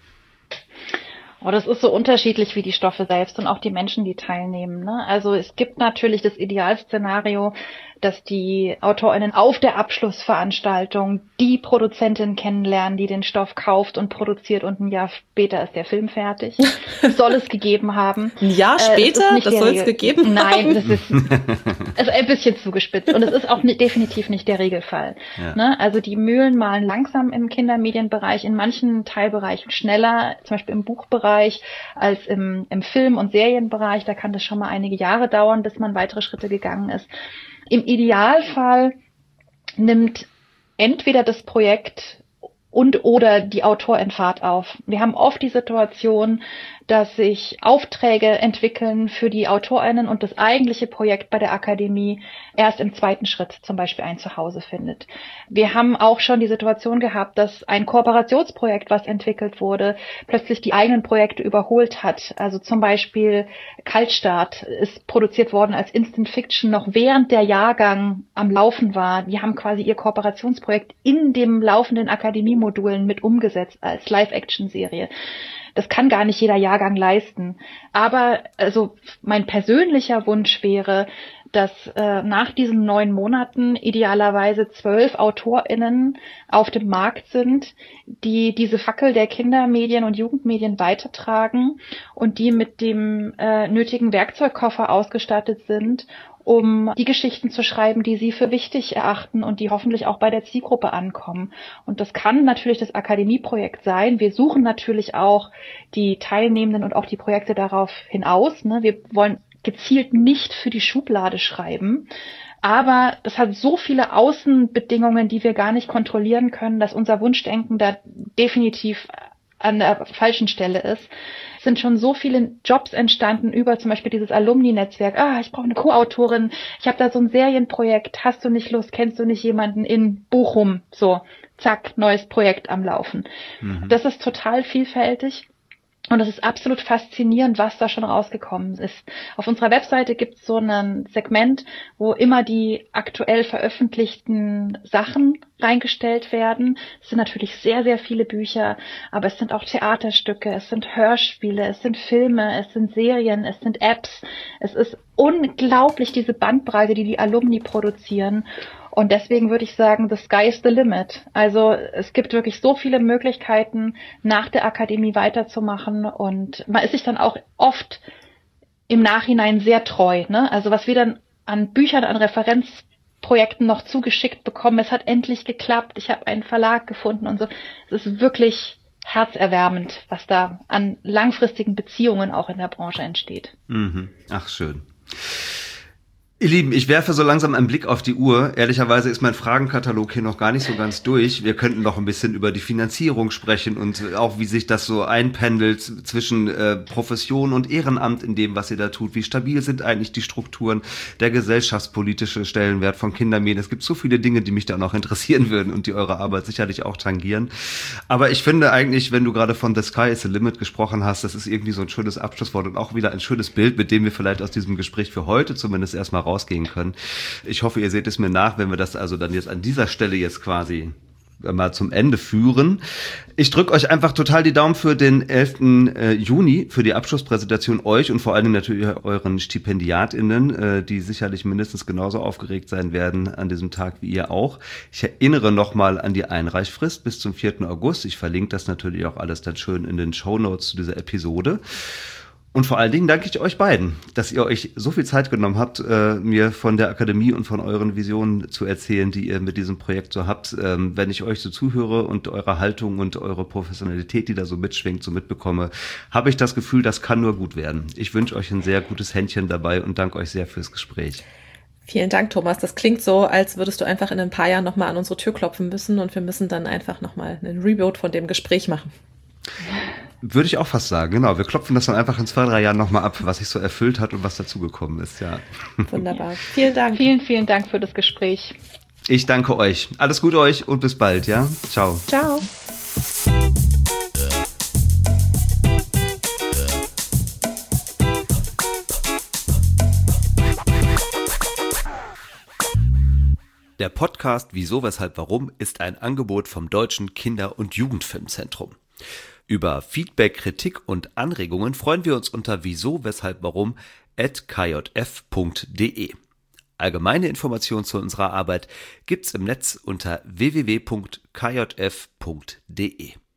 Oh, das ist so unterschiedlich wie die Stoffe selbst und auch die Menschen, die teilnehmen, ne? Also es gibt natürlich das Idealszenario, dass die AutorInnen auf der Abschlussveranstaltung die Produzentin kennenlernen, die den Stoff kauft und produziert und ein Jahr später ist der Film fertig. Soll es gegeben haben. Ein Jahr später? Das soll es gegeben haben? Nein, das ist ein bisschen zugespitzt und es ist auch definitiv nicht der Regelfall. Ja. Ne? Also die Mühlen malen langsam im Kindermedienbereich, in manchen Teilbereichen schneller, zum Beispiel im Buchbereich als im Film- und Serienbereich. Da kann das schon mal einige Jahre dauern, bis man weitere Schritte gegangen ist. Im Idealfall nimmt entweder das Projekt oder die Autorin Fahrt auf. Wir haben oft die Situation, dass sich Aufträge entwickeln für die AutorInnen und das eigentliche Projekt bei der Akademie erst im zweiten Schritt zum Beispiel ein Zuhause findet. Wir haben auch schon die Situation gehabt, dass ein Kooperationsprojekt, was entwickelt wurde, plötzlich die eigenen Projekte überholt hat. Also zum Beispiel Kaltstart ist produziert worden als Instant Fiction, noch während der Jahrgang am Laufen war. Die haben quasi ihr Kooperationsprojekt in dem laufenden Akademiemodulen mit umgesetzt als Live-Action-Serie. Das kann gar nicht jeder Jahrgang leisten. Aber also mein persönlicher Wunsch wäre, dass nach diesen 9 Monaten idealerweise 12 AutorInnen auf dem Markt sind, die diese Fackel der Kindermedien und Jugendmedien weitertragen und die mit dem nötigen Werkzeugkoffer ausgestattet sind, um die Geschichten zu schreiben, die sie für wichtig erachten und die hoffentlich auch bei der Zielgruppe ankommen. Und das kann natürlich das Akademieprojekt sein. Wir suchen natürlich auch die Teilnehmenden und auch die Projekte darauf hinaus. Ne? Wir wollen gezielt nicht für die Schublade schreiben. Aber das hat so viele Außenbedingungen, die wir gar nicht kontrollieren können, dass unser Wunschdenken da definitiv an der falschen Stelle ist. Es sind schon so viele Jobs entstanden über zum Beispiel dieses Alumni-Netzwerk. Ich brauche eine Co-Autorin, ich habe da so ein Serienprojekt, hast du nicht Lust, kennst du nicht jemanden in Bochum? So, zack, neues Projekt am Laufen. Das ist total vielfältig. Und es ist absolut faszinierend, was da schon rausgekommen ist. Auf unserer Webseite gibt es so ein Segment, wo immer die aktuell veröffentlichten Sachen reingestellt werden. Es sind natürlich sehr, sehr viele Bücher, aber es sind auch Theaterstücke, es sind Hörspiele, es sind Filme, es sind Serien, es sind Apps. Es ist unglaublich, diese Bandbreite, die die Alumni produzieren. Und deswegen würde ich sagen, the sky is the limit. Also es gibt wirklich so viele Möglichkeiten, nach der Akademie weiterzumachen und man ist sich dann auch oft im Nachhinein sehr treu. Ne? Also was wir dann an Büchern, an Referenzprojekten noch zugeschickt bekommen, es hat endlich geklappt, ich habe einen Verlag gefunden und so. Es ist wirklich herzerwärmend, was da an langfristigen Beziehungen auch in der Branche entsteht. Ach, schön. Ihr Lieben, ich werfe so langsam einen Blick auf die Uhr. Ehrlicherweise ist mein Fragenkatalog hier noch gar nicht so ganz durch. Wir könnten noch ein bisschen über die Finanzierung sprechen und auch, wie sich das so einpendelt zwischen Profession und Ehrenamt in dem, was ihr da tut. Wie stabil sind eigentlich die Strukturen, der gesellschaftspolitische Stellenwert von Kindermedien? Es gibt so viele Dinge, die mich da noch interessieren würden und die eure Arbeit sicherlich auch tangieren. Aber ich finde eigentlich, wenn du gerade von The Sky is the Limit gesprochen hast, das ist irgendwie so ein schönes Abschlusswort und auch wieder ein schönes Bild, mit dem wir vielleicht aus diesem Gespräch für heute zumindest erstmal rausgehen können. Ich hoffe, ihr seht es mir nach, wenn wir das also dann jetzt an dieser Stelle jetzt quasi mal zum Ende führen. Ich drücke euch einfach total die Daumen für den 11. Juni, für die Abschlusspräsentation euch und vor allem natürlich euren StipendiatInnen, die sicherlich mindestens genauso aufgeregt sein werden an diesem Tag wie ihr auch. Ich erinnere nochmal an die Einreichfrist bis zum 4. August. Ich verlinke das natürlich auch alles dann schön in den Shownotes zu dieser Episode. Und vor allen Dingen danke ich euch beiden, dass ihr euch so viel Zeit genommen habt, mir von der Akademie und von euren Visionen zu erzählen, die ihr mit diesem Projekt so habt. Wenn ich euch so zuhöre und eure Haltung und eure Professionalität, die da so mitschwingt, so mitbekomme, habe ich das Gefühl, das kann nur gut werden. Ich wünsche euch ein sehr gutes Händchen dabei und danke euch sehr fürs Gespräch. Vielen Dank, Thomas. Das klingt so, als würdest du einfach in ein paar Jahren nochmal an unsere Tür klopfen müssen und wir müssen dann einfach nochmal einen Reboot von dem Gespräch machen. Würde ich auch fast sagen, genau. Wir klopfen das dann einfach in 2-3 Jahren nochmal ab, was sich so erfüllt hat und was dazugekommen ist, ja. Wunderbar. Vielen Dank. Vielen, vielen Dank für das Gespräch. Ich danke euch. Alles Gute euch und bis bald, ja? Ciao. Ciao. Der Podcast Wieso, Weshalb, Warum ist ein Angebot vom Deutschen Kinder- und Jugendfilmzentrum. Über Feedback, Kritik und Anregungen freuen wir uns unter wieso, weshalb, warum @kjf.de. Allgemeine Informationen zu unserer Arbeit gibt's im Netz unter www.kjf.de.